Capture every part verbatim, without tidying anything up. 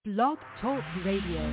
Blog Talk Radio.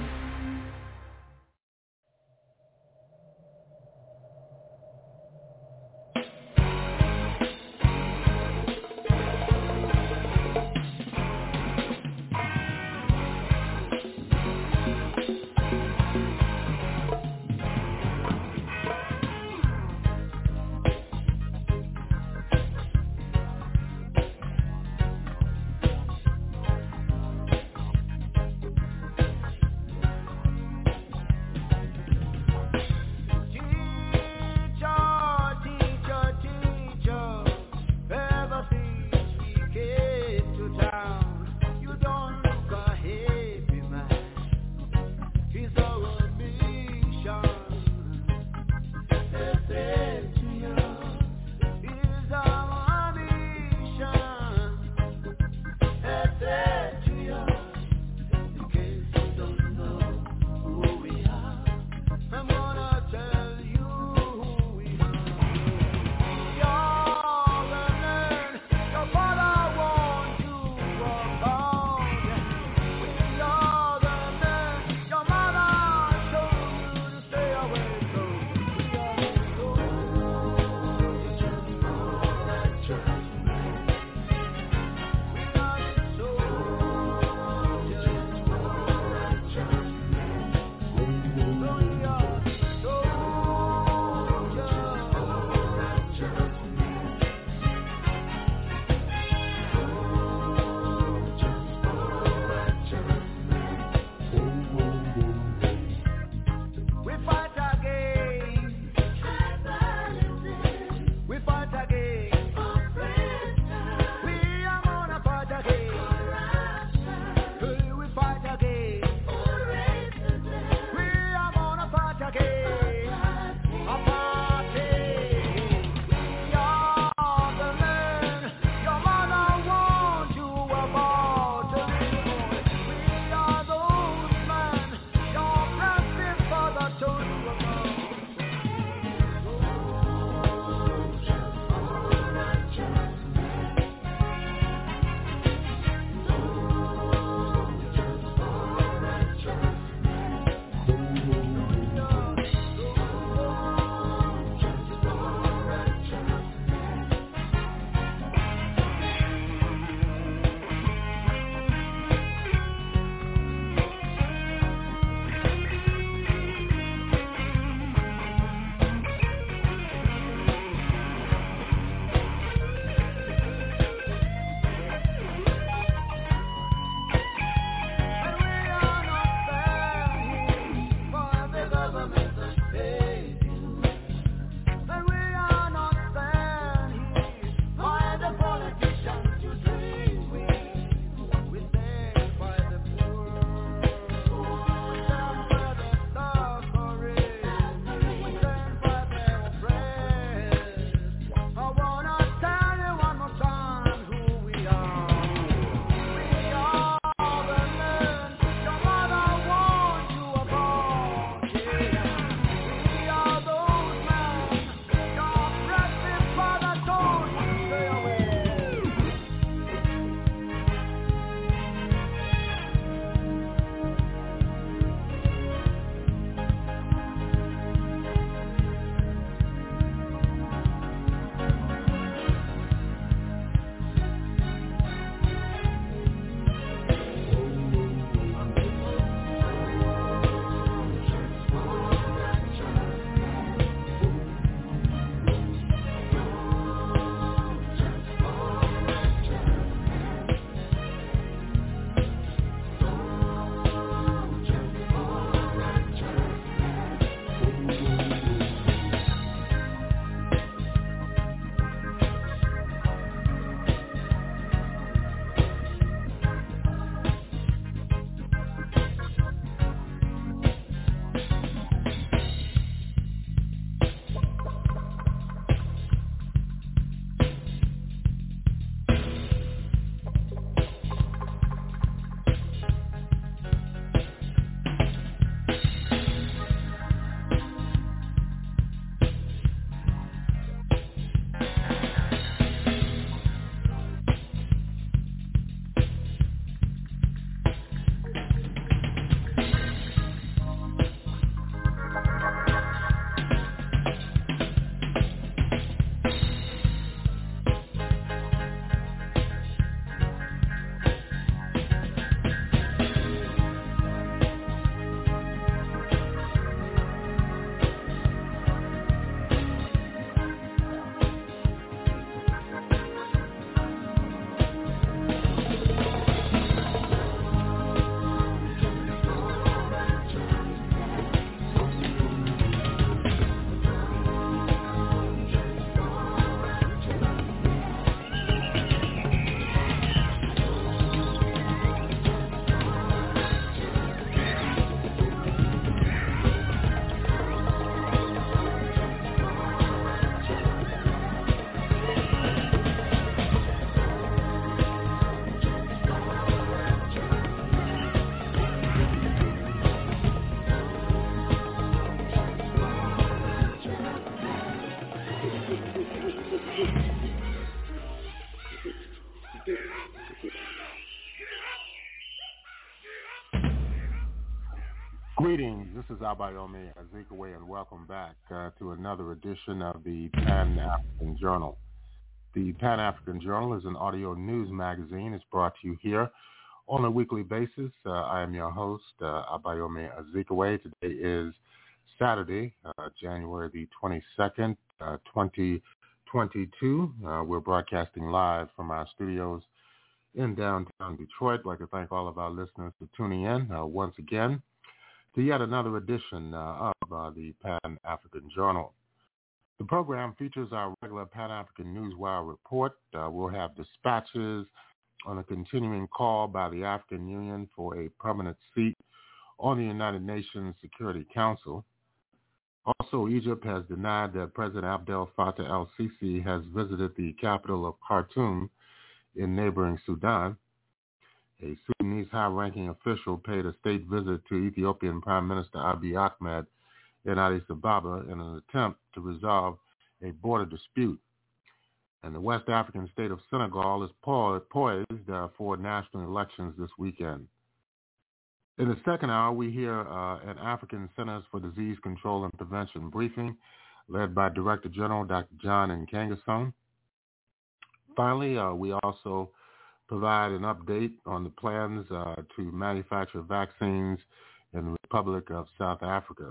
Greetings, this is Abayomi Azikiwe, and welcome back uh, to another edition of the Pan-African Journal. The Pan-African Journal is an audio news magazine. It's brought to you here on a weekly basis. Uh, I am your host, uh, Abayomi Azikiwe. Today is Saturday, uh, January the twenty-second, uh, twenty twenty-two. Uh, we're broadcasting live from our studios in downtown Detroit. I'd like to thank all of our listeners for tuning in uh, once again to yet another edition uh, of uh, the Pan-African Journal. The program features our regular Pan-African Newswire report. Uh, we'll have dispatches on a continuing call by the African Union for a permanent seat on the United Nations Security Council. Also, Egypt has denied that President Abdel Fattah el-Sisi has visited the capital of Khartoum in neighboring Sudan. A Sudanese high-ranking official paid a state visit to Ethiopian Prime Minister Abiy Ahmed in Addis Ababa in an attempt to resolve a border dispute. And the West African state of Senegal is poised uh, for national elections this weekend. In the second hour, we hear uh, an African Centers for Disease Control and Prevention briefing led by Director General Doctor John Nkengasong. Finally, uh, we also provide an update on the plans uh, to manufacture vaccines in the Republic of South Africa.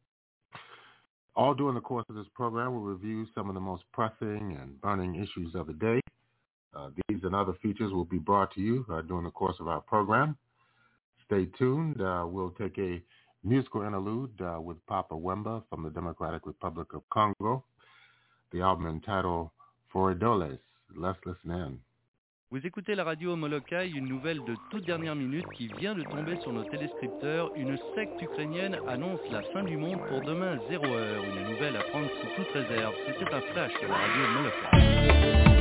All during the course of this program, we'll review some of the most pressing and burning issues of the day. Uh, these and other features will be brought to you uh, during the course of our program. Stay tuned. Uh, we'll take a musical interlude uh, with Papa Wemba from the Democratic Republic of Congo. The album entitled Foridoles. Let's listen in. Vous écoutez la radio Molokai, une nouvelle de toute dernière minute qui vient de tomber sur nos téléscripteurs. Une secte ukrainienne annonce la fin du monde pour demain zéro heure. Une nouvelle à prendre sous toute réserve. C'était un flash de la radio Molokai.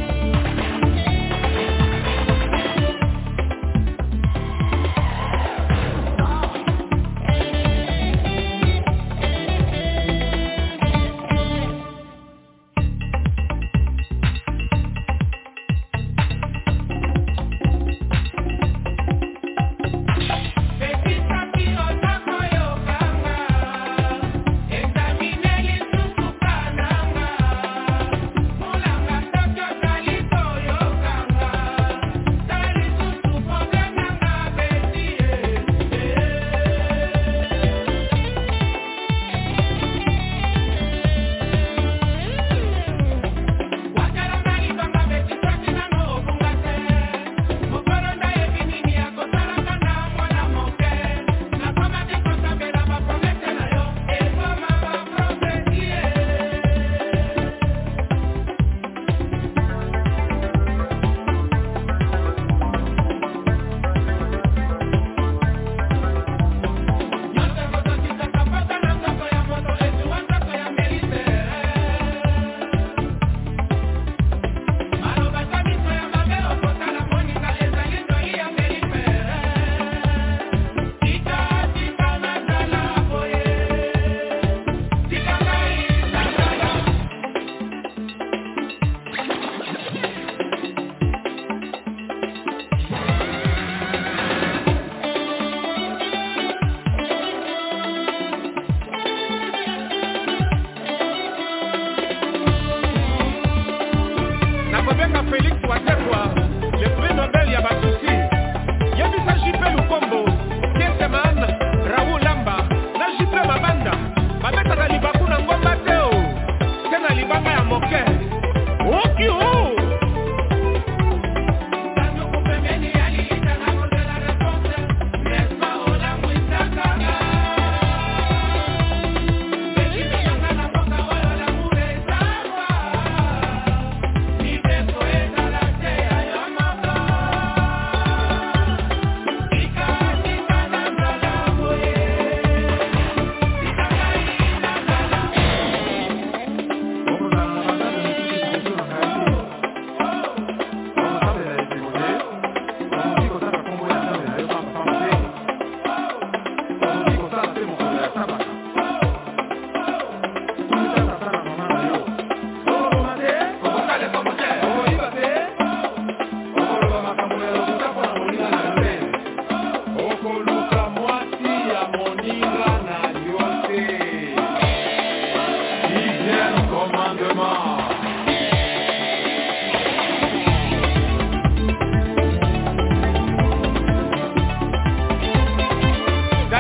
Okoluka mwasi ya moninga na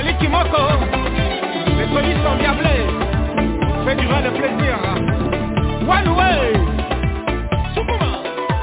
Nathalie Kimoko, les solistes sont diablés. Fais durer le plaisir. One way. Sukuma.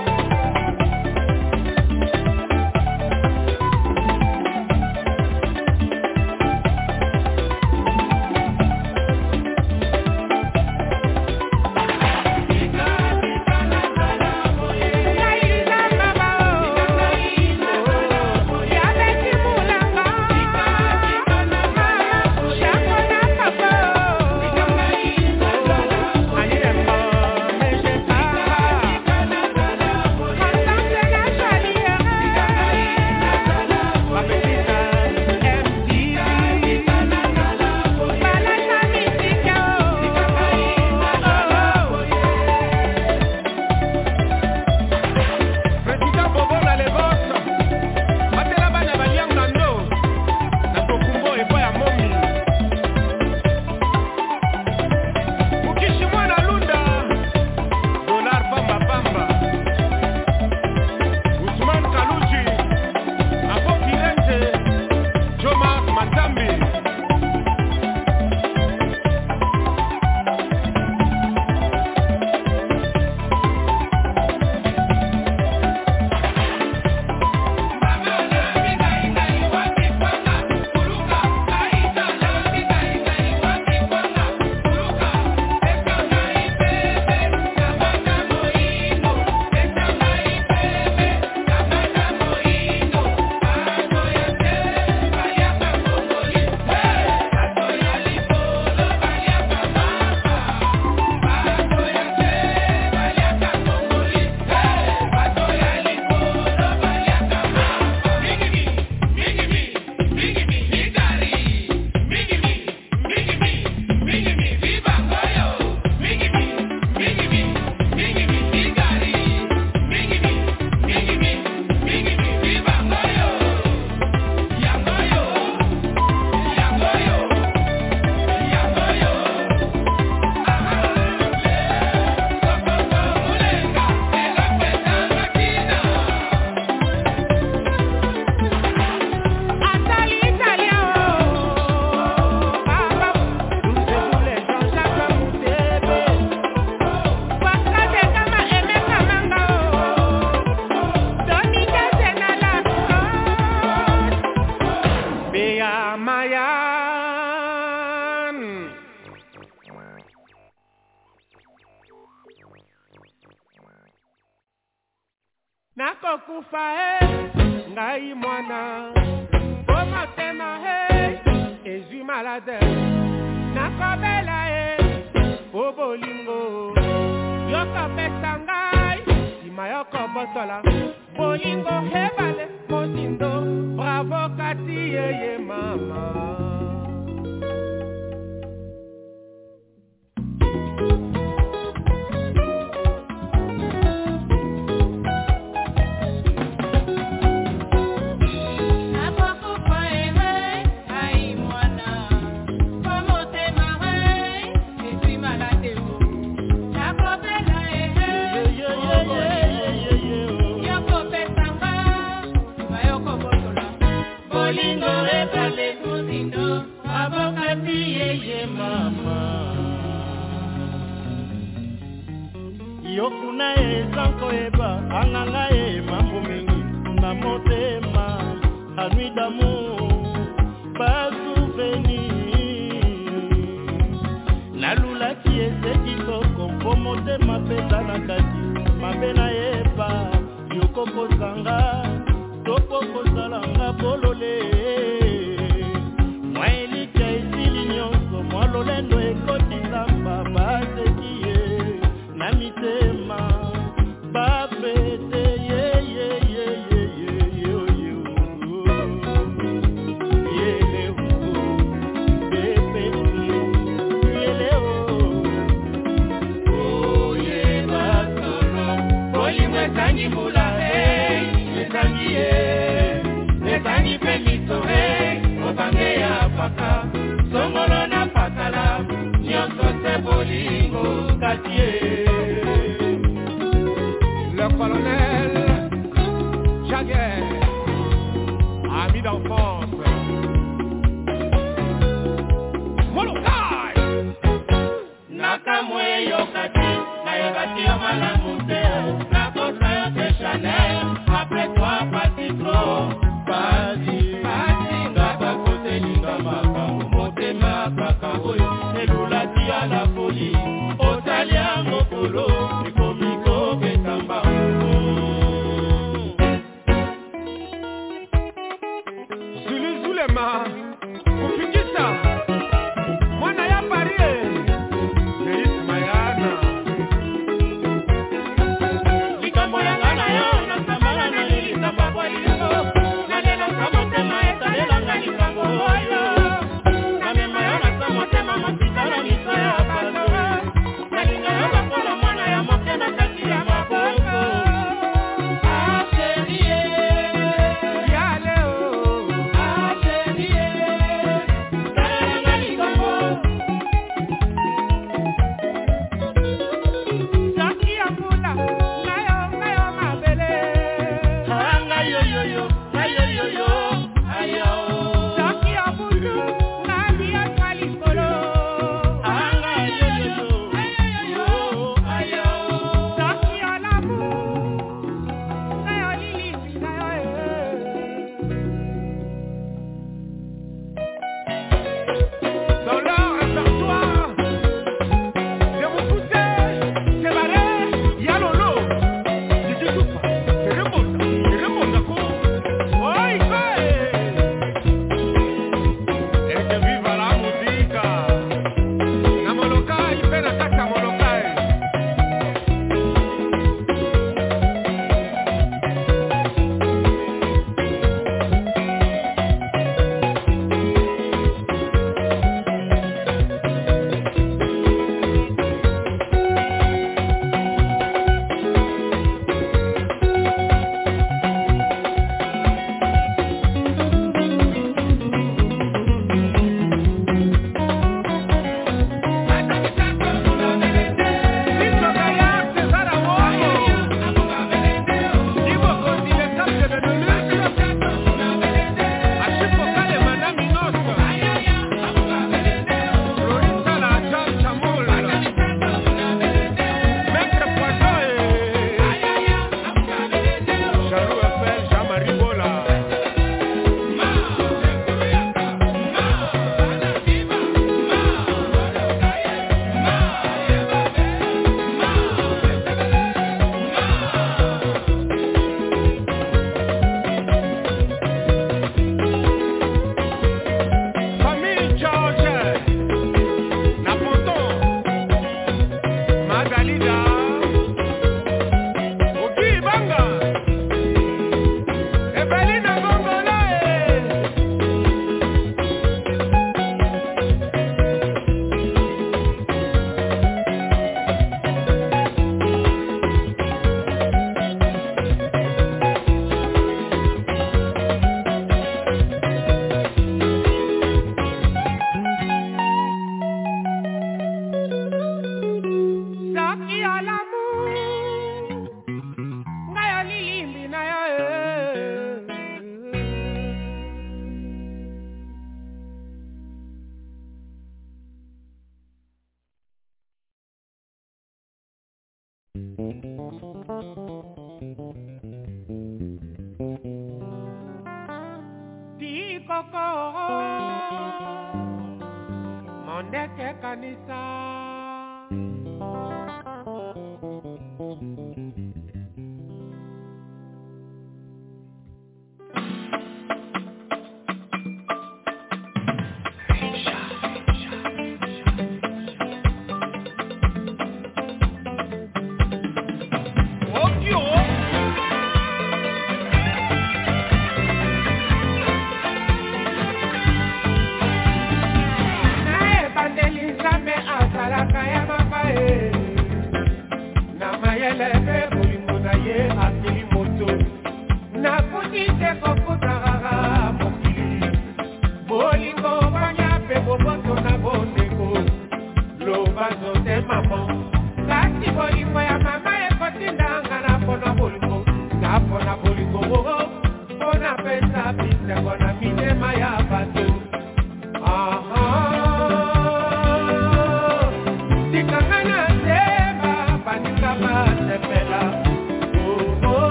Le colonel Jaguer, ami d'enfance,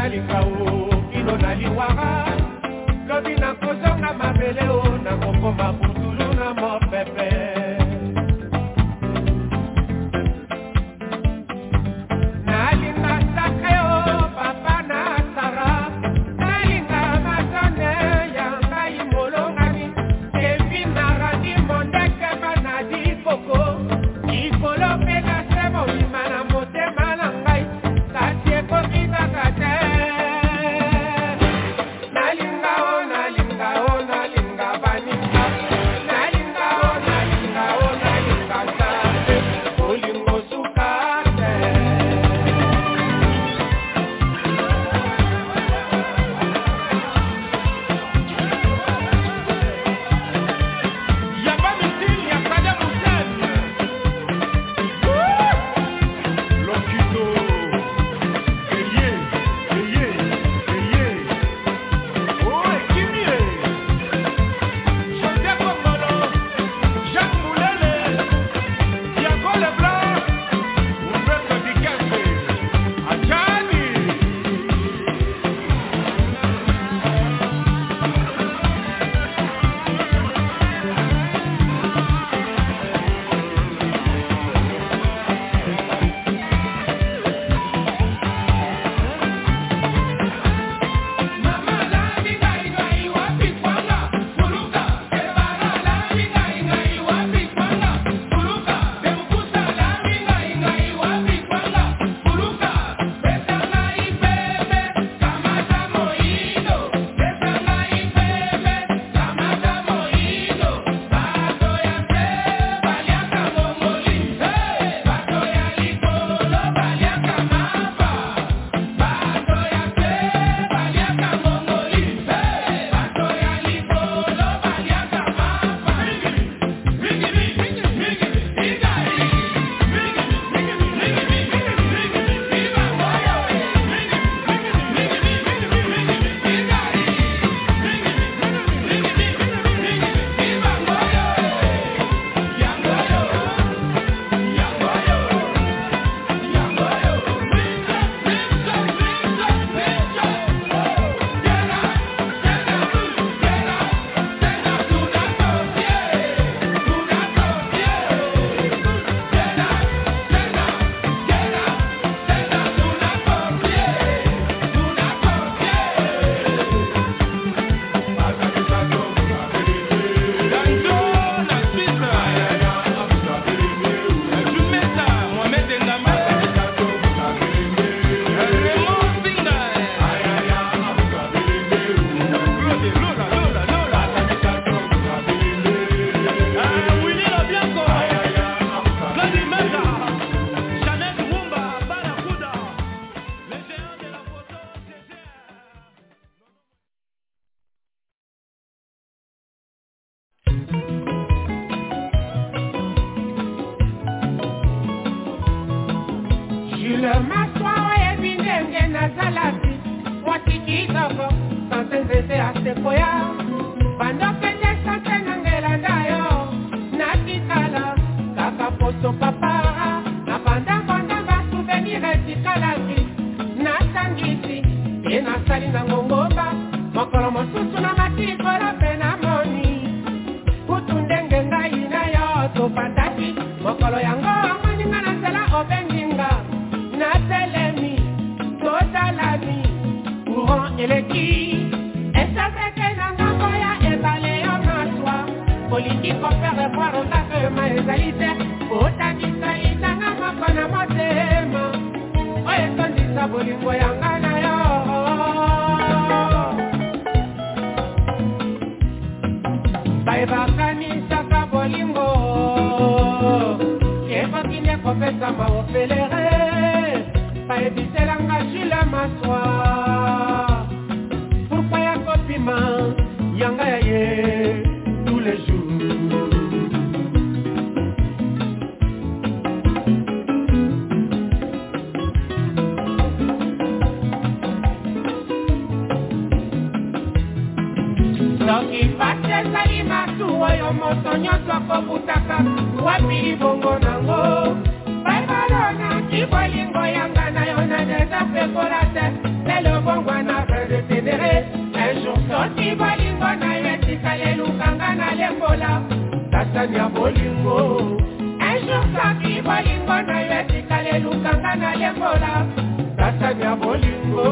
Bye bye, Kibolingo yanga na yona desa pekolate, lelo ya bolingo. Un jour saki bolingo na yo etikale lukanga na lembola. Satani ya bolingo.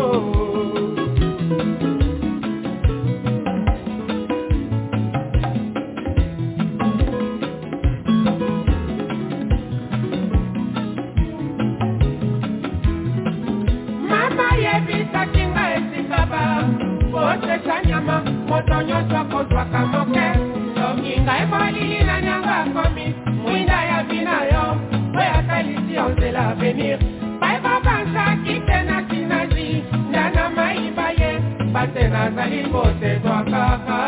Nyama, motonyo swako swaka moke. Sokinga ebolili na nyanga komi. Mwinda ya bina yo. Oya kalisi onzela venir. Baiba banza kite na kinaji. Nana maibaye. Bate na zali bote dwa kaka.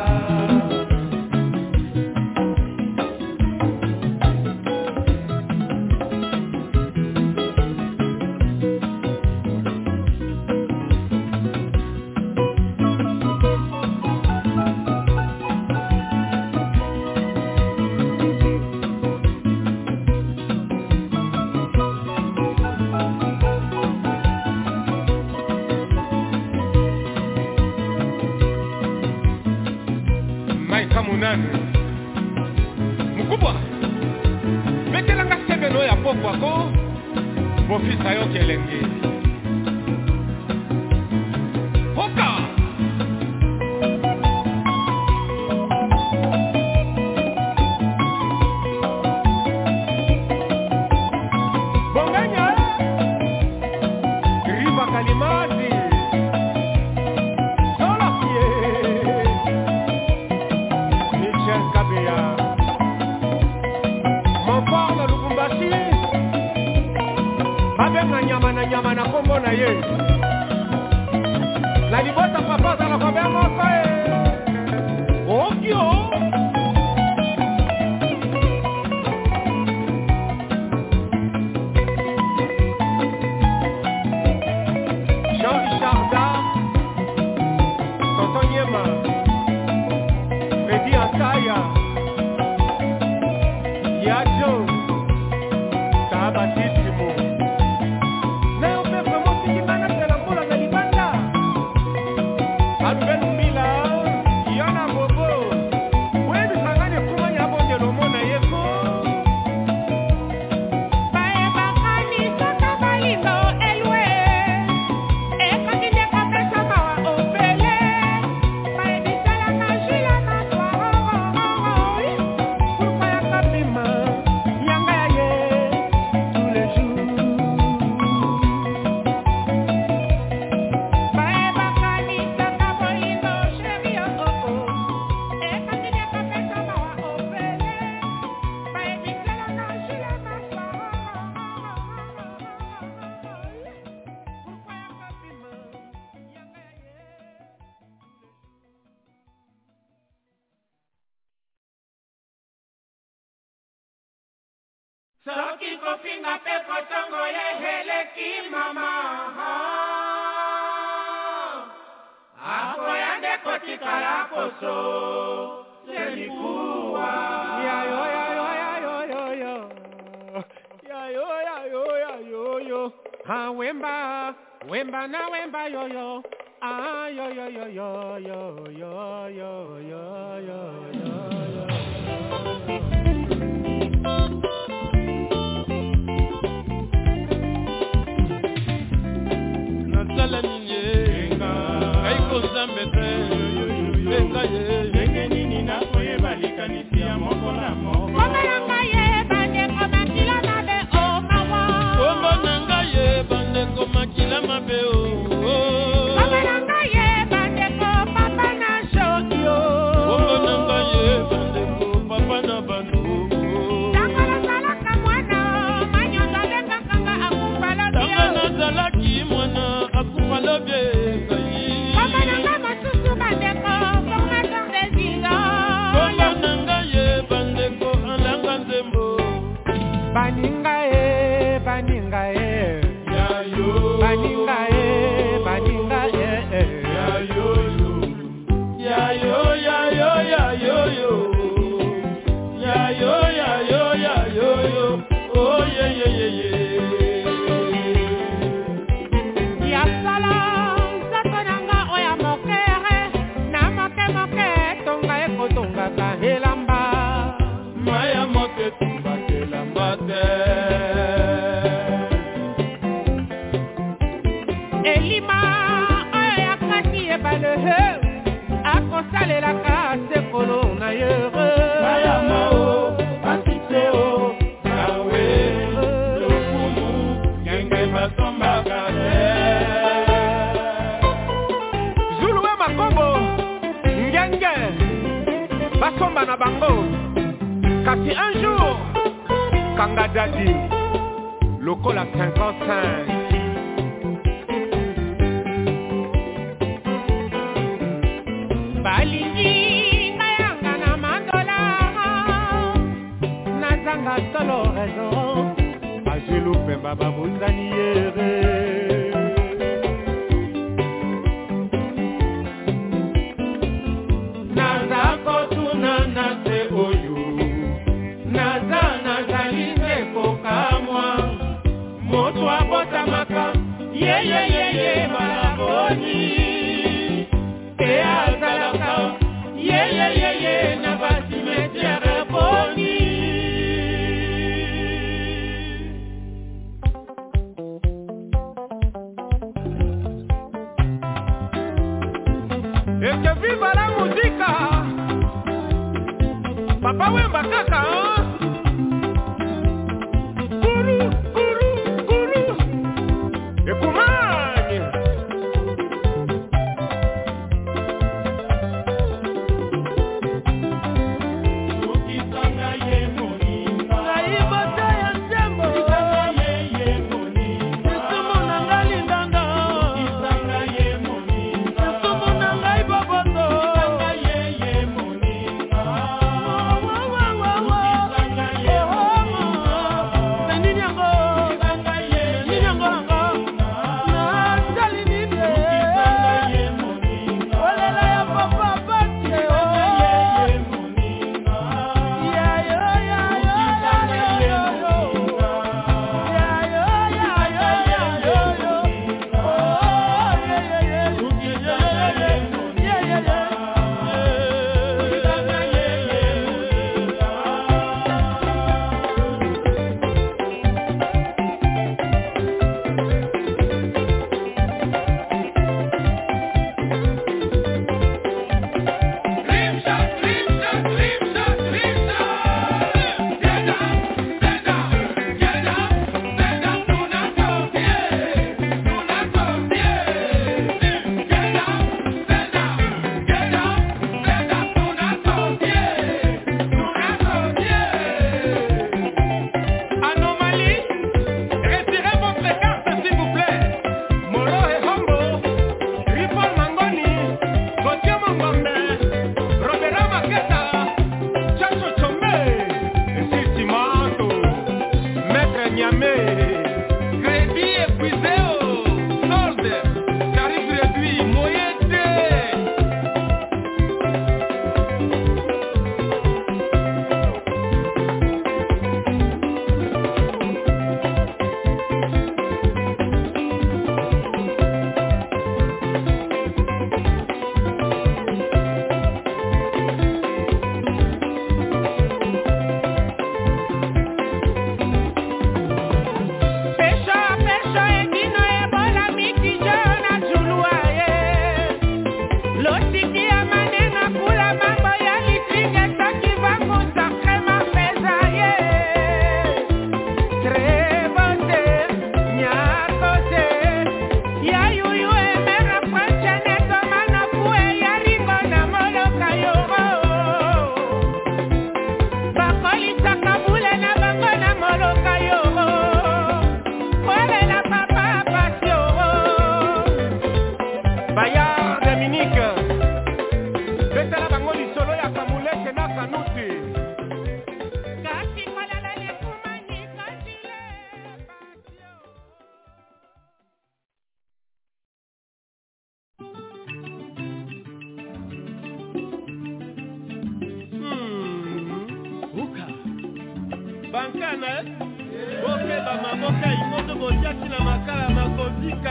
Mkubwa metelanga sebeno ya popo ako bofisa yo kelenge hoka bonganya riba kalimati sola pie Kabea Mopor na Lubumbashi Babenga nyama na nyama na kombo na ye Na libota papa za la kobea moko e Okyo Jean-Richard Tonton Yema Freddy Antaya Yajo Tabatissimo Neo pepe mosi kimana tela mbola na libanda Albert Mila Yana Bobo Webi sangane kuma nyabonde lomona yeko Bae bakani soka balindo elwe Eka kine kapesa mawa opele Bae bisala na jila na twaro Pourquoi y'a kapima Yanga ye tous les jours Bae bakani soka balindo chéri oh oh Eka kine kapesa mawa opele Bae bisala na jila na twaro Pourquoi y'a kapima Yanga ye Soki kofinga pe kotongo ye heleki mama Ako yande kotikala poso Selikuwa Ya yo ya yo ya yo yo yo Ya yo ya yo ya yo yo Ha wemba Wemba na wemba yo yo Ah yo yo yo yo yo yo yo yo yo yo Nazala ninye Kaiko zambete Benga ye Benga nini na koye balikanisi ya moko na moko Koma nanga ye bande koma kila mabe o kawa Koma nanga ye bande koma kila mabe o Koma nanga ye bande ko papa na shokyo Koma nanga ye bande ko papa na banu Tangala salaka mwana Manyoza lenga kanga akupala biyo Tangala salaki mwana akupala biyo Koma nanga masusu bande ko Konga torde ziga Koma nanga ye bande ko alanga nzembo Baninga e, baninga e Ya yo Baninga e, baninga e Ya yo yo Ya yo ya yo ya yo yo Ya yo ya yo ya yo yo Oh ye ye ye ye Ya sala Zatonanga oya mokere Na moke moke Tonga eko tonga ka helamba elima oyo ya kati ebale akosalelaka sekolo na yere bayamao basiteo nawe lokumu ngenge basombaka te zuluwe makombo ngenge basomba na bango kasi un jour kanga dadi lokola cinquante-cinq balingi ngayanga na mandola nazanga solo raison ajelu pemba babuzani yere naza kotuna na se oyo naza nazali nzeko kamwa moto abotamaka yeyeyeye balaboni e azalaka yeyeyeye na basimetiere boni et que viva la musique papa wemba kaka kuru kuru kuru ekumanye ukisanga ye moninga naibota ya nzembo ye ye moninga esumu na ngali ndanda ukisanga ye moninga esumu na ngai boboto ye ye moninga bankana bokeba maboka imoto botiaki na makala makozika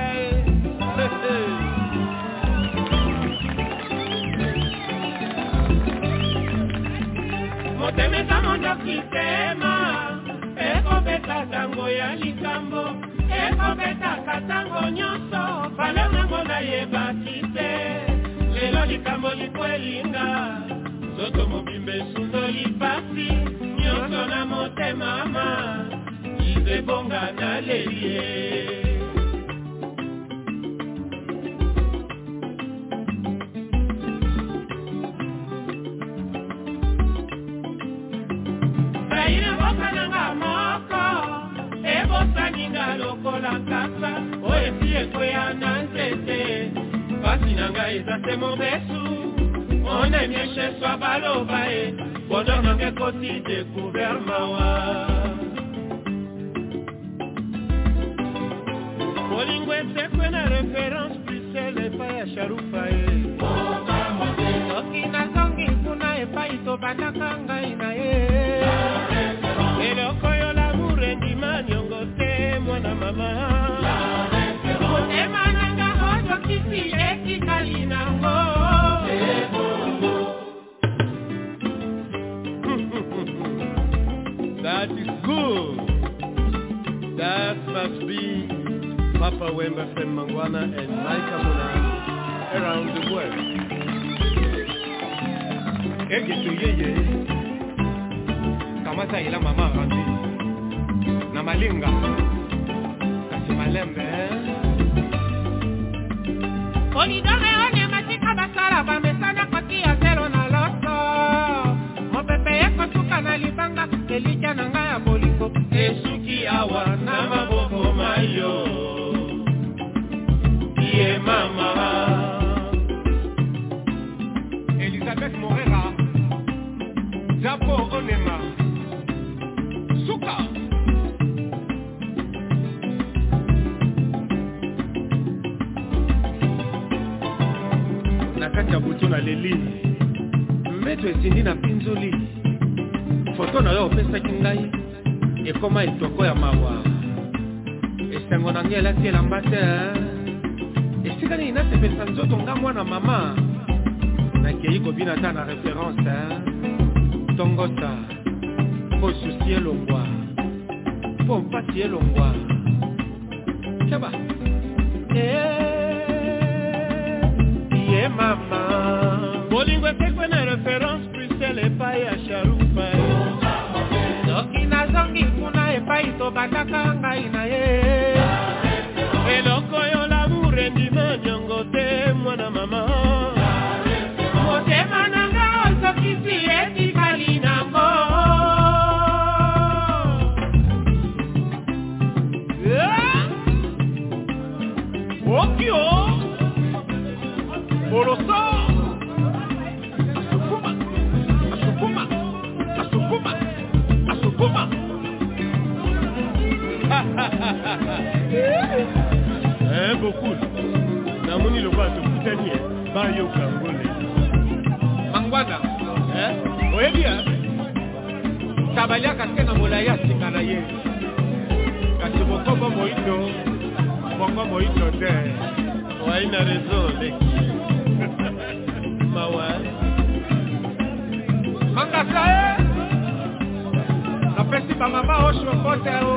motemesa mondoki tema ekobeta tango ya likambo ekobetaka tango nyonso ebonga na lelie Baina boka nanga moko ebosa ninga lokola kasa oesi ekoya na nzete Pasi nanga ezate mobesu On est bien chez soi balobae Bonheur nanga koti découvert mawa Bolingwe sekwe na référence Puisele pa ya sharufae Soki na zongi kuna epa ito bataka ngai na ye Eloko yo l'amour endima nyongo te mwana mama Motema nanga hojo kisi eki kalinango That is good. That must be Papa Wemba from Mangwana and Micah Muna around the world. Ege tu yeye Kamata ila mama randi Na malinga Kasi malembe Onidore one matika basara Bamesana koti ya zero na loto Mopepe eko tuka na libanga Elija na ngaya bolingo Esuki awa na maboko mayo Iye mama Elisabeth Morera Japo Onema Suka Nakati ya butu na leli Mmeto esindi na pinzoli Foto na yo pesa kingai Ekoma etoko ya mawa Esengo na ngela tiela mbate Esika ni inate pesa nzoto nga mwana mama Na kei kobina ta na référence Tongota Po susi elongwa Po mpati elongwa Keba Iye mama Bolingo efekwe na référence Priscille epai ya sharufa Soki na zongi kuna epai to bataka ngai na ye Eloko yo l'amour endima nyongo te mwana mama Motema nanga osoki si eti kali nango Okio Boroso Asukuma Asukuma Asukuma Asukuma Eh beaucoup Namoni le quoi te putani ba yo kangole Mangwana eh oye bien Tabalia kaskena molaya singana ye Kasi mokobo moito Bongo moito te Waina raison leki Mawa Mangasa eh Napesi ba mama osho kote o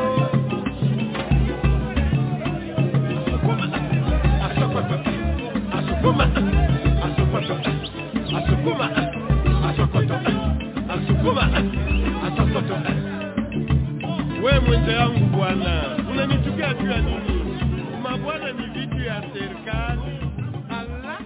Asukuma Asukuma Asukuma Asukuma Asukuma Asukuma We mwenze yangu bwana unanitukia juu ya nini mabwana ni vitu ya serikali Allah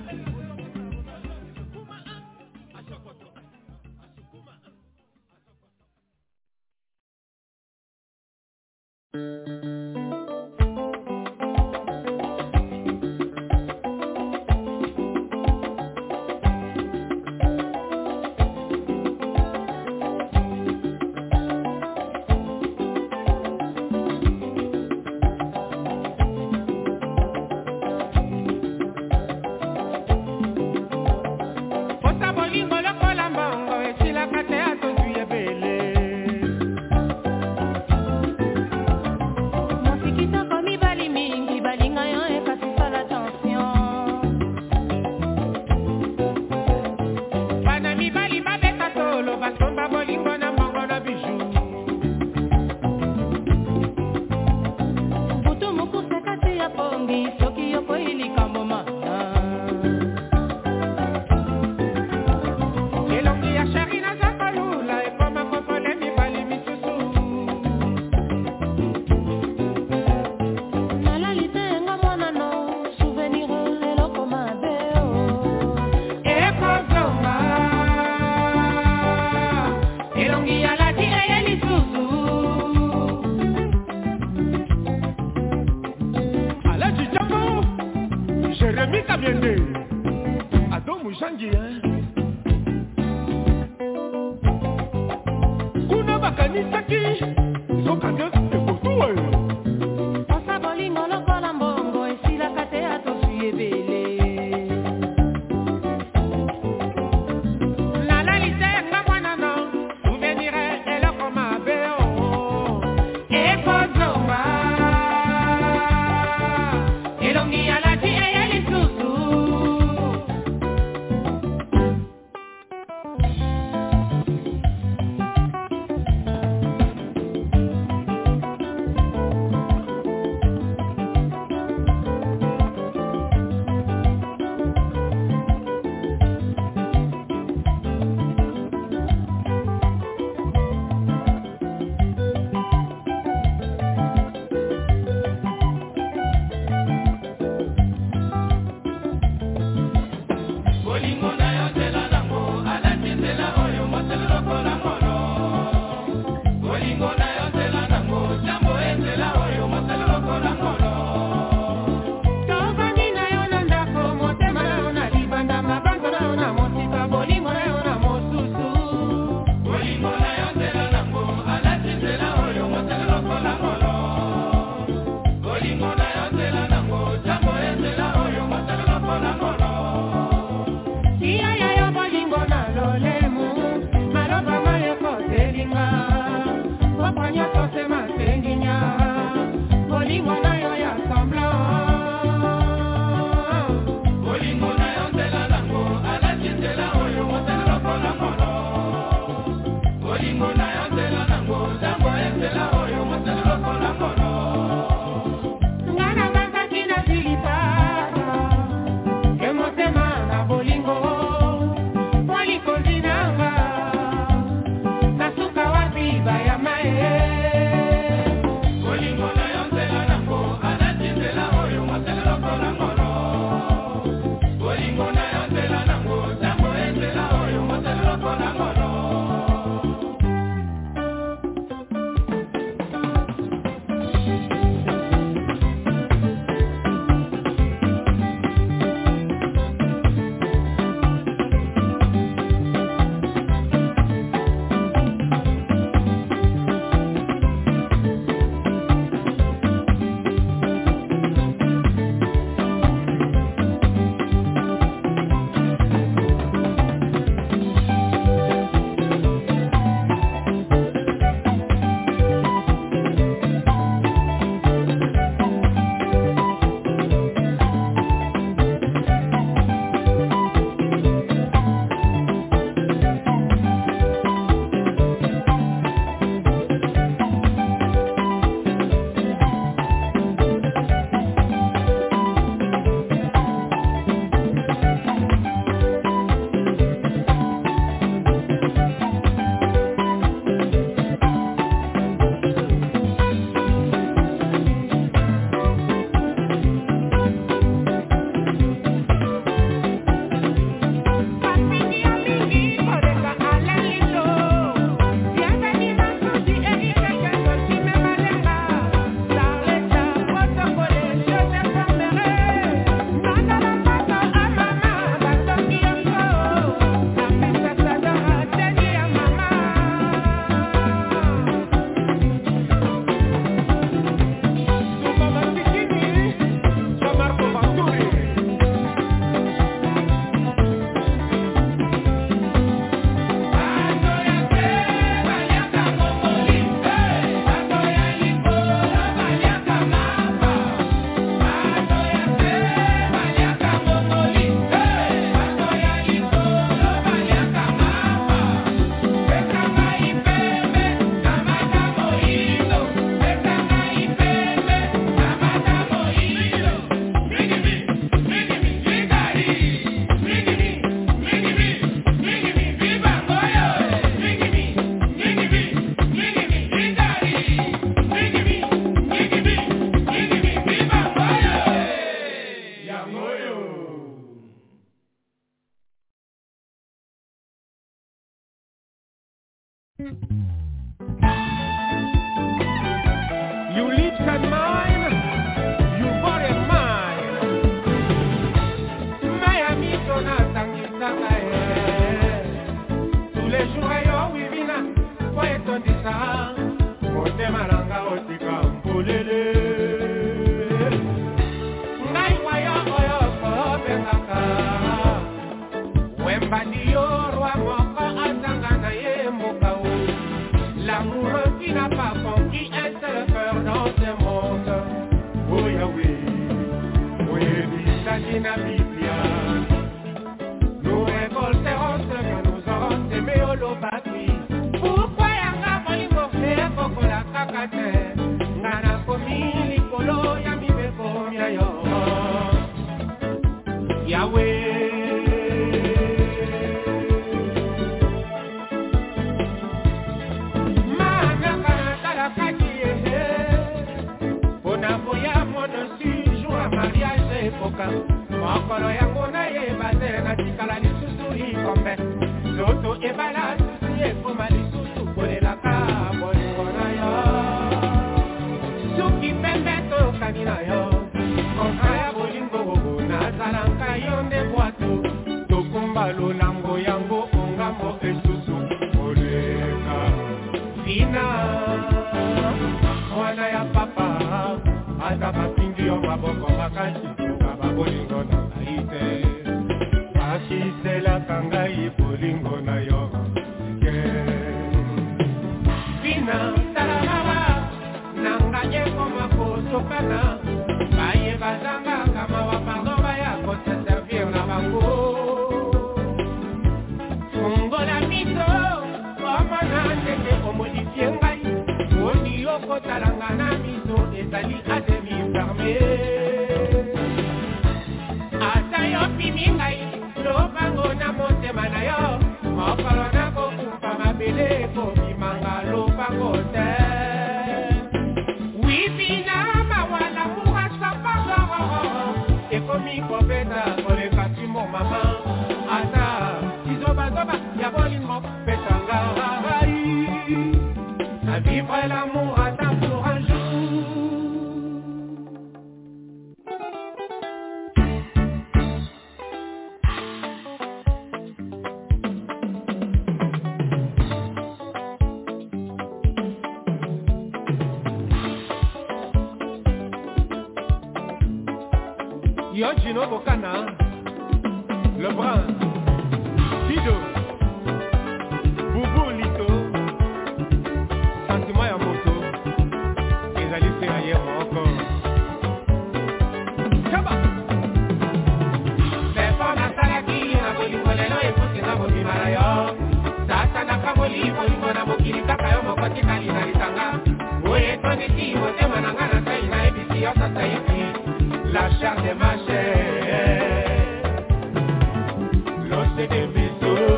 Jeremy Kabiende, Adam Mujangi, hein. Kuna bakanisaki, Zokande Ekotuwe. Osa bolingo lokola mbongo, esila kate atosi ebele. Nalalise ngamwana no, souvenire eloko mabeo. Ekozoma, elongi alati eyeli susu. You lips and mine, your body and mine. dit la Biblia. Nous récolterons ce que nous aurons semé au lobaki. Pourquoi yanga bolingo fait koko la kakate? Ngana komi likolo ya mibeko miayo. Yahweh. Mokolo yango na yeba te na tikala lisusu likombe Zoto ebala susi ekoma lisusu kolelaka bolingo na yo Suki pembe tokani na yo Kontra ya bolingo bobo nazalanka yo nde bwato Tokumba lolango yango ongambo esusu koleka Vina Mwana ya papa Ata papingi yo maboko makasi bolingo na ite Akisela kangai bolingo na yo Vina taramama Nanga eko makosokana Baye bazanga kama wapardon baya kote servir na bango Fungola mito Omana nete omodifie ngai Oni yoko talanga na mito Ezali ademi ferme Mingai, lobango na motema na yo Mokolo na kokufa mabele komimanga lobango te Wipina mawala muhasa pagoro Ekomi kopeta koleka timo mama Ata, izoba zoba ya bolingo petanga rai Na vivre l'amour attend pour un jour Yojino Bokana, Le Brun, Dido, Boubou Lito, Sentiment ya moto, ezali se ayer encore. Chaba! Sepo na salaki na bolingo lelo eputi na bobima na yo. Sasa na kaboli bolingo na mokili kaka yo mokoti kali na litanga. Oye toniti motema na nga na sai na ebisi yo sasa ipi. La chair de ma chair, l'os de mes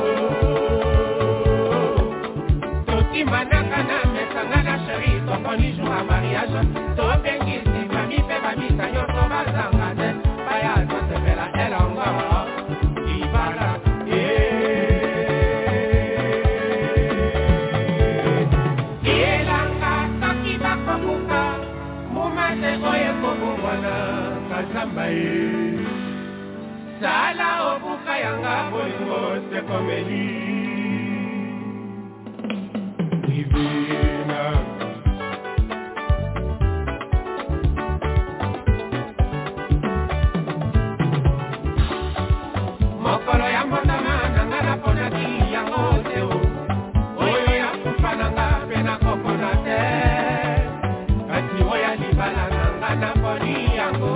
os. Toti manaka na mesanga na chérie, tokoni jour à mariage. Tobengi si mami pe mami sanyo to bazanga te. Baya to se vela elonga, ibala eh. Elanga toki bakokuka, mumate oye kokungwana. Sala obuka yanga bolingo se komeli Ivina Mokolo ya mbondama nanga na ponaki yango teo Oyo ya kufa nanga pena kokona te Kati oya libala nanga na poni yango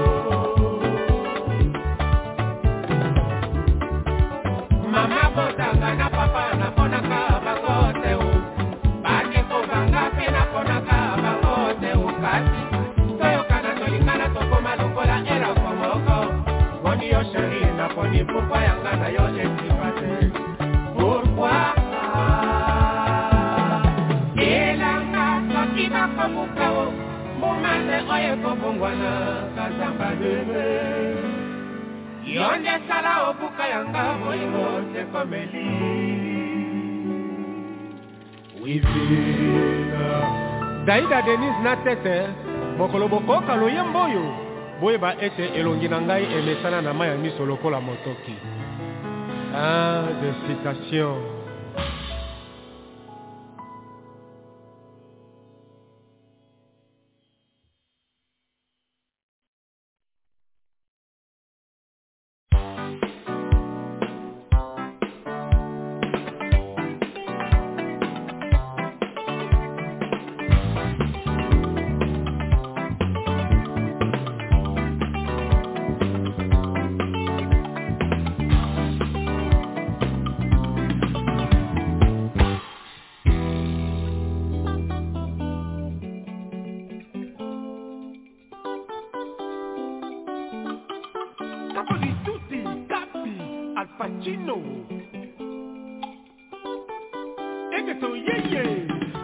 Mama botanga na papa na ponaka bakote u Bake kobanga pena ponaka bakote u Kasi toyo kana tolingana tokoma lokola era komoko Boni yo sheri na poni pourquoi yanga na yo esipate Pourquoi Elanga toki bakomuka u Mumate oye kobongwana kasamba debe Yonde sala obuka yanga bolingo se komeli Wivina Daida Denise na tete Mokolo bokoka loyembo yo Boyeba ete elongi na ngai emesana na maya miso lokola motoki Ah, de citation Capo di tutti, Capi, Al Pacino. E che tu yeye.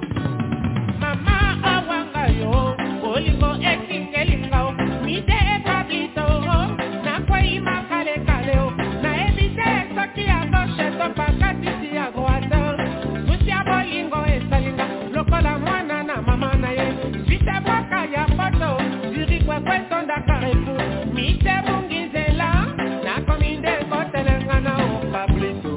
Mama awanga yo, olingo ekingelinga, mide pablito, na kwa ima kale kale o, na ebite soki a gauche, to pakati si a droite, musi a bolingo esalinga, lokola mwana na mama na ye, vite baka ya foto, diri kwe kwe sonda karefu, mide bungizela, na kominde kotelenga na o pablito.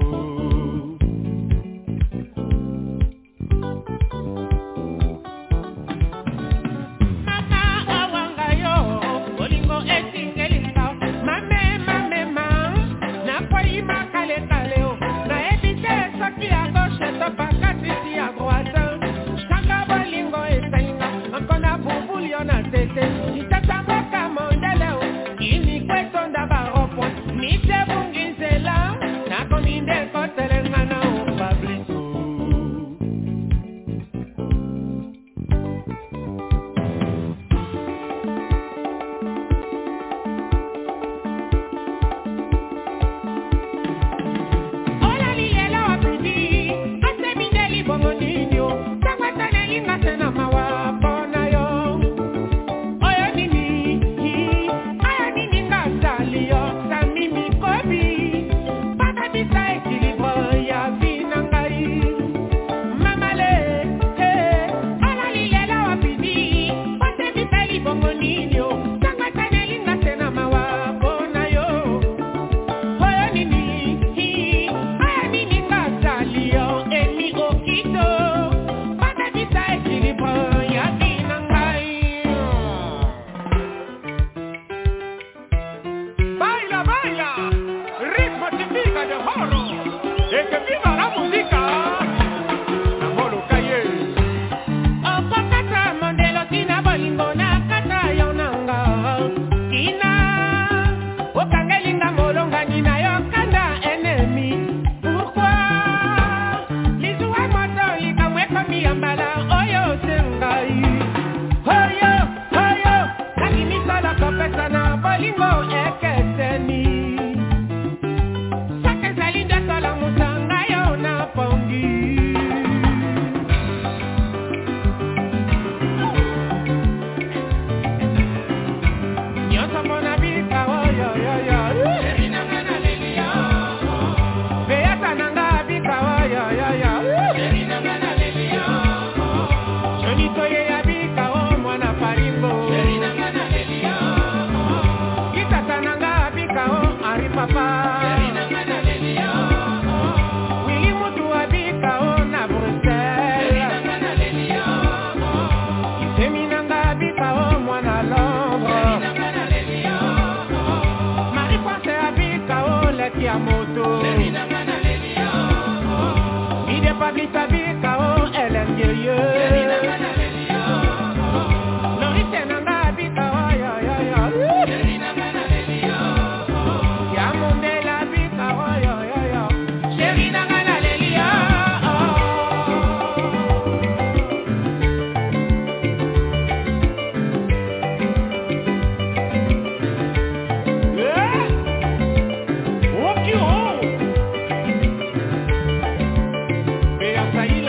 Ahí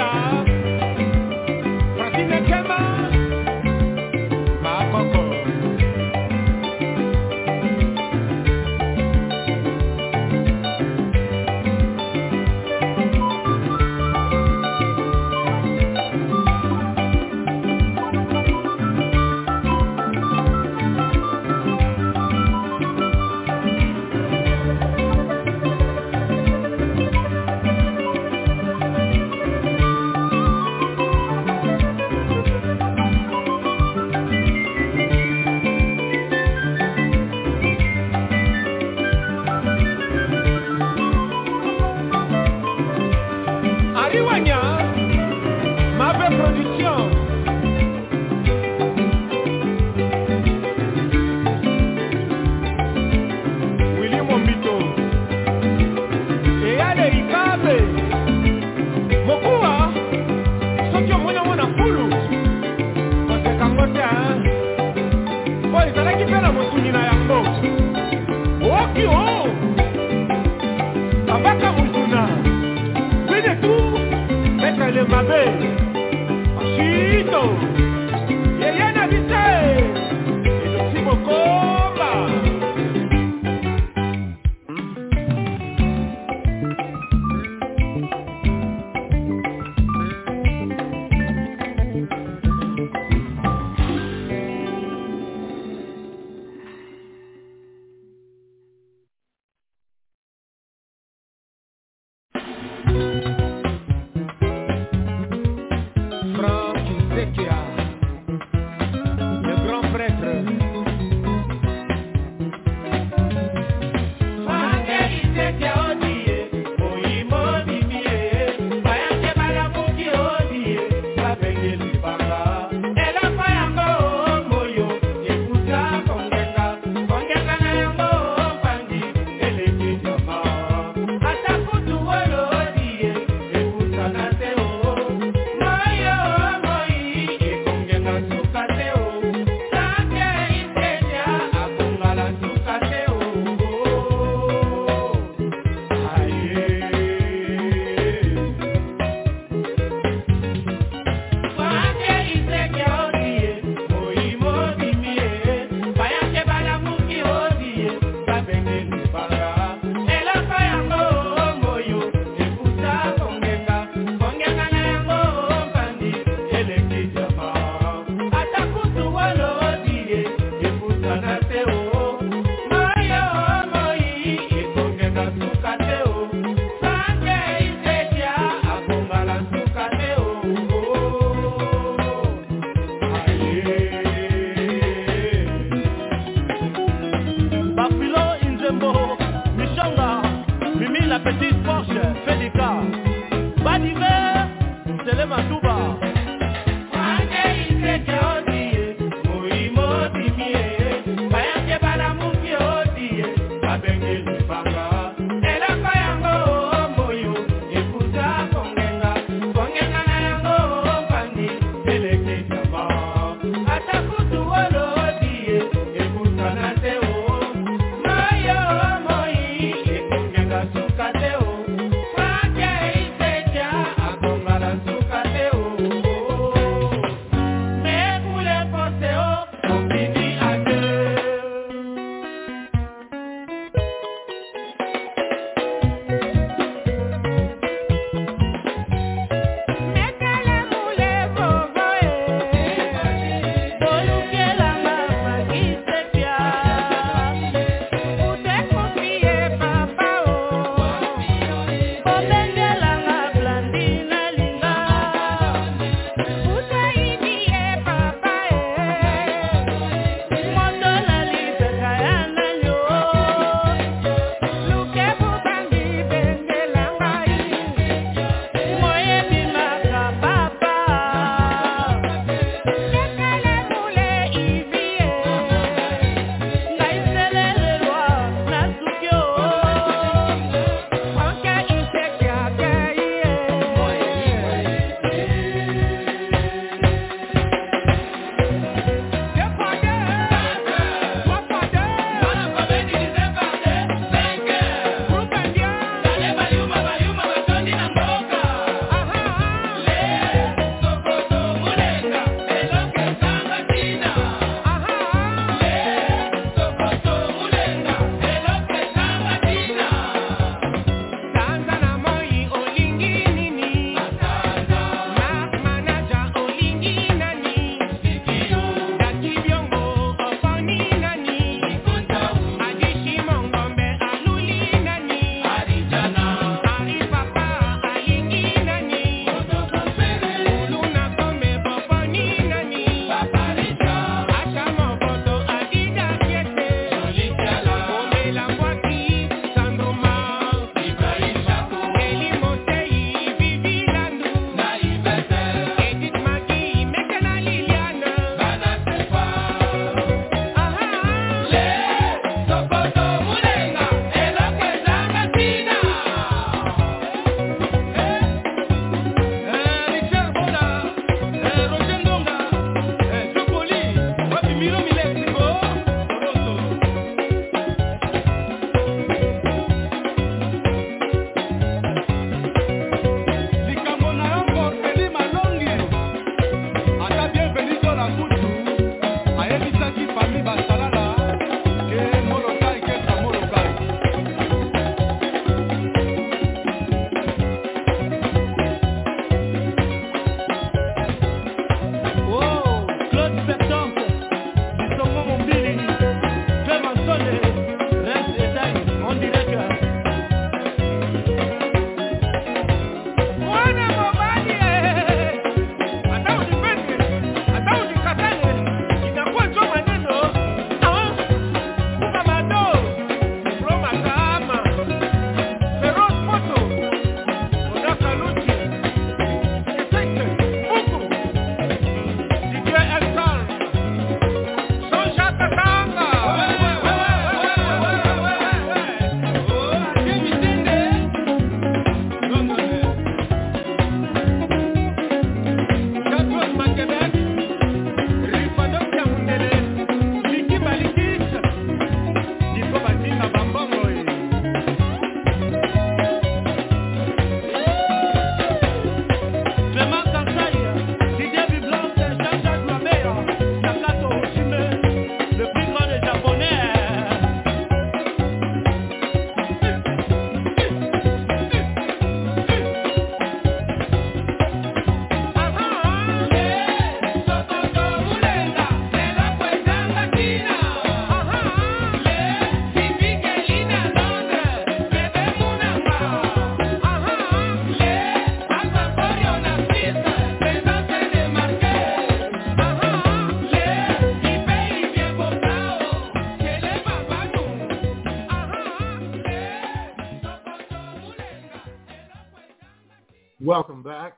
Welcome back,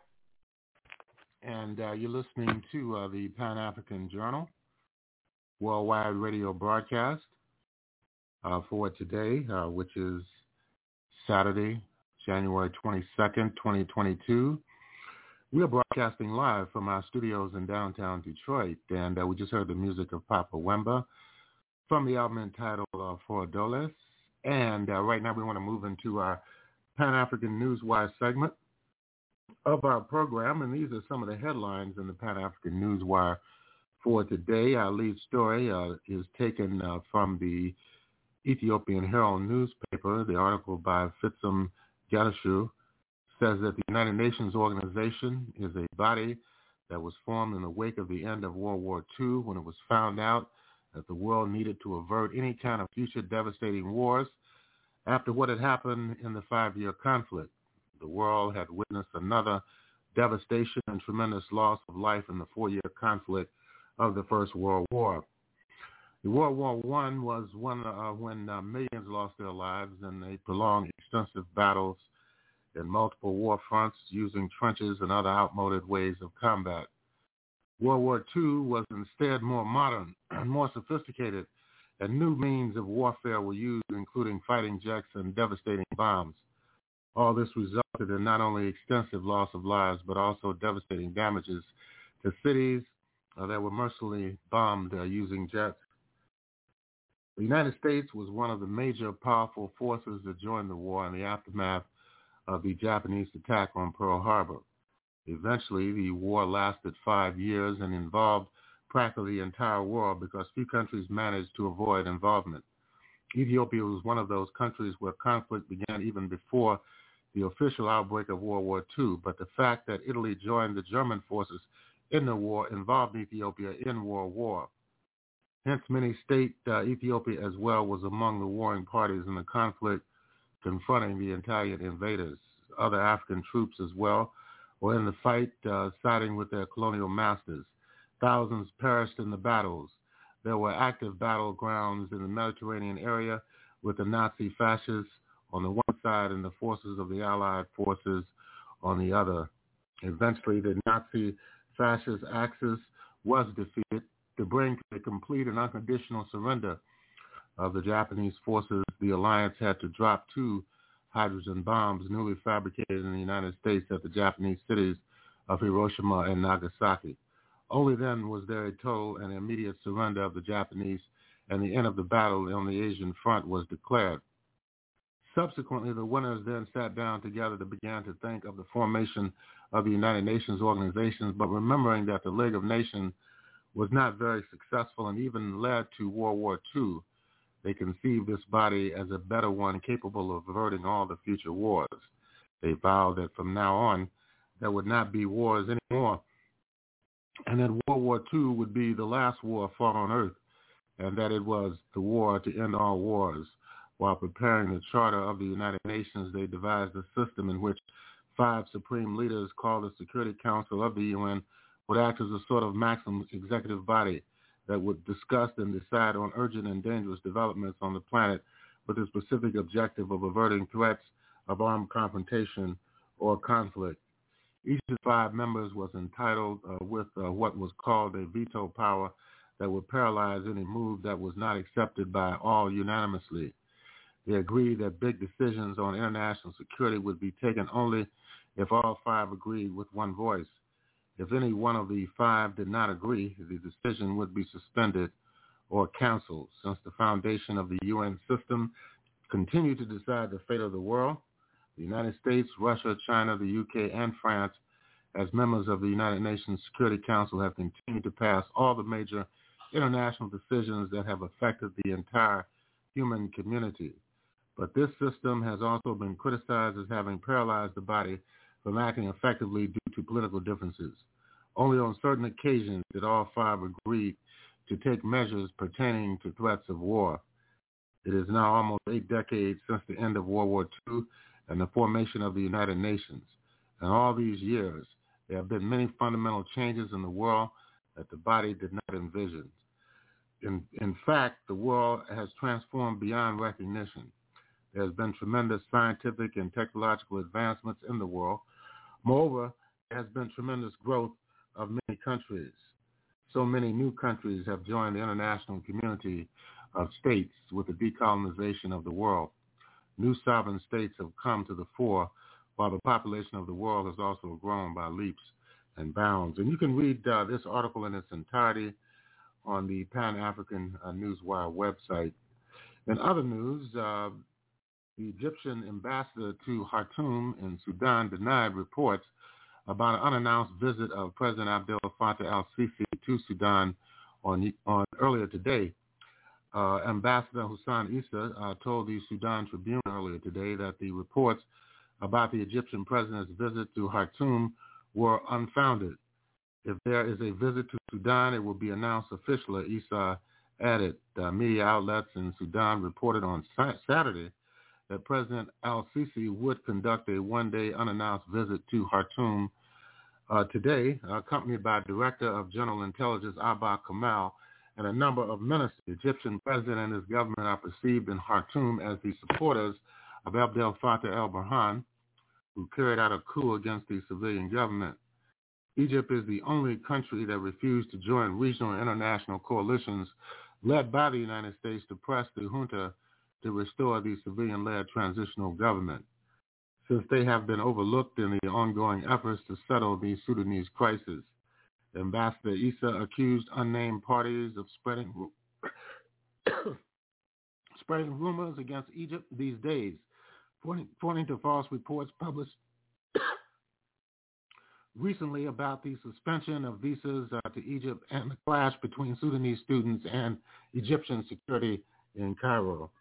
and uh, you're listening to uh, the Pan-African Journal worldwide radio broadcast uh, for today, uh, which is Saturday, January twenty-second, twenty twenty-two. We are broadcasting live from our studios in downtown Detroit, and uh, we just heard the music of Papa Wemba from the album entitled uh, For Adoles. And uh, right now we want to move into our Pan-African Newswire segment of our program, and these are some of the headlines in the Pan-African Newswire for today. Our lead story uh, is taken uh, from the Ethiopian Herald newspaper. The article by Fitsum Gadashu says that the United Nations organization is a body that was formed in the wake of the end of World War Two, when it was found out that the world needed to avert any kind of future devastating wars after what had happened in the five-year conflict. The world had witnessed another devastation and tremendous loss of life in the four-year conflict of the First World War. The World War One was one uh, when uh, millions lost their lives in a prolonged, extensive battles in multiple war fronts using trenches and other outmoded ways of combat. World War Two was instead more modern and more sophisticated, and new means of warfare were used, including fighting jets and devastating bombs. All this resulted in not only extensive loss of lives, but also devastating damages to cities uh, that were mercilessly bombed uh, using jets. The United States was one of the major powerful forces that joined the war in the aftermath of the Japanese attack on Pearl Harbor. Eventually, the war lasted five years and involved practically the entire world because few countries managed to avoid involvement. Ethiopia was one of those countries where conflict began even before the official outbreak of World War Two, but the fact that Italy joined the German forces in the war involved Ethiopia in World War. Hence, many state uh, Ethiopia as well was among the warring parties in the conflict confronting the Italian invaders. Other African troops as well were in the fight, uh, siding with their colonial masters. Thousands perished in the battles. There were active battlegrounds in the Mediterranean area with the Nazi fascists on the one side and the forces of the Allied forces on the other. Eventually, the Nazi fascist axis was defeated. To bring to a complete and unconditional surrender of the Japanese forces, the alliance had to drop two hydrogen bombs newly fabricated in the United States at the Japanese cities of Hiroshima and Nagasaki. Only then was there a total and immediate surrender of the Japanese, and the end of the battle on the Asian front was declared. Subsequently, the winners then sat down together to begin to think of the formation of the United Nations organizations, but remembering that the League of Nations was not very successful and even led to World War Two, they conceived this body as a better one capable of averting all the future wars. They vowed that from now on, there would not be wars anymore, and that World War Two would be the last war fought on Earth, and that it was the war to end all wars. While preparing the Charter of the United Nations, they devised a system in which five supreme leaders called the Security Council of the U N would act as a sort of maximum executive body that would discuss and decide on urgent and dangerous developments on the planet with the specific objective of averting threats of armed confrontation or conflict. Each of the five members was entitled uh, with uh, what was called a veto power that would paralyze any move that was not accepted by all unanimously. They agreed that big decisions on international security would be taken only if all five agreed with one voice. If any one of the five did not agree, the decision would be suspended or canceled. Since the foundation of the U N system continued to decide the fate of the world, the United States, Russia, China, the U K, and France, as members of the United Nations Security Council, have continued to pass all the major international decisions that have affected the entire human community. But this system has also been criticized as having paralyzed the body from acting effectively due to political differences. Only on certain occasions did all five agree to take measures pertaining to threats of war. It is now almost eight decades since the end of World War Two and the formation of the United Nations. In all these years, there have been many fundamental changes in the world that the body did not envision. In, in fact, the world has transformed beyond recognition. There has been tremendous scientific and technological advancements in the world, Moreover, there has been tremendous growth of many countries. So many new countries have joined the international community of states with the decolonization of the world. New sovereign states have come to the fore, while the population of the world has also grown by leaps and bounds. And you can read uh, this article in its entirety on the Pan-African uh, Newswire website. In other news, uh, the Egyptian ambassador to Khartoum in Sudan denied reports about an unannounced visit of President Abdel Fattah al-Sisi to Sudan on, on earlier today. Uh, Ambassador Hussein Issa uh, told the Sudan Tribune earlier today that the reports about the Egyptian president's visit to Khartoum were unfounded. If there is a visit to Sudan, it will be announced officially, Issa added. Uh, media outlets in Sudan reported on sa- Saturday that President al-Sisi would conduct a one-day unannounced visit to Khartoum uh, today, accompanied by Director of General Intelligence Abba Kamal and a number of ministers. The Egyptian president and his government are perceived in Khartoum as the supporters of Abdel Fattah al-Burhan, who carried out a coup against the civilian government. Egypt is the only country that refused to join regional and international coalitions led by the United States to press the junta to restore the civilian-led transitional government, since they have been overlooked in the ongoing efforts to settle the Sudanese crisis. Ambassador Issa accused unnamed parties of spreading spreading rumors against Egypt these days, pointing to false reports published recently about the suspension of visas uh, to Egypt and the clash between Sudanese students and Egyptian security in Cairo.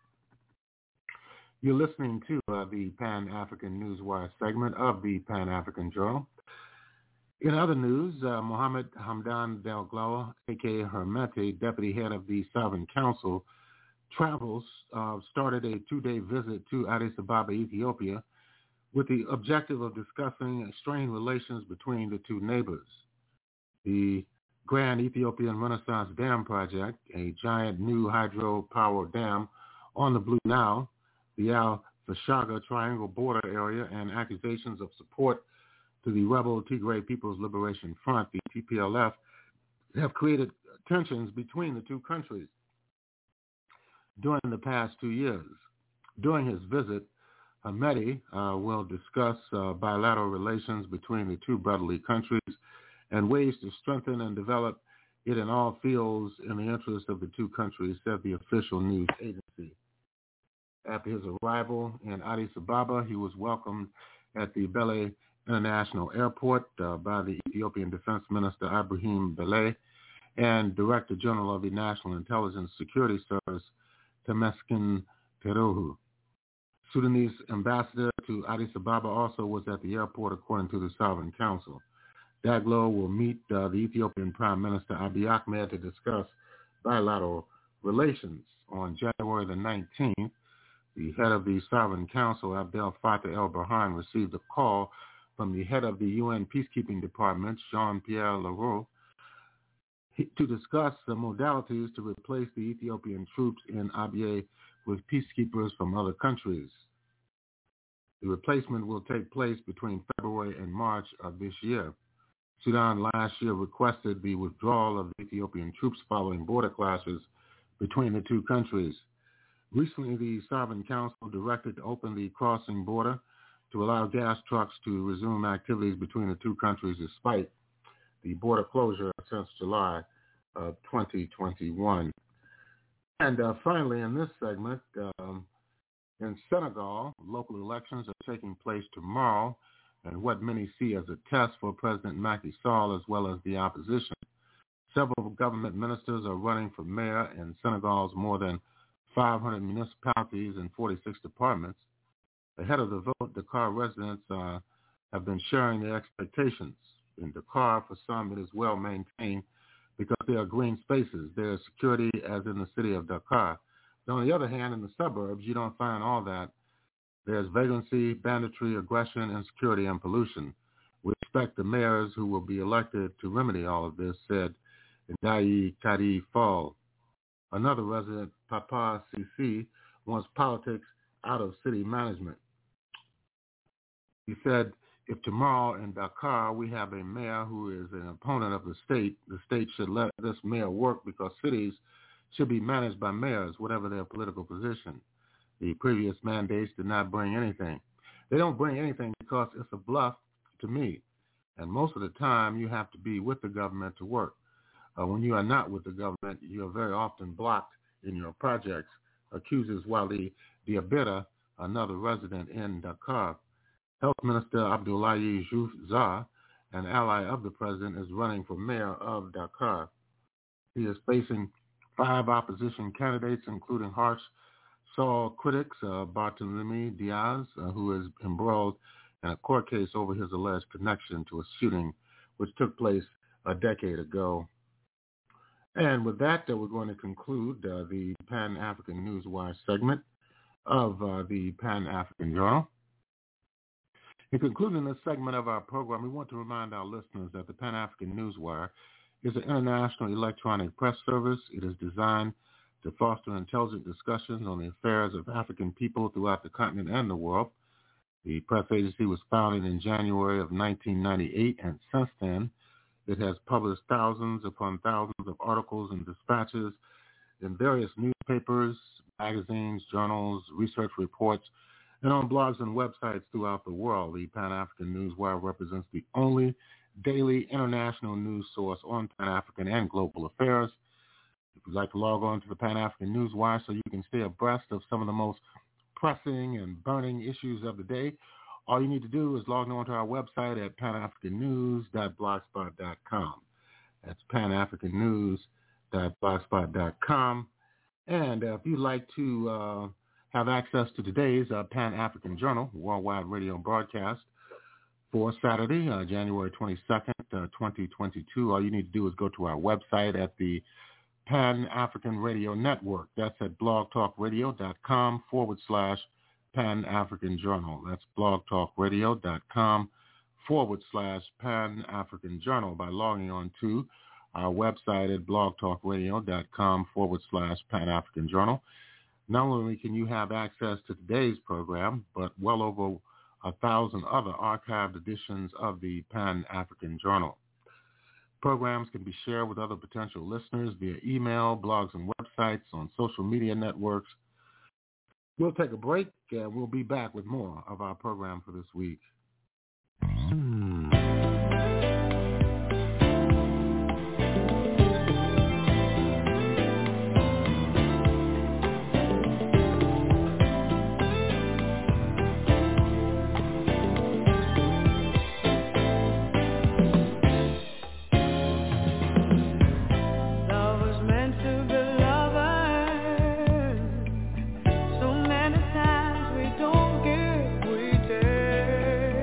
You're listening to uh, the Pan-African Newswire segment of the Pan-African Journal. In other news, uh, Mohamed Hamdan Daglo, a k a. Hermete, deputy head of the Sovereign Council, travels, uh, started a two-day visit to Addis Ababa, Ethiopia, with the objective of discussing strained relations between the two neighbors. The Grand Ethiopian Renaissance Dam Project, a giant new hydropower dam on the Blue Nile, the Al-Fashaga Triangle border area, and accusations of support to the rebel Tigray People's Liberation Front, the T P L F, have created tensions between the two countries during the past two years. During his visit, Hamedi uh, will discuss uh, bilateral relations between the two brotherly countries and ways to strengthen and develop it in all fields in the interest of the two countries, said the official news agency. After his arrival in Addis Ababa, he was welcomed at the Bele International Airport uh, by the Ethiopian Defense Minister Ibrahim Bele and Director General of the National Intelligence Security Service, Temeskin Teruhu. Sudanese ambassador to Addis Ababa also was at the airport, according to the Sovereign Council. Daglo will meet uh, the Ethiopian Prime Minister Abiy Ahmed to discuss bilateral relations. On January the nineteenth, the head of the Sovereign Council, Abdel Fattah el-Burhan, received a call from the head of the U N Peacekeeping Department, Jean-Pierre Leroux, to discuss the modalities to replace the Ethiopian troops in Abyei with peacekeepers from other countries. The replacement will take place between February and March of this year. Sudan last year requested the withdrawal of the Ethiopian troops following border clashes between the two countries. Recently, the Sovereign Council directed to open the crossing border to allow gas trucks to resume activities between the two countries despite the border closure since July of twenty twenty-one. And uh, finally, in this segment, um, in Senegal, local elections are taking place tomorrow, and what many see as a test for President Macky Sall as well as the opposition. Several government ministers are running for mayor in Senegal's more than five hundred municipalities and forty-six departments. Ahead of the vote, Dakar residents uh, have been sharing their expectations. In Dakar, for some, it is well maintained because there are green spaces. There is security as in the city of Dakar. But on the other hand, in the suburbs, you don't find all that. There's vagrancy, banditry, aggression, insecurity, and pollution. We expect the mayors who will be elected to remedy all of this, said Ndayi Kadi Fall. Another resident, Papa Sisi, wants politics out of city management. He said, if tomorrow in Dakar we have a mayor who is an opponent of the state, the state should let this mayor work because cities should be managed by mayors, whatever their political position. The previous mandates did not bring anything. They don't bring anything because it's a bluff to me. And most of the time you have to be with the government to work. Uh, when you are not with the government, you are very often blocked in your projects, accuses Wali Diabeta, another resident in Dakar. Health Minister Abdoulaye Diouf Sarr, an ally of the president, is running for mayor of Dakar. He is facing five opposition candidates, including harsh Saul critics, uh, Bartolome Diaz, uh, who is embroiled in a court case over his alleged connection to a shooting which took place a decade ago. And with that, uh, we're going to conclude uh, the Pan-African Newswire segment of uh, the Pan-African Journal. In concluding this segment of our program, we want to remind our listeners that the Pan-African Newswire is an international electronic press service. It is designed to foster intelligent discussions on the affairs of African people throughout the continent and the world. The press agency was founded in January of nineteen ninety-eight, and since then, it has published thousands upon thousands of articles and dispatches in various newspapers, magazines, journals, research reports, and on blogs and websites throughout the world. The Pan-African Newswire represents the only daily international news source on Pan-African and global affairs. If you'd like to log on to the Pan-African Newswire so you can stay abreast of some of the most pressing and burning issues of the day, all you need to do is log on to our website at pan african news dot blogspot dot com. That's pan african news dot blogspot dot com. And uh, if you'd like to uh, have access to today's uh, Pan-African Journal worldwide radio broadcast for Saturday, uh, January twenty-second, uh, twenty twenty-two, all you need to do is go to our website at the Pan-African Radio Network. That's at blogtalkradio.com forward slash Pan-African Journal. That's blogtalkradio.com forward slash Pan-African Journal by logging on to our website at blogtalkradio.com forward slash Pan-African Journal. Not only can you have access to today's program, but well over a thousand other archived editions of the Pan-African Journal. Programs can be shared with other potential listeners via email, blogs, and websites, on social media networks. We'll take a break, and we'll be back with more of our program for this week. So many times we don't get, we take.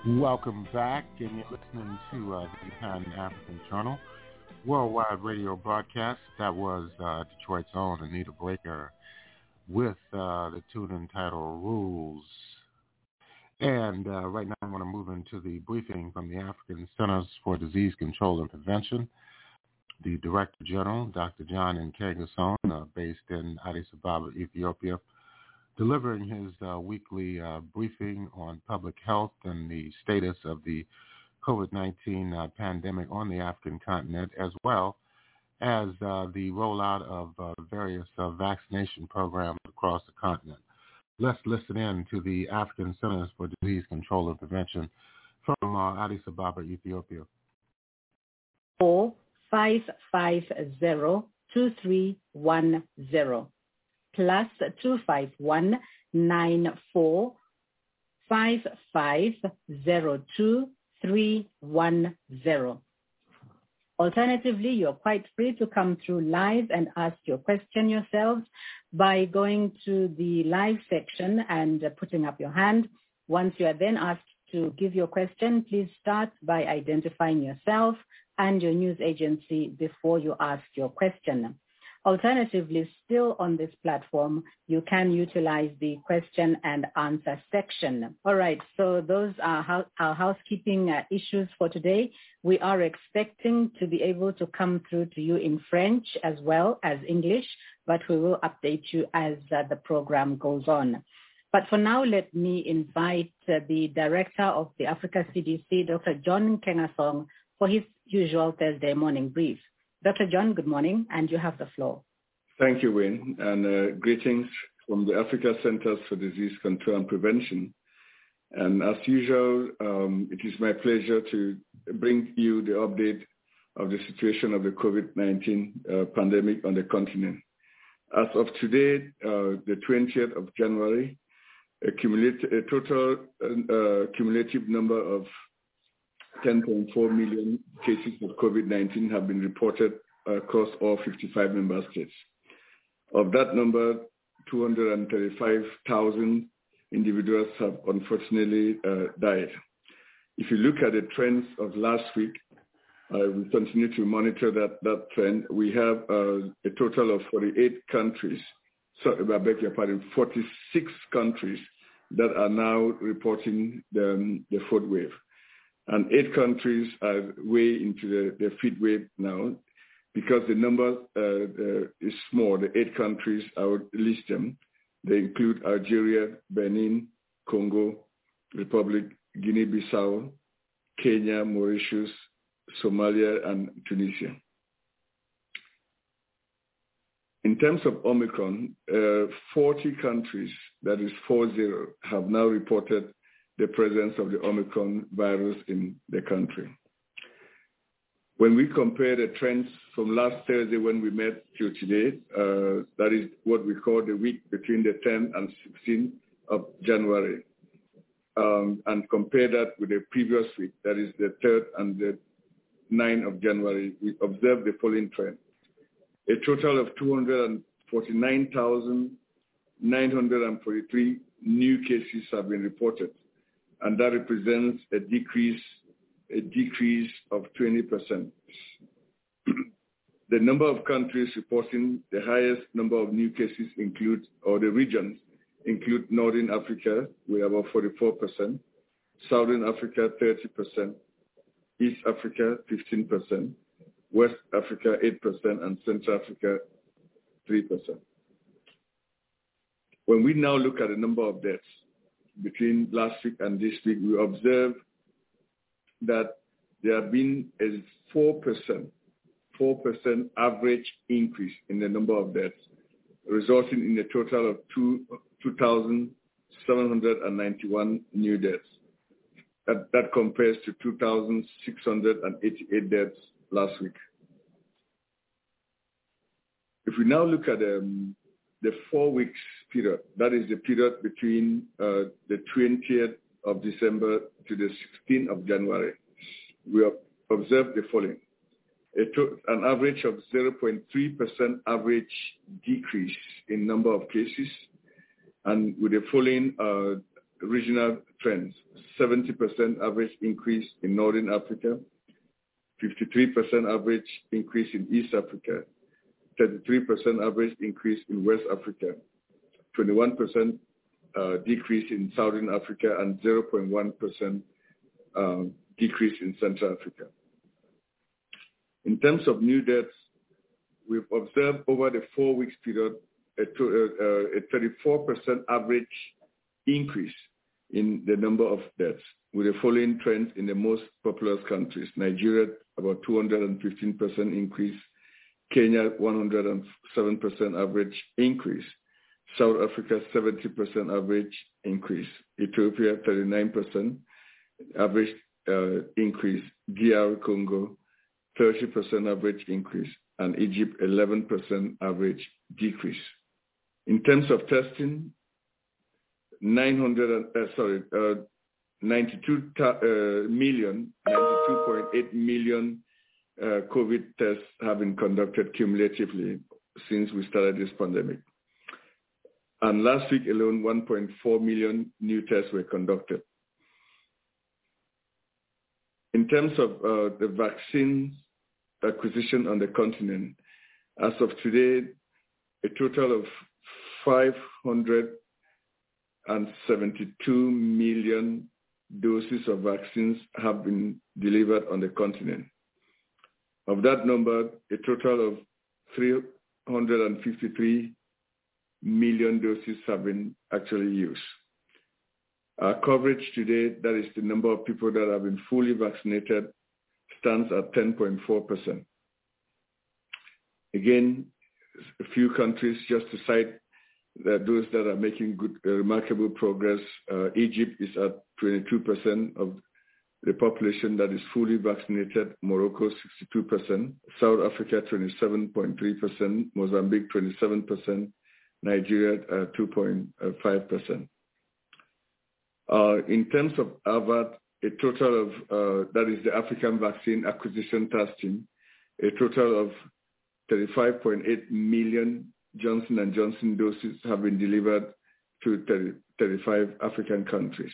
Welcome back, and you're listening to uh, the Pan-African Journal worldwide radio broadcast. That was uh, Detroit's own Anita Breaker with uh, the tune entitled Rules. And uh, right now I'm going to move into the briefing from the African Centers for Disease Control and Prevention. The Director General, Doctor John Nkengasong, uh, based in Addis Ababa, Ethiopia, delivering his uh, weekly uh, briefing on public health and the status of the COVID nineteen uh, pandemic on the African continent, as well as uh, the rollout of uh, various uh, vaccination programs across the continent. Let's listen in to the African Centers for Disease Control and Prevention from uh, Addis Ababa, Ethiopia. Four five five zero two three one zero plus two five one nine four five five zero two three one zero. Alternatively, you're quite free to come through live and ask your question yourselves by going to the live section and uh, putting up your hand. Once you are then asked to give your question, please start by identifying yourself and your news agency before you ask your question. Alternatively, still on this platform, you can utilize the question and answer section. All right, so those are ho- our housekeeping uh, issues for today. We are expecting to be able to come through to you in French as well as English, but we will update you as uh, the program goes on. But for now, let me invite uh, the Director of the Africa C D C, Doctor John Nkengasong, for his usual Thursday morning brief. Doctor John, good morning, and you have the floor. Thank you, Wayne, and uh, greetings from the Africa Centers for Disease Control and Prevention. And as usual, um, it is my pleasure to bring you the update of the situation of the COVID nineteen uh, pandemic on the continent. As of today, uh, the twentieth of January, a, cumulative, a total uh, cumulative number of ten point four million cases of COVID nineteen have been reported across all fifty-five member states. Of that number, two hundred thirty-five thousand individuals have unfortunately uh, died. If you look at the trends of last week, uh, we continue to monitor that, that trend. We have uh, a total of forty-eight countries, sorry, I beg your pardon, forty-six countries that are now reporting the, the fourth wave. And eight countries are way into the, the fifth wave now. Because the number uh, uh, is small, the eight countries, I would list them. They include Algeria, Benin, Congo, Republic, Guinea-Bissau, Kenya, Mauritius, Somalia, and Tunisia. In terms of Omicron, uh, forty countries, that is four zero, have now reported the presence of the Omicron virus in the country. When we compare the trends from last Thursday when we met to today, uh, that is what we call the week between the tenth and sixteenth of January, um, and compare that with the previous week, that is the third and the ninth of January, we observe the following trend. A total of two hundred forty-nine thousand nine hundred forty-three new cases have been reported, and that represents a decrease a decrease of twenty percent. The number of countries reporting the highest number of new cases include, or the regions include Northern Africa with about forty-four percent, Southern Africa thirty percent, East Africa fifteen percent, West Africa eight percent, and Central Africa three percent. When we now look at the number of deaths between last week and this week, we observe that there have been a four percent, four percent average increase in the number of deaths, resulting in a total of two thousand seven hundred ninety-one new deaths. That, that compares to two thousand six hundred eighty-eight deaths last week. If we now look at um, the four weeks period, that is the period between uh, the twentieth of December to the sixteenth of January, we have observed the following. A to, an average of zero point three percent average decrease in number of cases, and with the following uh, regional trends. seventy percent average increase in Northern Africa, fifty-three percent average increase in East Africa, thirty-three percent average increase in West Africa, twenty-one percent uh, decrease in Southern Africa, and zero point one percent uh, decrease in Central Africa. In terms of new deaths, we've observed over the four weeks period a, a, a thirty-four percent average increase in the number of deaths, with the following trends in the most populous countries. Nigeria, about two hundred fifteen percent increase. Kenya, one hundred seven percent average increase. South Africa, seventy percent average increase. Ethiopia, thirty-nine percent average uh, increase. D R Congo, thirty percent average increase. And Egypt, eleven percent average decrease. In terms of testing, nine hundred, uh, sorry, uh, ninety-two uh, million, ninety-two point eight million uh, COVID tests have been conducted cumulatively since we started this pandemic. And last week alone, one point four million new tests were conducted. In terms of uh, the vaccines acquisition on the continent, as of today, a total of five hundred seventy-two million doses of vaccines have been delivered on the continent. Of that number, a total of three hundred fifty-three million doses have been actually used. Our coverage today, that is the number of people that have been fully vaccinated, stands at ten point four percent. Again, a few countries, just to cite that those that are making good, uh, remarkable progress. Uh, Egypt is at twenty-two percent of the population that is fully vaccinated. Morocco, sixty-two percent. South Africa, twenty-seven point three percent. Mozambique, twenty-seven percent. Nigeria, uh, two point five percent. Uh, in terms of A V A T, a total of, uh, that is the African Vaccine Acquisition Task Team, a total of thirty-five point eight million Johnson and Johnson doses have been delivered to thirty, thirty-five African countries.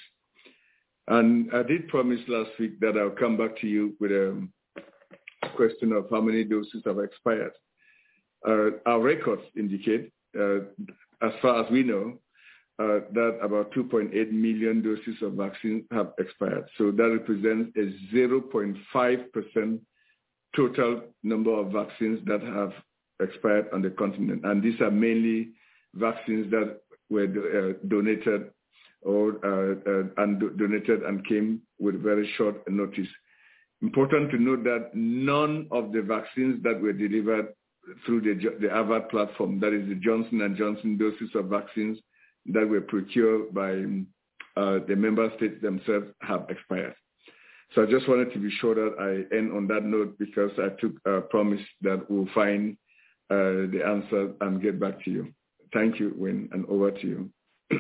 And I did promise last week that I'll come back to you with a question of how many doses have expired. Uh, our records indicate, uh, as far as we know, uh, that about two point eight million doses of vaccine have expired. So that represents a zero point five percent total number of vaccines that have expired on the continent. And these are mainly vaccines that were uh, donated or uh, uh, and do- donated and came with very short notice. Important to note that none of the vaccines that were delivered through the, the A V A T platform, that is the Johnson and Johnson doses of vaccines that were procured by uh, the member states themselves, have expired. So I just wanted to be sure that I end on that note, because I took a promise that we'll find uh, the answer and get back to you. Thank you, Wayne, and over to you.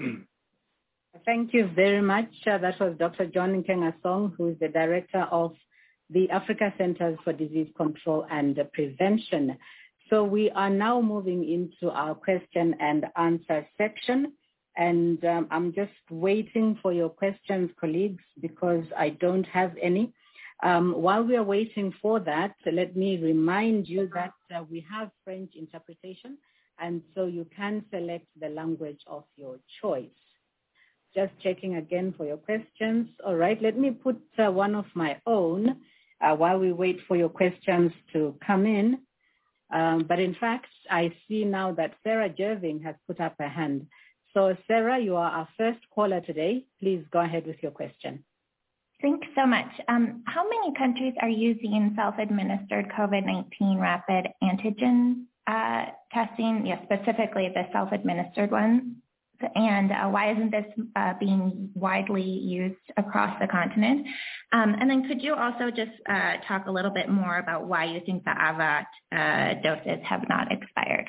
Thank you very much. Uh, that was Doctor John Nkengasong, who is the director of the Africa Centers for Disease Control and Prevention. So we are now moving into our question and answer section. And um, I'm just waiting for your questions, colleagues, because I don't have any. Um, while we are waiting for that, let me remind you that uh, we have French interpretation, and so you can select the language of your choice. Just checking again for your questions. All right, let me put uh, one of my own uh, while we wait for your questions to come in. Um, but in fact, I see now that Sarah Jerving has put up her hand. So Sarah, you are our first caller today. Please go ahead with your question. Thanks so much. Um, how many countries are using self-administered COVID nineteen rapid antigen uh, testing, yeah, specifically the self-administered one? And uh, why isn't this uh, being widely used across the continent? Um, and then could you also just uh, talk a little bit more about why you think the A V A T uh, doses have not expired?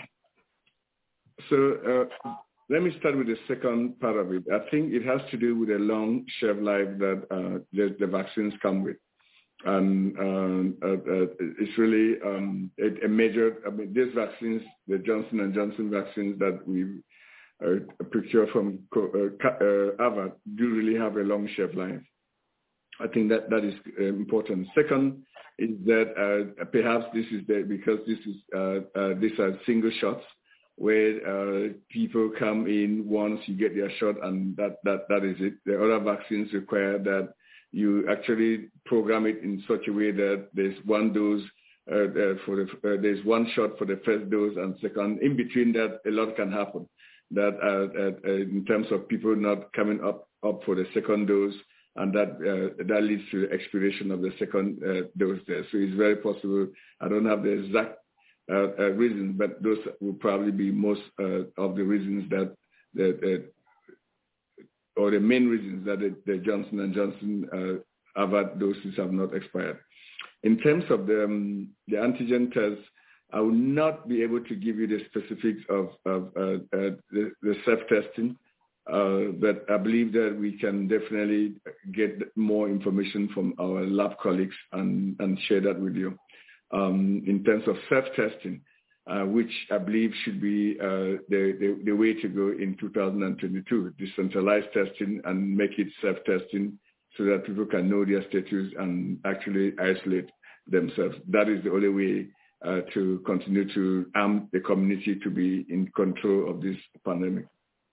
So uh, let me start with the second part of it. I think it has to do with the long shelf life that uh, the, the vaccines come with. And um, uh, uh, it's really um, a, a major, I mean, these vaccines, the Johnson and Johnson vaccines that we uh, procured from uh, uh, Harvard do really have a long shelf life. I think that that is uh, important. Second is that uh, perhaps this is the, because this is uh, uh, these are single shots where uh, people come in once you get their shot and that, that, that is it. The other vaccines require that you actually program it in such a way that there's one dose uh, uh, for the, uh, there's one shot for the first dose and second. In between that, a lot can happen. That uh, uh, in terms of people not coming up up for the second dose, and that uh, that leads to the expiration of the second uh, dose there. So it's very possible. I don't have the exact uh, uh, reasons, but those will probably be most uh, of the reasons that the uh, or the main reasons that the, the Johnson and Johnson uh, Harvard doses have not expired. In terms of the um, the antigen tests, I will not be able to give you the specifics of, of uh, uh, the, the self-testing, uh, but I believe that we can definitely get more information from our lab colleagues and, and share that with you. Um, in terms of self-testing, uh, which I believe should be uh, the, the, the way to go in two thousand twenty-two, decentralized testing and make it self-testing so that people can know their status and actually isolate themselves. That is the only way Uh, to continue to arm the community to be in control of this pandemic.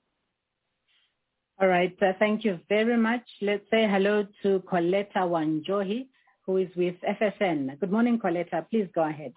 All right. Uh, thank you very much. Let's say hello to Coletta Wanjohi, who is with F S N. Good morning, Coletta. Please go ahead.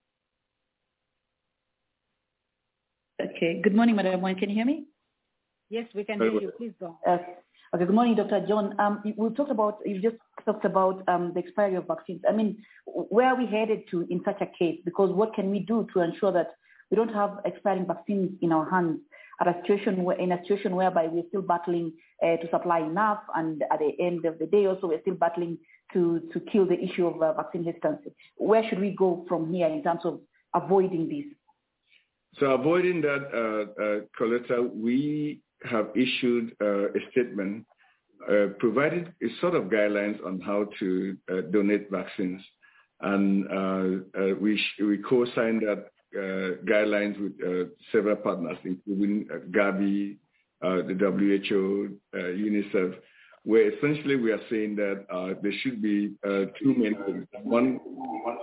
Okay. Good morning, Madam Wan. Can you hear me? Yes, we can hear you. Please go ahead. Uh, Okay, good morning, Doctor John. Um, we talked about, you just talked about um, the expiry of vaccines. I mean, where are we headed to in such a case? Because what can we do to ensure that we don't have expiring vaccines in our hands at a situation where, in a situation whereby we're still battling uh, to supply enough, and at the end of the day also we're still battling to, to kill the issue of uh, vaccine hesitancy? Where should we go from here in terms of avoiding this? So avoiding that, uh, uh, Coletta, we have issued uh, a statement uh, provided a sort of guidelines on how to uh, donate vaccines. And uh, uh, we, sh- we co-signed that uh, guidelines with uh, several partners, including uh, Gavi, uh, the W H O, uh, UNICEF, where essentially we are saying that uh, there should be uh, two main things. One, one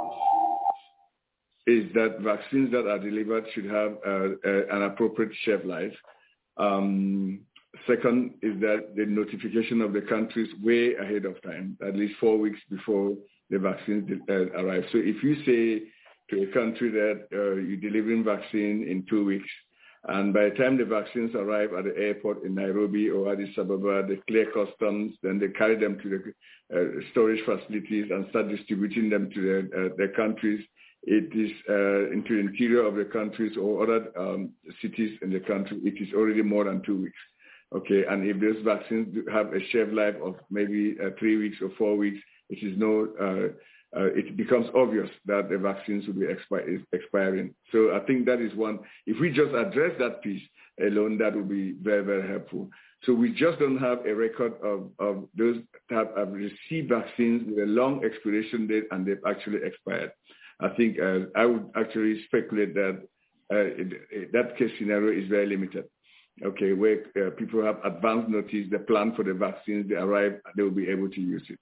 is that vaccines that are delivered should have uh, uh, an appropriate shelf life. Um, second is that the notification of the countries way ahead of time, at least four weeks before the vaccines uh, arrive. So if you say to a country that uh, you're delivering vaccine in two weeks, and by the time the vaccines arrive at the airport in Nairobi or Addis Ababa, they clear customs, then they carry them to the uh, storage facilities and start distributing them to the, uh, the countries. It is uh, into the interior of the countries or other um, cities in the country, it is already more than two weeks. Okay, and if those vaccines have a shelf life of maybe uh, three weeks or four weeks, it is no, uh, uh, it becomes obvious that the vaccines will be expi- expiring. So I think that is one. If we just address that piece alone, that will be very, very helpful. So we just don't have a record of, of those that have received vaccines with a long expiration date and they've actually expired. I think uh, I would actually speculate that uh, it, it, that case scenario is very limited. Okay, where uh, people have advance notice, they plan for the vaccines, they arrive, they will be able to use it.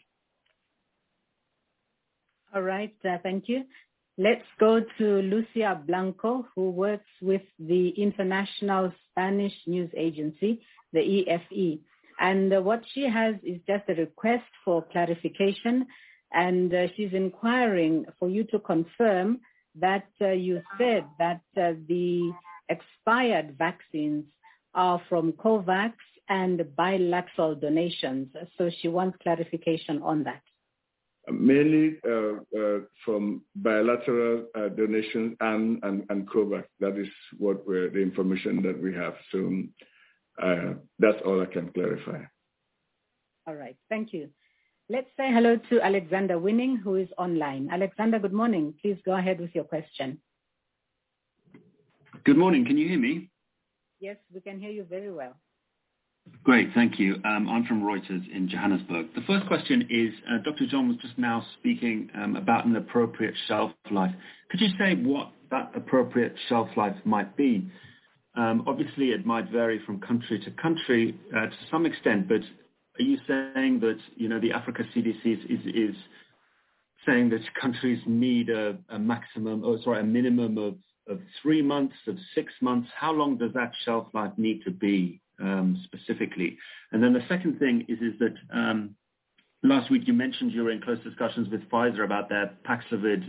All right, uh, thank you. Let's go to Lucia Blanco, who works with the International Spanish News Agency, the E F E. And uh, what she has is just a request for clarification. And uh, she's inquiring for you to confirm that uh, you said that uh, the expired vaccines are from COVAX and bilateral donations. So she wants clarification on that. Mainly uh, uh, from bilateral uh, donations and, and, and COVAX. That is what we're, the information that we have. So uh, that's all I can clarify. All right. Thank you. Let's say hello to Alexander Winning, who is online. Alexander, good morning. Please go ahead with your question. Good morning. Can you hear me? Yes, we can hear you very well. Great, thank you. Um, I'm from Reuters in Johannesburg. The first question is, uh, Doctor John was just now speaking um, about an appropriate shelf life. Could you say what that appropriate shelf life might be? Um, obviously, it might vary from country to country uh, to some extent, but are you saying that, you know, the Africa C D C is, is, is saying that countries need a, a maximum, or sorry, a minimum of, of three months, of six months? How long does that shelf life need to be um, specifically? And then the second thing is, is that um, last week you mentioned you were in close discussions with Pfizer about their Paxlovid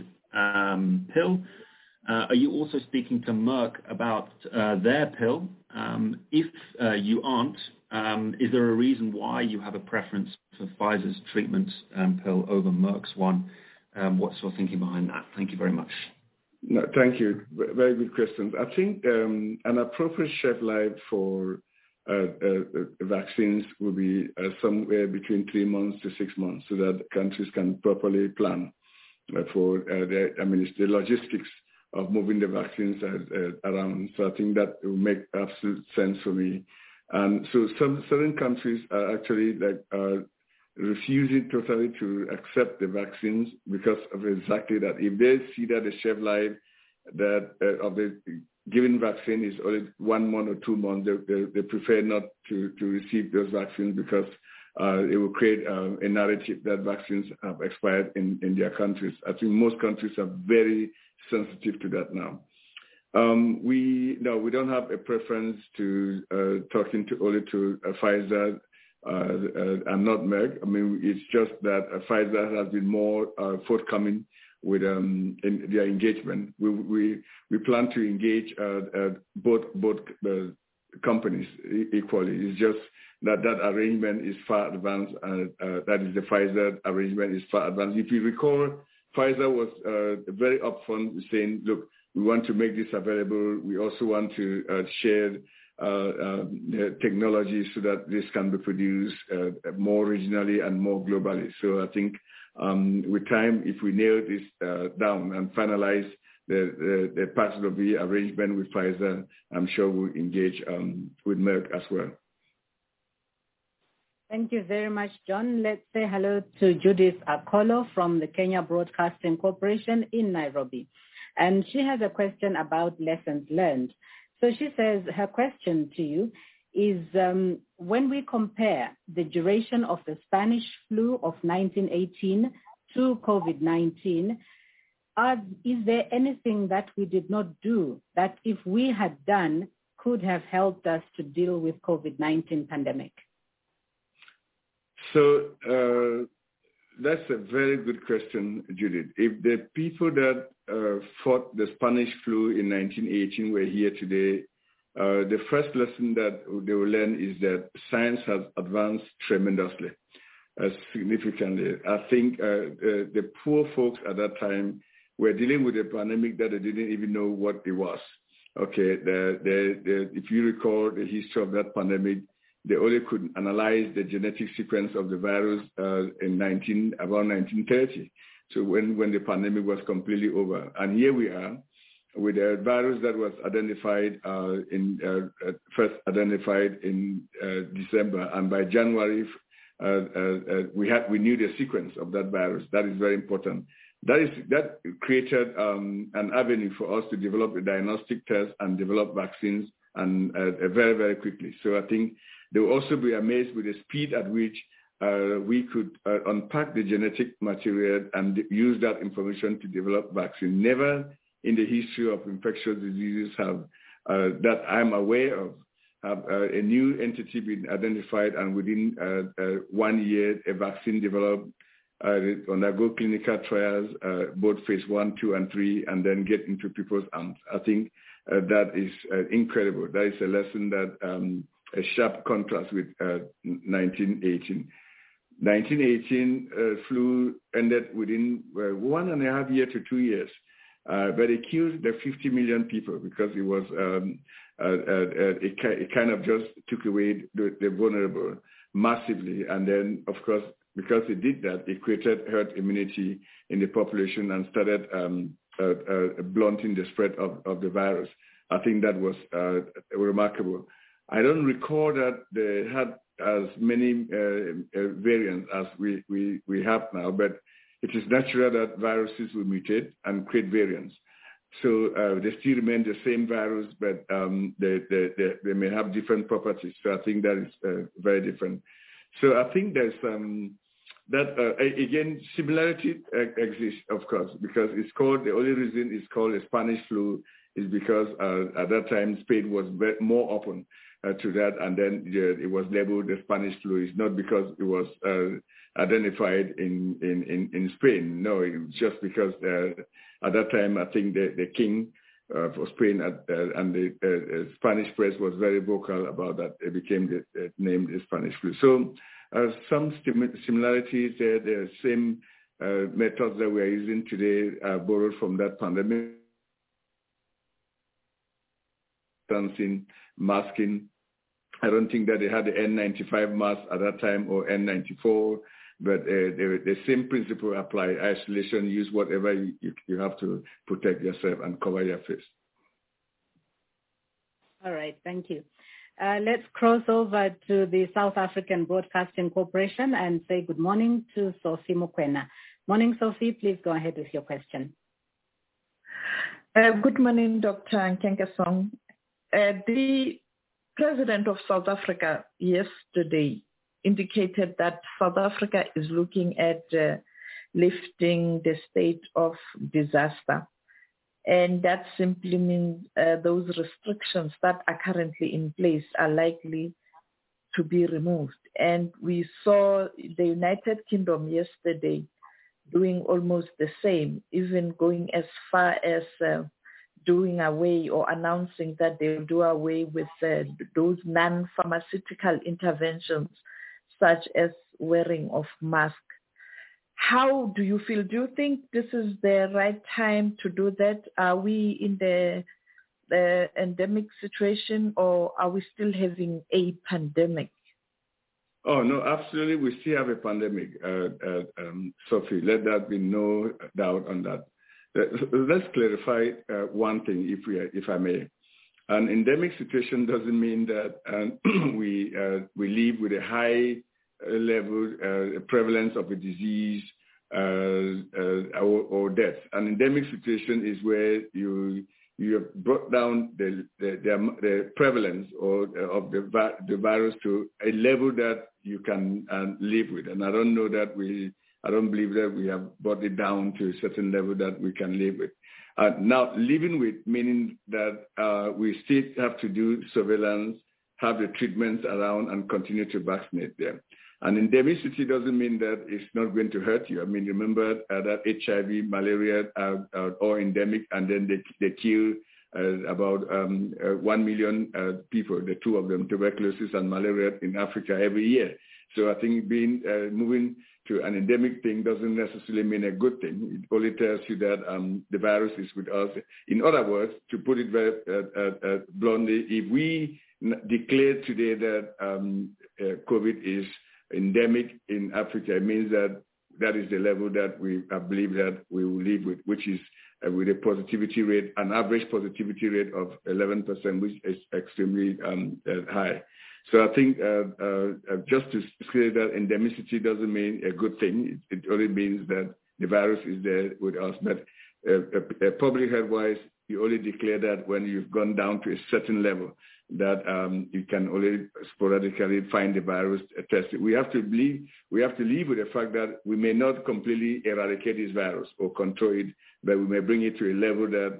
um, pill. Uh, are you also speaking to Merck about uh, their pill? Um, if uh, you aren't, um, is there a reason why you have a preference for Pfizer's treatment um, pill over Merck's one? Um, what's your thinking behind that? Thank you very much. No, thank you. Very good questions. I think um, an appropriate shelf life for uh, uh, vaccines will be uh, somewhere between three months to six months, so that countries can properly plan uh, for uh, the, I mean, it's the logistics of moving the vaccines uh, uh, around. So I think that will make absolute sense for me. And so some certain countries are actually like uh, refusing totally to accept the vaccines because of exactly that. If they see that the shelf life that uh, of the given vaccine is only one month or two months, they, they, they prefer not to, to receive those vaccines because uh, it will create uh, a narrative that vaccines have expired in, in their countries. I think most countries are very sensitive to that now. Um, we no, we don't have a preference to uh, talking to only to uh, Pfizer uh, uh, and not Merck. I mean, it's just that uh, Pfizer has been more uh, forthcoming with um, in their engagement. We we we plan to engage uh, uh, both both uh, companies equally. It's just that that arrangement is far advanced. Uh, uh, that is the Pfizer arrangement is far advanced. If you recall, Pfizer was uh, very upfront saying, look, we want to make this available. We also want to uh, share uh, uh, the technology so that this can be produced uh, more regionally and more globally. So I think um, with time, if we nail this uh, down and finalize the, the, the Paxlovid arrangement with Pfizer, I'm sure we'll engage um, with Merck as well. Thank you very much, John. Let's say hello to Judith Akolo from the Kenya Broadcasting Corporation in Nairobi. And she has a question about lessons learned. So she says her question to you is, um, when we compare the duration of the Spanish flu of nineteen eighteen to COVID nineteen, are, is there anything that we did not do that if we had done could have helped us to deal with COVID nineteen pandemic? So uh, that's a very good question, Judith. If the people that uh, fought the Spanish flu in nineteen eighteen were here today, uh, the first lesson that they will learn is that science has advanced tremendously, uh, significantly. I think uh, the, the poor folks at that time were dealing with a pandemic that they didn't even know what it was. Okay, the, the, the, if you recall the history of that pandemic, they only could analyze the genetic sequence of the virus uh, in nineteen, around nineteen thirty. So when, when the pandemic was completely over. And here we are with a virus that was identified, uh, in uh, first identified in uh, December. And by January, uh, uh, uh, we had we knew the sequence of that virus. That is very important. That is that created um, an avenue for us to develop a diagnostic test and develop vaccines and uh, very, very quickly. So I think they will also be amazed with the speed at which uh, we could uh, unpack the genetic material and use that information to develop vaccine. Never in the history of infectious diseases have, uh, that I'm aware of, have uh, a new entity been identified and within uh, uh, one year a vaccine developed, uh, undergo clinical trials, uh, both phase one, two, and three, and then get into people's arms. I think uh, that is uh, incredible. That is a lesson that um, a sharp contrast with uh, nineteen eighteen. nineteen eighteen uh, flu ended within uh, one and a half year to two years, uh, but it killed the fifty million people because it was um, uh, uh, it, it kind of just took away the, the vulnerable massively, and then of course because it did that, it created herd immunity in the population and started um, uh, uh, blunting the spread of, of the virus. I think that was uh, remarkable. I don't recall that they had as many uh, uh, variants as we, we, we have now, but it is natural that viruses will mutate and create variants. So uh, they still remain the same virus, but um, they, they, they, they may have different properties. So I think that is uh, very different. So I think there's um, that, uh, again, similarity exists, of course, because it's called, the only reason it's called a Spanish flu is because uh, at that time Spain was more open uh, to that, and then uh, it was labeled the Spanish flu. It's not because it was uh, identified in, in, in, in Spain. No, it was just because uh, at that time I think the, the king uh, for Spain uh, and the uh, Spanish press was very vocal about that. It became the, uh, named the Spanish flu. So uh, some similarities there, the same uh, methods that we are using today are borrowed from that pandemic. Distancing, masking. I don't think that they had the N ninety-five mask at that time or N ninety-four, but uh, the, the same principle apply. Isolation, use whatever you, you, you have to protect yourself and cover your face. All right, thank you. Uh, let's cross over to the South African Broadcasting Corporation and say good morning to Sophie Mokoena. Morning, Sophie. Please go ahead with your question. Uh, good morning, Doctor Nkenkesong. Uh, the president of South Africa yesterday indicated that South Africa is looking at uh, lifting the state of disaster. And that simply means uh, those restrictions that are currently in place are likely to be removed. And we saw the United Kingdom yesterday doing almost the same, even going as far as uh, doing away or announcing that they will do away with uh, those non-pharmaceutical interventions, such as wearing of masks. How do you feel? Do you think this is the right time to do that? Are we in the, the endemic situation, or are we still having a pandemic? Oh, no, absolutely. We still have a pandemic, uh, uh, um, Sophie. Let that be no doubt on that. Let's clarify uh, one thing, if we, if I may. An endemic situation doesn't mean that uh, we uh, we live with a high level uh, prevalence of a disease uh, uh, or, or death. An endemic situation is where you you have brought down the the, the, the prevalence or uh, of the the virus to a level that you can uh, live with. And I don't know that we. I don't believe that we have brought it down to a certain level that we can live with. Uh, now, living with meaning that uh, we still have to do surveillance, have the treatments around, and continue to vaccinate them. And endemicity doesn't mean that it's not going to hurt you. I mean, remember uh, that H I V, malaria are, are all endemic, and then they, they kill uh, about um, uh, one million uh, people, the two of them, tuberculosis and malaria in Africa every year. So I think being uh, moving to an endemic thing doesn't necessarily mean a good thing. It only tells you that um, the virus is with us. In other words, to put it very uh, uh, uh, bluntly, if we n- declare today that um, uh, COVID is endemic in Africa, it means that that is the level that we I believe that we will live with, which is uh, with a positivity rate, an average positivity rate of eleven percent, which is extremely um, uh, high. So I think uh, uh, just to say that endemicity doesn't mean a good thing. It, it only means that the virus is there with us. But uh, uh, public health-wise, you only declare that when you've gone down to a certain level that um, you can only sporadically find the virus, uh, test it. We have to believe, we have to live with the fact that we may not completely eradicate this virus or control it, but we may bring it to a level that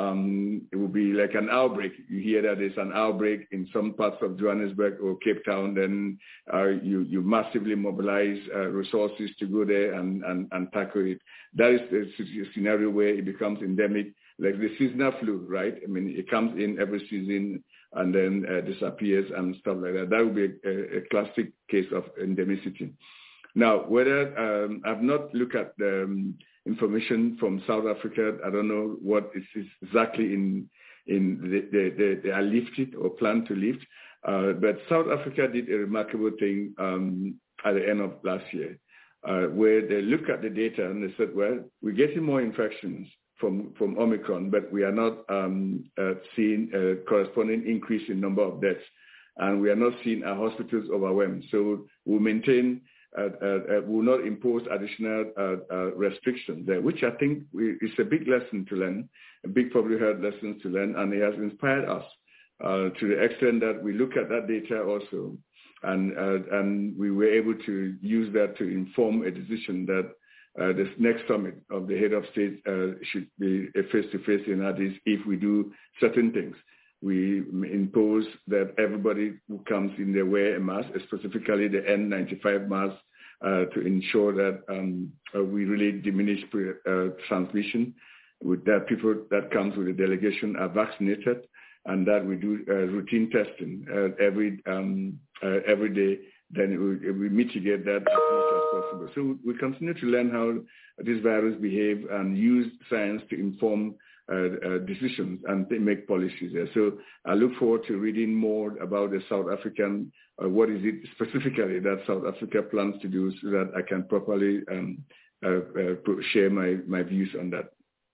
Um, it will be like an outbreak. You hear that there's an outbreak in some parts of Johannesburg or Cape Town, then uh, you, you massively mobilize uh, resources to go there and, and, and tackle it. That is a scenario where it becomes endemic, like the seasonal flu, right? I mean, it comes in every season and then uh, disappears and stuff like that. That would be a, a classic case of endemicity. Now, whether um, I've not looked at the um, information from South Africa, I don't know what is exactly in in the, the, the, they are lifted or plan to lift, uh, but South Africa did a remarkable thing um, at the end of last year, uh, where they look at the data and they said, well, we're getting more infections from from Omicron, but we are not um, uh, seeing a corresponding increase in number of deaths, and we are not seeing our hospitals overwhelmed. So we'll maintain. Uh, uh, uh, will not impose additional uh, uh, restrictions there, which I think we, is a big lesson to learn, big public health lessons to learn, and it has inspired us uh, to the extent that we look at that data also, and uh, and we were able to use that to inform a decision that uh, this next summit of the head of state uh, should be a face-to-face in Addis if we do certain things. We impose that everybody who comes in there wear a mask, specifically the N ninety-five mask, uh, to ensure that um, uh, we really diminish uh, transmission. With that, people that comes with a delegation are vaccinated, and that we do uh, routine testing uh, every um, uh, every day. Then we, we mitigate that as much as possible. So we continue to learn how this virus behave and use science to inform Uh, uh, decisions and they make policies there. So I look forward to reading more about the South African, uh, what is it specifically that South Africa plans to do so that I can properly um, uh, uh, share my, my views on that.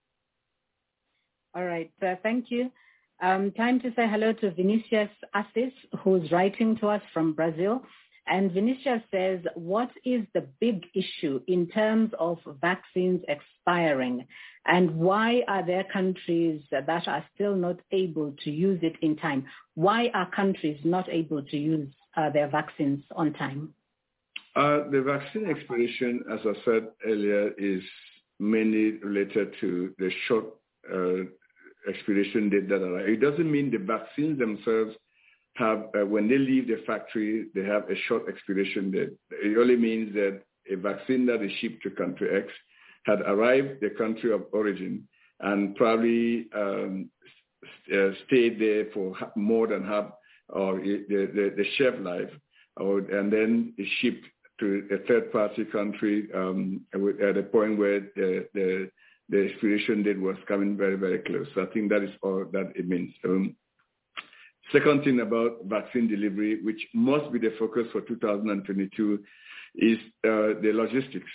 All right, uh, thank you. Um, time to say hello to Vinicius Assis, who's writing to us from Brazil. And Vinicius says, what is the big issue in terms of vaccines expiring? And why are there countries that are still not able to use it in time? Why are countries not able to use uh, their vaccines on time? Uh, the vaccine expiration, as I said earlier, is mainly related to the short uh, expiration date that are. It doesn't mean the vaccines themselves have, uh, when they leave the factory, they have a short expiration date. It only means that a vaccine that is shipped to country X had arrived the country of origin and probably um, uh, stayed there for more than half or the, the, the shelf life, or, and then is shipped to a third-party country um, at a point where the, the, the expiration date was coming very, very close. So I think that is all that it means. Um, Second thing about vaccine delivery, which must be the focus for two thousand twenty-two, is uh, the logistics.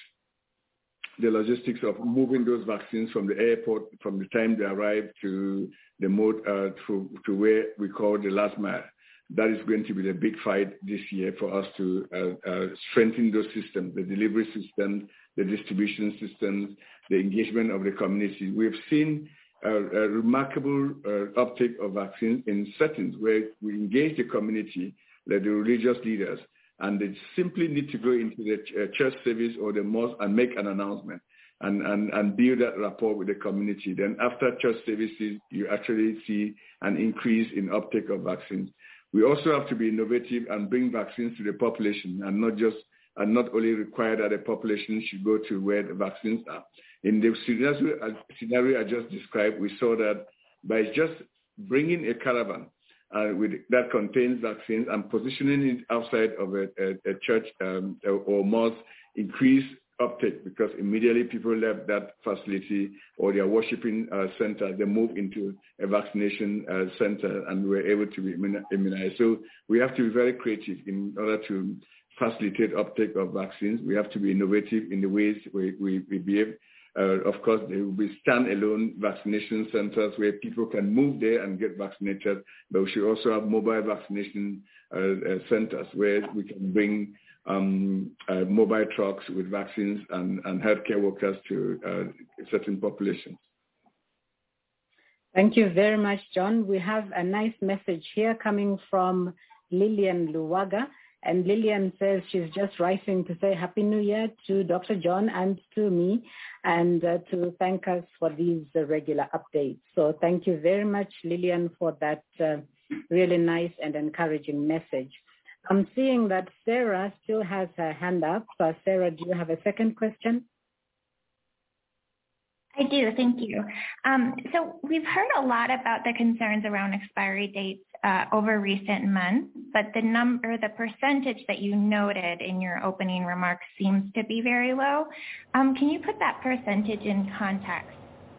The logistics of moving those vaccines from the airport, from the time they arrive to the mode, uh, to, to where we call the last mile. That is going to be the big fight this year for us to uh, uh, strengthen those systems, the delivery systems, the distribution systems, the engagement of the community. We've seen A, a remarkable uh, uptake of vaccines in settings where we engage the community, like the religious leaders, and they simply need to go into the ch- uh, church service or the mosque and make an announcement and, and, and build that rapport with the community. Then after church services, you actually see an increase in uptake of vaccines. We also have to be innovative and bring vaccines to the population and not just and not only require that the population should go to where the vaccines are. In the scenario, scenario I just described, we saw that by just bringing a caravan uh, with, that contains vaccines and positioning it outside of a, a, a church um, or mosque, increased uptake because immediately people left that facility or their worshiping uh, center, they moved into a vaccination uh, center and were able to be immunized. So we have to be very creative in order to facilitate uptake of vaccines. We have to be innovative in the ways we, we, we behave. Uh, of course, there will be stand-alone vaccination centers where people can move there and get vaccinated, but we should also have mobile vaccination uh, uh, centers where we can bring um, uh, mobile trucks with vaccines and, and healthcare workers to uh, certain populations. Thank you very much, John. We have a nice message here coming from Lillian Luwaga. And Lillian says she's just writing to say Happy New Year to Doctor John and to me, and uh, to thank us for these uh, regular updates. So thank you very much, Lillian, for that uh, really nice and encouraging message. I'm seeing that Sarah still has her hand up. So Sarah, do you have a second question? I do, thank you. Um, so we've heard a lot about the concerns around expiry dates uh, over recent months, but the number, the percentage that you noted in your opening remarks seems to be very low. Um, can you put that percentage in context?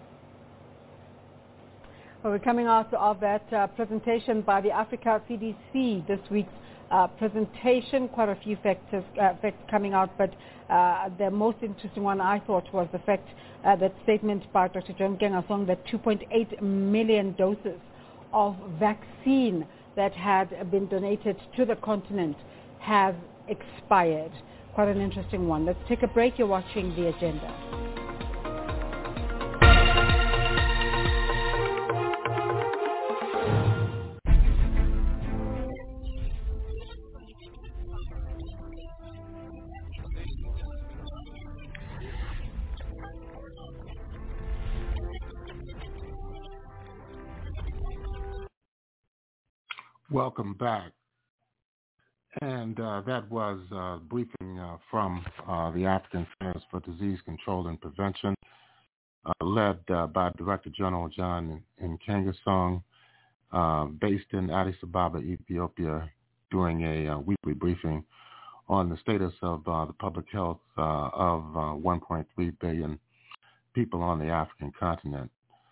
Well, we're coming out of that uh, presentation by the Africa C D C this week's Uh, presentation, quite a few factors, uh, facts coming out, but uh, the most interesting one I thought was the fact uh, that statement by Doctor John Nkengasong that two point eight million doses of vaccine that had been donated to the continent have expired. Quite an interesting one. Let's take a break. You're watching The Agenda. Welcome back. And uh, that was a briefing uh, from uh, the African Centers for Disease Control and Prevention, uh, led uh, by Director General John Nkengasong, uh, based in Addis Ababa, Ethiopia, during a uh, weekly briefing on the status of uh, the public health uh, of uh, one point three billion people on the African continent.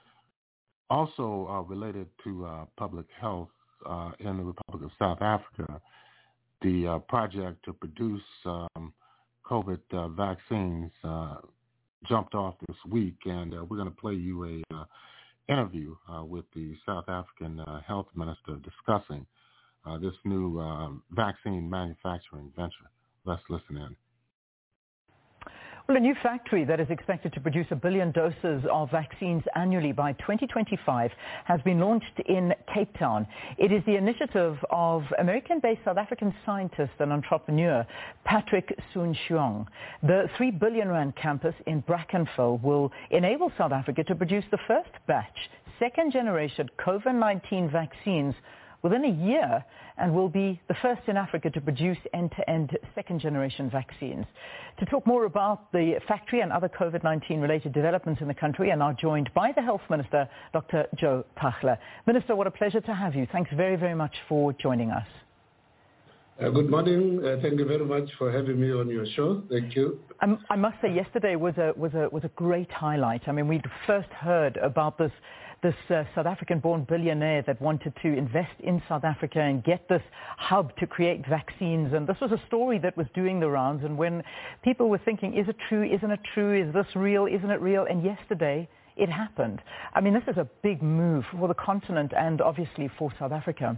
Also uh, related to uh, public health uh, in the Republic of South Africa, the uh, project to produce um, COVID uh, vaccines uh, jumped off this week, and uh, we're going to play you a uh, interview uh, with the South African uh, health minister discussing uh, this new uh, vaccine manufacturing venture. Let's listen in. Well, a new factory that is expected to produce a billion doses of vaccines annually by twenty twenty-five has been launched in Cape Town. It is the initiative of American-based South African scientist and entrepreneur Patrick Soon-Shiong. The three billion rand campus in Brackenfell will enable South Africa to produce the first batch, second-generation COVID nineteen vaccines within a year, and will be the first in Africa to produce end-to-end second-generation vaccines. To talk more about the factory and other COVID nineteen related developments in the country, and are joined by the Health Minister, Doctor Joe Phaahla. Minister, what a pleasure to have you. Thanks very, very much for joining us. Uh, good morning. Uh, thank you very much for having me on your show. Thank you. Um, I must say, yesterday was a was a was a great highlight. I mean, we'd first heard about this this uh, South African-born billionaire that wanted to invest in South Africa and get this hub to create vaccines. And this was a story that was doing the rounds. And when people were thinking, is it true? Isn't it true? Is this real? Isn't it real? And yesterday, it happened. I mean, this is a big move for the continent and obviously for South Africa.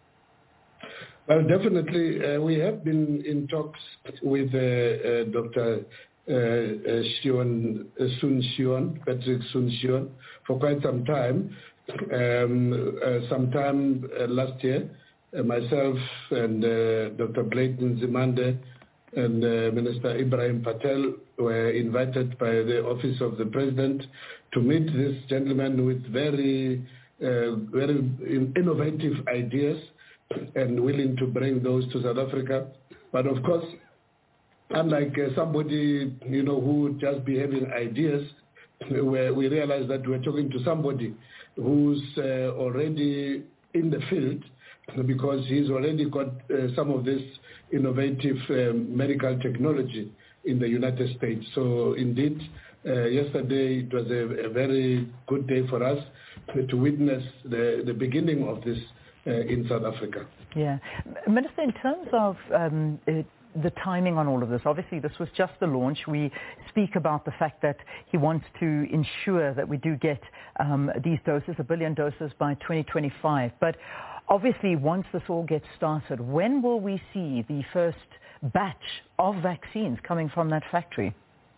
Well, definitely. Uh, we have been in talks with uh, uh, Doctor Uh, uh, Shion, uh, Soon-Shiong, Patrick Soon-Shiong, for quite some time. Um, uh, sometime uh, last year, uh, myself and uh, Doctor Clayton Zimande and uh, Minister Ibrahim Patel were invited by the Office of the President to meet this gentleman with very, uh, very innovative ideas and willing to bring those to South Africa. But of course, unlike uh, somebody, you know, who would just be having ideas, where we realize that we're talking to somebody who's uh, already in the field, because he's already got uh, some of this innovative um, medical technology in the United States. So indeed, uh, yesterday it was a, a very good day for us to witness the, the beginning of this uh, in South Africa. Yeah. Minister, in terms of um, it, the timing on all of this, obviously this was just the launch. We speak about the fact that he wants to ensure that we do get um, these doses, a billion doses by twenty twenty-five. But obviously once this all gets started, when will we see the first batch of vaccines coming from that factory?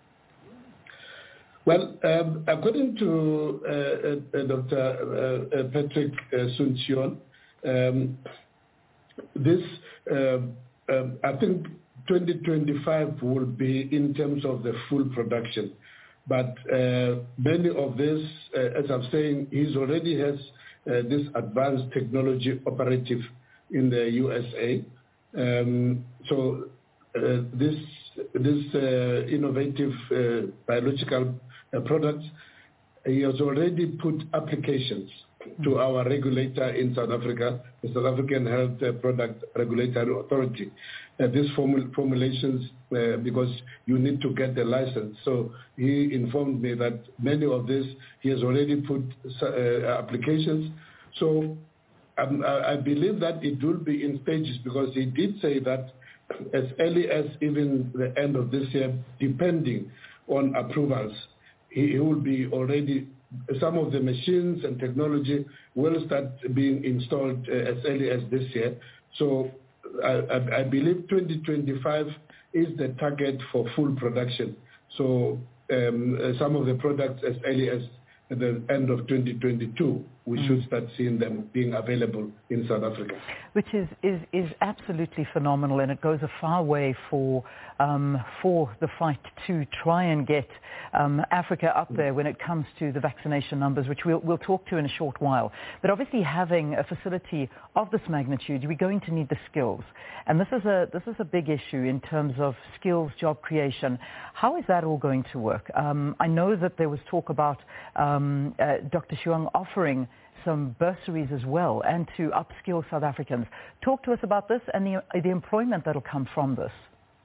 Well, um, according to uh, uh, Doctor Uh, uh, Patrick uh, Soon-Shiong, um, this, uh, uh, I think, twenty twenty-five will be in terms of the full production. But uh, many of this, uh, as I'm saying, he already has uh, this advanced technology operative in the U S A. Um, so uh, this, this uh, innovative uh, biological uh, products, he has already put applications to our regulator in South Africa, the South African Health Product Regulatory Authority. Uh, these formul formulations, uh, because you need to get the license. So he informed me that many of this, he has already put uh, applications. So um, I, I believe that it will be in stages, because he did say that as early as even the end of this year, depending on approvals, he, he will be already, some of the machines and technology will start being installed uh, as early as this year. So I, I, I believe twenty twenty-five is the target for full production. So um, uh, some of the products as early as the end of twenty twenty-two we mm. should start seeing them being available in South Africa. Which is, is, is absolutely phenomenal, and it goes a far way for, um, for the fight to try and get um, Africa up there when it comes to the vaccination numbers, which we'll, we'll talk to in a short while. But obviously having a facility of this magnitude, we're going to need the skills. And this is a, this is a big issue in terms of skills, job creation. How is that all going to work? Um, I know that there was talk about um, uh, Doctor Shuang offering some bursaries as well and to upskill South Africans. Talk to us about this and the, the employment that will come from this.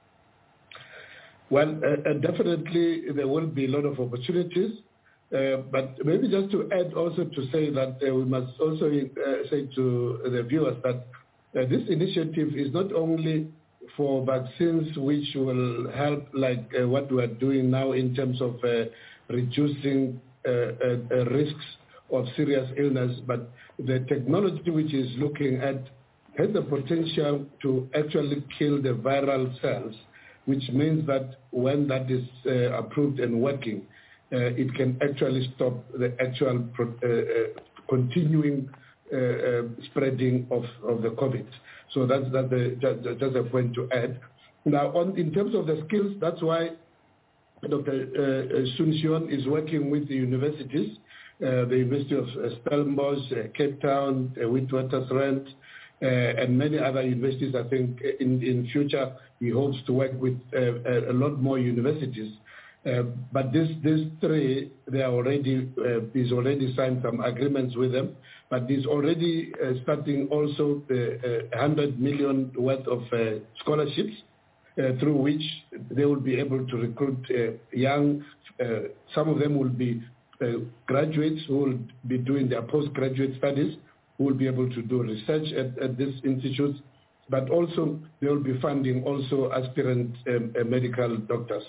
Well, uh, definitely there will be a lot of opportunities, uh, but maybe just to add also to say that uh, we must also uh, say to the viewers that uh, this initiative is not only for vaccines which will help like uh, what we are doing now in terms of uh, reducing uh, uh, risks of serious illness, but the technology which is looking at has the potential to actually kill the viral cells, which means that when that is uh, approved and working, uh, it can actually stop the actual pro- uh, uh, continuing uh, uh, spreading of, of the COVID. So that's, that's the, just, just a point to add. Now, on, in terms of the skills, that's why Doctor Uh, Sun Sion is working with the universities, uh, the University of Stellenbosch, uh, Cape Town, uh, Witwatersrand, uh, and many other universities. I think in, in future he hopes to work with uh, a lot more universities. Uh, but this, these three, they are already, uh, he's already signed some agreements with them, but he's already uh, starting also the uh, one hundred million worth of uh, scholarships uh, through which they will be able to recruit uh, young, uh, some of them will be uh, graduates who will be doing their postgraduate studies, who will be able to do research at, at this institute, but also they will be funding also aspirant um, uh, medical doctors.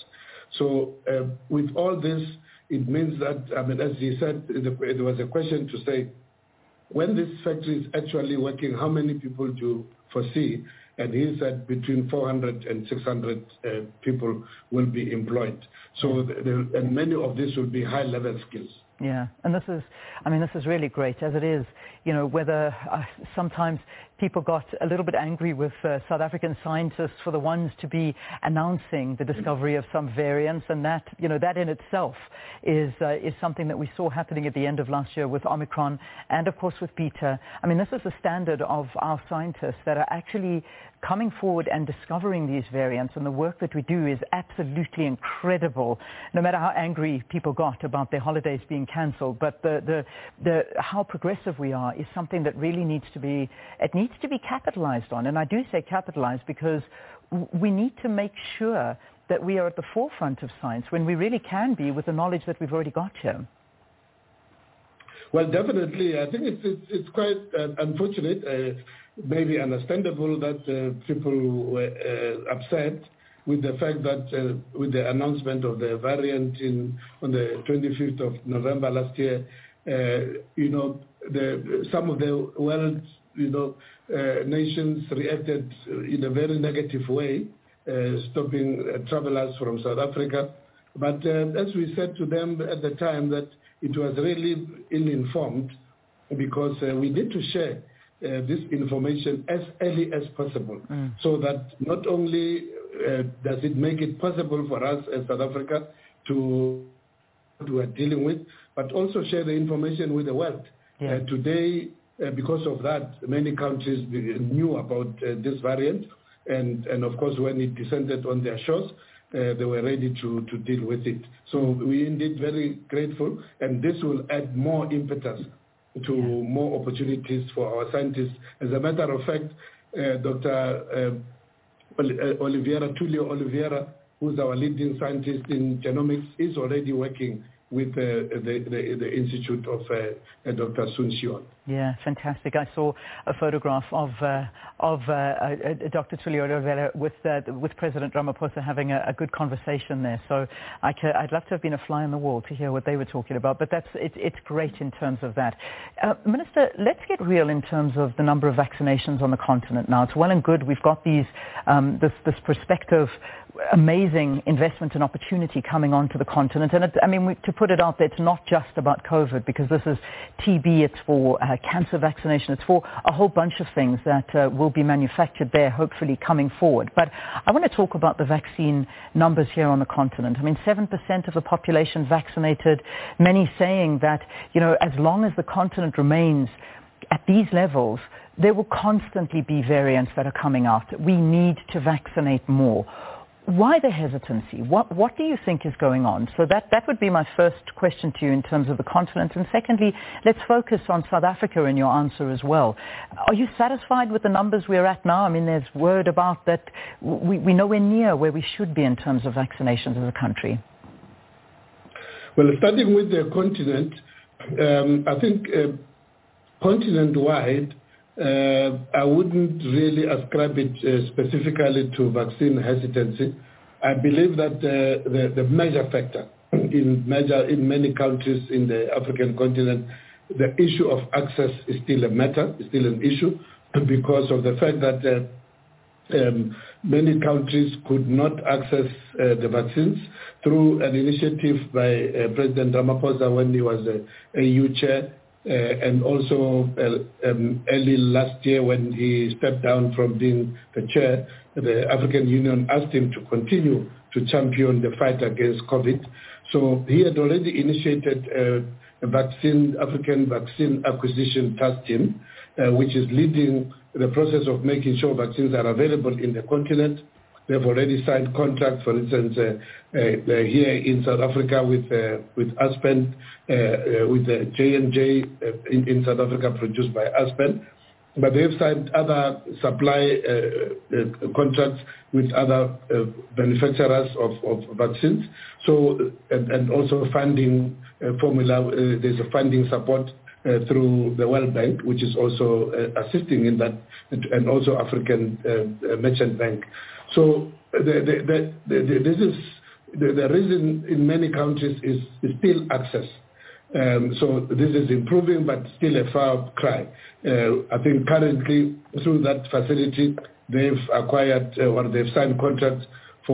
So uh, with all this, it means that, I mean, as he said, there was a question to say, when this factory is actually working, how many people do you foresee? And he said between four hundred and six hundred uh, people will be employed. So, the, the, and many of these will be high-level skills. Yeah, and this is, I mean, this is really great, as it is, you know, whether uh, sometimes people got a little bit angry with uh, South African scientists for the ones to be announcing the discovery of some variants, and that, you know, that in itself is uh, is something that we saw happening at the end of last year with Omicron and, of course, with Beta. I mean, this is the standard of our scientists that are actually coming forward and discovering these variants, and the work that we do is absolutely incredible, no matter how angry people got about their holidays being cancelled. But the, the, the, how progressive we are is something that really needs to be, it needs to be capitalized on. And I do say capitalized because we need to make sure that we are at the forefront of science when we really can be with the knowledge that we've already got here. Well, definitely. I think it's it's, it's quite uh, unfortunate, uh, maybe understandable that uh, people were uh, upset with the fact that uh, with the announcement of the variant in on the twenty-fifth of November last year, uh, you know, the, some of the world, you know, uh, nations reacted in a very negative way, uh, stopping uh, travelers from South Africa. But uh, as we said to them at the time, that it was really ill-informed, because uh, we need to share uh, this information as early as possible, mm. so that not only uh, does it make it possible for us as South Africa to what we are dealing with, but also share the information with the world. Yeah. Uh, today, uh, because of that, many countries knew about uh, this variant, and, and of course when it descended on their shores, Uh, they were ready to, to deal with it. So we indeed very grateful, and this will add more impetus to yeah. more opportunities for our scientists. As a matter of fact, uh, Doctor Uh, Oliveira, Tulio Oliveira, who's our leading scientist in genomics, is already working with uh, the, the, the Institute of uh, uh, Doctor Sun Sion. Yeah, fantastic. I saw a photograph of uh, of uh, uh, Doctor Tulio Rivera with uh, with President Ramaphosa having a, a good conversation there. So I ca- I'd love to have been a fly on the wall to hear what they were talking about. But that's it, it's great in terms of that. Uh, Minister, let's get real in terms of the number of vaccinations on the continent now. It's well and good. We've got these um, this this prospective amazing investment and opportunity coming onto the continent. And it, I mean, we, to put it out there, it's not just about COVID, because this is T B, it's for uh, cancer vaccination, it's for a whole bunch of things that uh, will be manufactured there, hopefully coming forward. But I want to talk about the vaccine numbers here on the continent. I mean, seven percent of the population vaccinated, many saying that, you know, as long as the continent remains at these levels, there will constantly be variants that are coming out. We need to vaccinate more. Why the hesitancy? What what do you think is going on? So that, that would be my first question to you in terms of the continent. And secondly, let's focus on South Africa in your answer as well. Are you satisfied with the numbers we're at now? I mean, there's word about that we, we're nowhere near where we should be in terms of vaccinations as a country. Well, starting with the continent, um, I think uh, continent-wide, Uh, I wouldn't really ascribe it uh, specifically to vaccine hesitancy. I believe that uh, the, the major factor in major in many countries in the African continent, the issue of access is still a matter, is still an issue, because of the fact that uh, um, many countries could not access uh, the vaccines through an initiative by uh, President Ramaphosa when he was a E U chair. Uh, and also uh, um, early last year when he stepped down from being the chair, the African Union asked him to continue to champion the fight against COVID. So he had already initiated uh, a vaccine, African Vaccine Acquisition Task Team, uh, which is leading the process of making sure vaccines are available in the continent. They've already signed contracts, for instance, uh, uh, here in South Africa with uh, with Aspen, uh, uh, with the J and J uh, in, in South Africa produced by Aspen. But they've signed other supply uh, uh, contracts with other uh, manufacturers of, of vaccines. So, and, and also funding uh, formula, uh, there's a funding support Uh, through the World Bank, which is also uh, assisting in that, and also African uh, Merchant Bank. So the, the, the, the, this is the, the reason in many countries is, is still access. Um, so this is improving, but still a far cry. Uh, I think currently through that facility, they've acquired uh, or they've signed contracts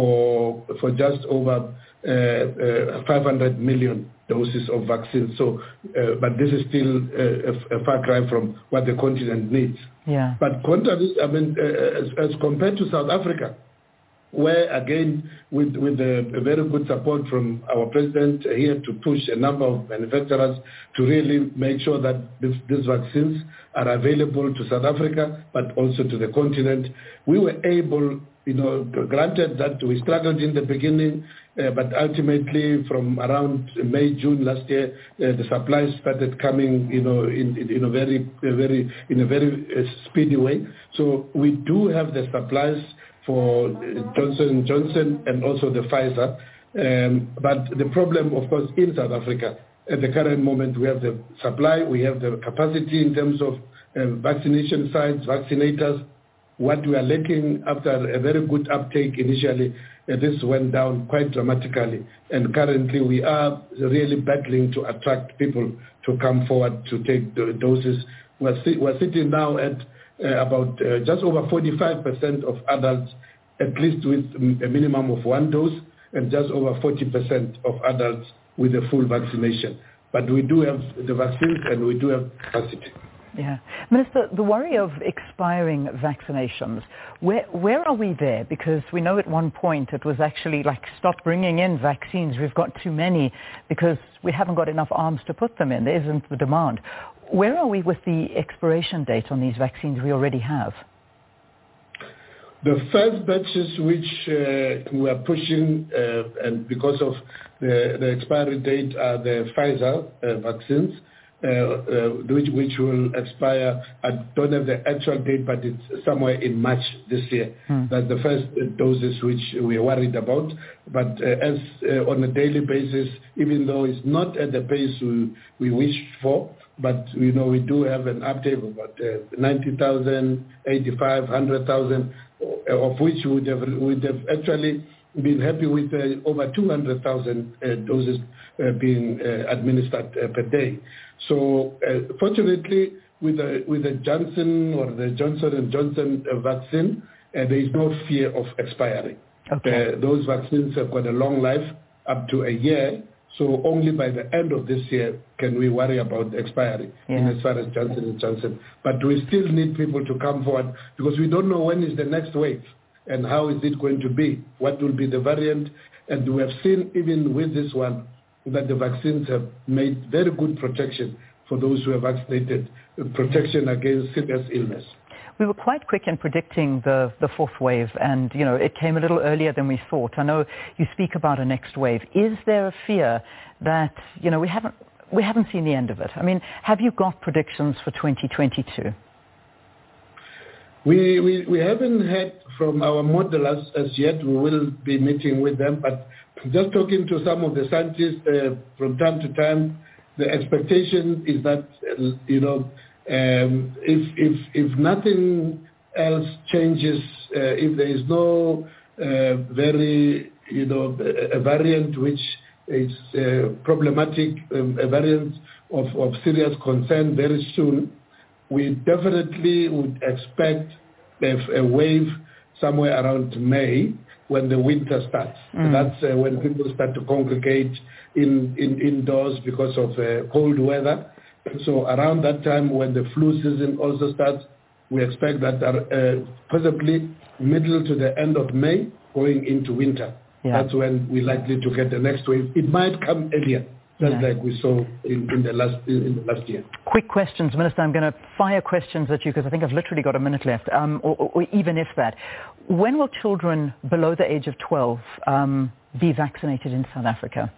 for for just over uh, uh, five hundred million doses of vaccine. So, uh, but this is still uh, a, a far cry from what the continent needs. Yeah. But contrary, I mean, uh, as, as compared to South Africa, where again, with with a, a very good support from our president here to push a number of manufacturers to really make sure that this, these vaccines are available to South Africa, but also to the continent, we were able, you know, granted that we struggled in the beginning, uh, but ultimately from around May, June last year, uh, the supplies started coming, you know, in, in, in a very, a very, in a very uh, speedy way. So we do have the supplies for Johnson and Johnson and also the Pfizer. Um, but the problem, of course, in South Africa, at the current moment, we have the supply, we have the capacity in terms of uh, vaccination sites, vaccinators. What we are lacking after a very good uptake initially, uh, this went down quite dramatically. And currently we are really battling to attract people to come forward to take the doses. We're, si- we're sitting now at uh, about uh, just over forty-five percent of adults, at least with a minimum of one dose, and just over forty percent of adults with a full vaccination. But we do have the vaccines and we do have capacity. Yeah. Minister, the worry of expiring vaccinations, where where are we there? Because we know at one point it was actually like, stop bringing in vaccines, we've got too many, because we haven't got enough arms to put them in, there isn't the demand. Where are we with the expiration date on these vaccines we already have? The first batches which uh, we are pushing, uh, and because of the, the expiry date, are the Pfizer uh, vaccines, uh, uh, which, which will expire. I don't have the actual date, but it's somewhere in March this year. Hmm. That's the first doses which we are worried about. But uh, as uh, on a daily basis, even though it's not at the pace we, we wished for, but you know we do have an uptake of about uh, ninety thousand, eighty-five, one hundred thousand, of which we would have, would have actually been happy with uh, over two hundred thousand uh, doses uh, being uh, administered uh, per day. So uh, fortunately, with the, with the Johnson or the Johnson and Johnson uh, vaccine, uh, there is no fear of expiring. Okay. Uh, those vaccines have got a long life, up to a year, so only by the end of this year can we worry about expiry yeah. in as far as Johnson and Johnson. But we still need people to come forward because we don't know when is the next wave and how is it going to be, what will be the variant. And we have seen even with this one that the vaccines have made very good protection for those who are vaccinated, protection against serious illness. We were quite quick in predicting the, the fourth wave, and you know it came a little earlier than we thought. I know you speak about a next wave. Is there a fear that you know we haven't we haven't seen the end of it? I mean, have you got predictions for twenty twenty-two? We we, we haven't heard from our modelers as yet. We will be meeting with them, but just talking to some of the scientists uh, from time to time, the expectation is that uh, you know. Um, if, if, if nothing else changes, uh, if there is no uh, very, you know, a variant which is uh, problematic, um, a variant of, of serious concern very soon, we definitely would expect a, a wave somewhere around May when the winter starts. Mm. That's uh, when people start to congregate in, in indoors because of uh, cold weather. So around that time when the flu season also starts, we expect that uh, possibly middle to the end of May going into winter. Yeah. That's when we're likely to get the next wave. It might come earlier, just yeah. like we saw in, in, the last, in the last year. Quick questions, Minister. I'm going to fire questions at you because I think I've literally got a minute left, um, or, or even if that. When will children below the age of twelve um, be vaccinated in South Africa?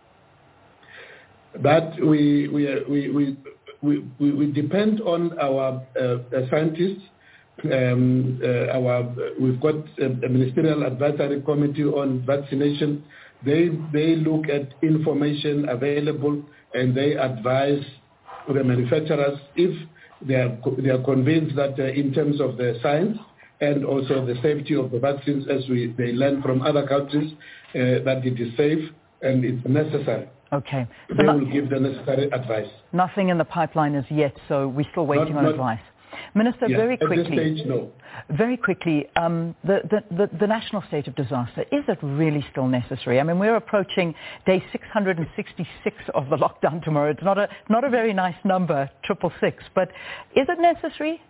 That we we we we we, we depend on our uh, scientists. Um, uh, our we've got a, a ministerial advisory committee on vaccination. They they look at information available and they advise the manufacturers if they are they are convinced that uh, in terms of the science and also the safety of the vaccines, as we they learn from other countries, uh, that it is safe and it's necessary. Okay. So they not, will give the necessary advice. Nothing in the pipeline as yet, so we're still waiting not, on not, advice. Minister, yeah, very quickly, at this stage, no. very quickly, um, the, the, the, the national state of disaster, is it really still necessary? I mean, we're approaching day six hundred sixty-six of the lockdown tomorrow. It's not a, not a very nice number, triple six, but is it necessary?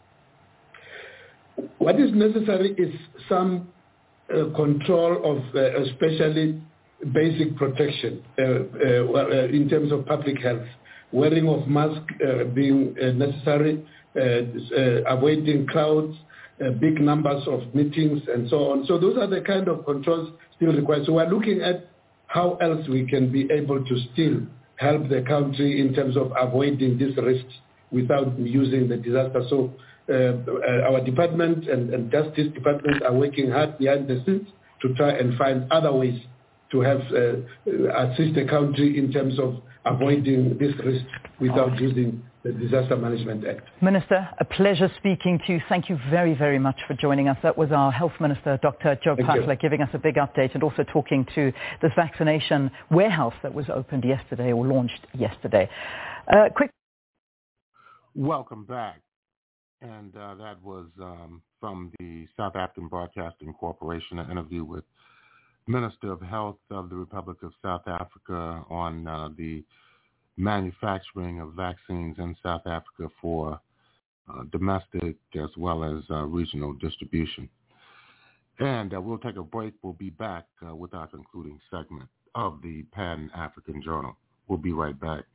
What is necessary is some uh, control of uh, especially basic protection uh, uh, in terms of public health, wearing of mask uh, being uh, necessary, uh, uh, avoiding crowds, uh, big numbers of meetings and so on. So those are the kind of controls still required. So we're looking at how else we can be able to still help the country in terms of avoiding these risks without using the disaster. So uh, our department and, and justice department are working hard behind the scenes to try and find other ways to have uh, assist the country in terms of avoiding this risk without using the Disaster Management Act. Minister, a pleasure speaking to you. Thank you very, very much for joining us. That was our Health Minister, Doctor Joe Phaahla, giving us a big update and also talking to this vaccination warehouse that was opened yesterday or launched yesterday. Uh, quick. Welcome back. And uh, that was um, from the South African Broadcasting Corporation, an interview with Minister of Health of the Republic of South Africa on uh, the manufacturing of vaccines in South Africa for uh, domestic as well as uh, regional distribution. And uh, we'll take a break. We'll be back uh, with our concluding segment of the Pan-African Journal. We'll be right back.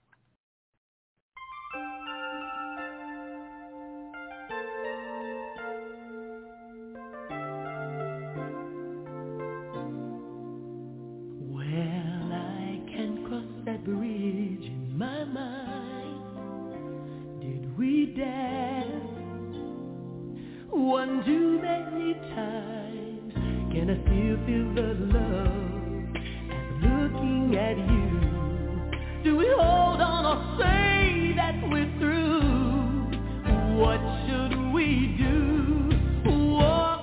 One too many times, can I still feel the love as I'm looking at you? Do we hold on or say that we're through, what should we do? Walk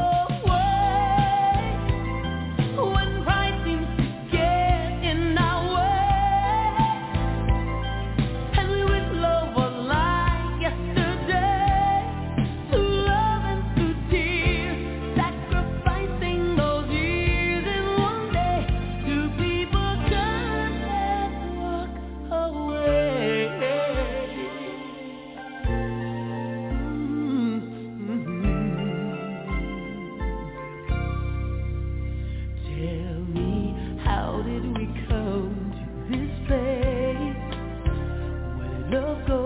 away when pride seems to get in our way, and we wish love was like yesterday, through love and through tears, sacrificing those years in one day. Do people turn and walk away? Tell me, how did we come to this place? Where did love go?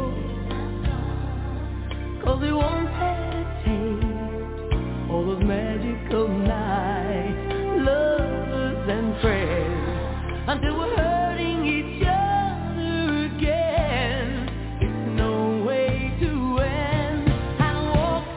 'Cause we once had a taste, all those magical nights, lovers and friends, until we're hurting each other again. It's no way to end and walk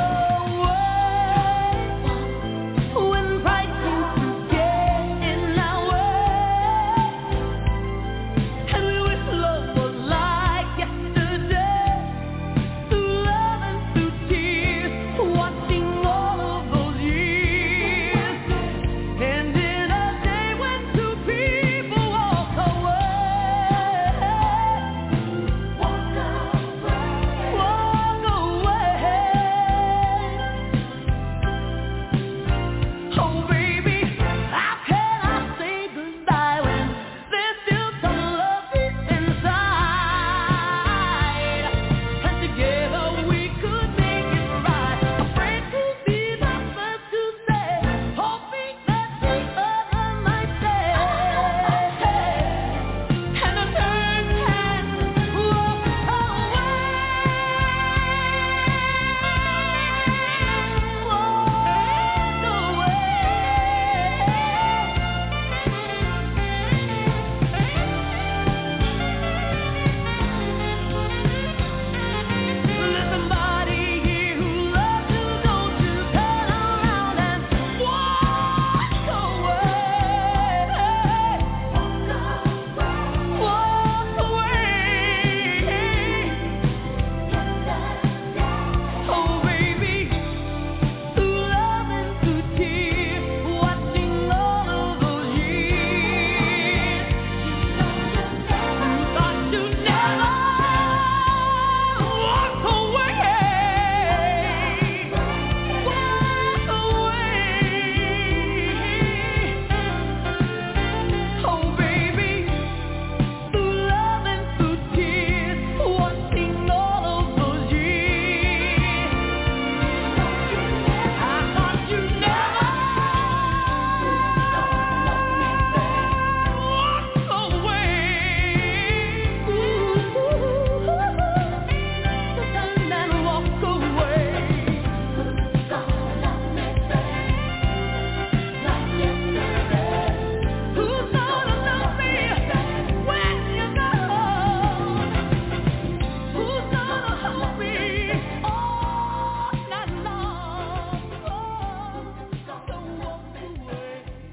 away when pride seems to get in our way, and we wish love was like yesterday, through love and through tears, watching all of those years end in a day when two people walk away. Walk away. Walk away. Oh baby, how can I say goodbye when there's still some love deep inside? And together we could make it right. Afraid to be the first to say, hoping that the other might say, and a turn and walk away. Let somebody here who loves you know to turn around and walk away. Walk away. Oh baby, through love and through tears, watching all of those years, thought you'd never walk away. Walk away. Oh baby, through love and through tears, watching all of those years, I thought you'd never walk away. Turn and walk away. Who's gonna love me when you're gone? Who's gonna hold me all night long? Don't walk away.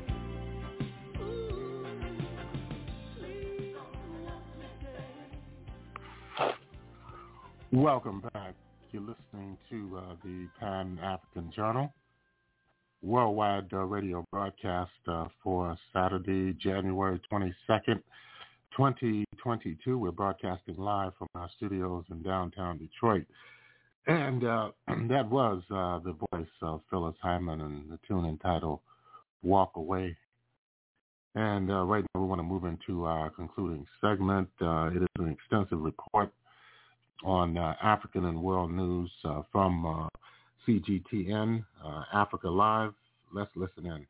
Welcome back. You're listening to uh, the Pan-African Journal, worldwide uh, radio broadcast uh, for Saturday, January twenty-second, twenty twenty-two. We're broadcasting live from our studios in downtown Detroit. And uh, that was uh, the voice of Phyllis Hyman and the tune entitled Walk Away. And uh, right now we want to move into our concluding segment. Uh, it is an extensive report on uh, African and world news uh, from uh, C G T N, uh, Africa Live. Let's listen in.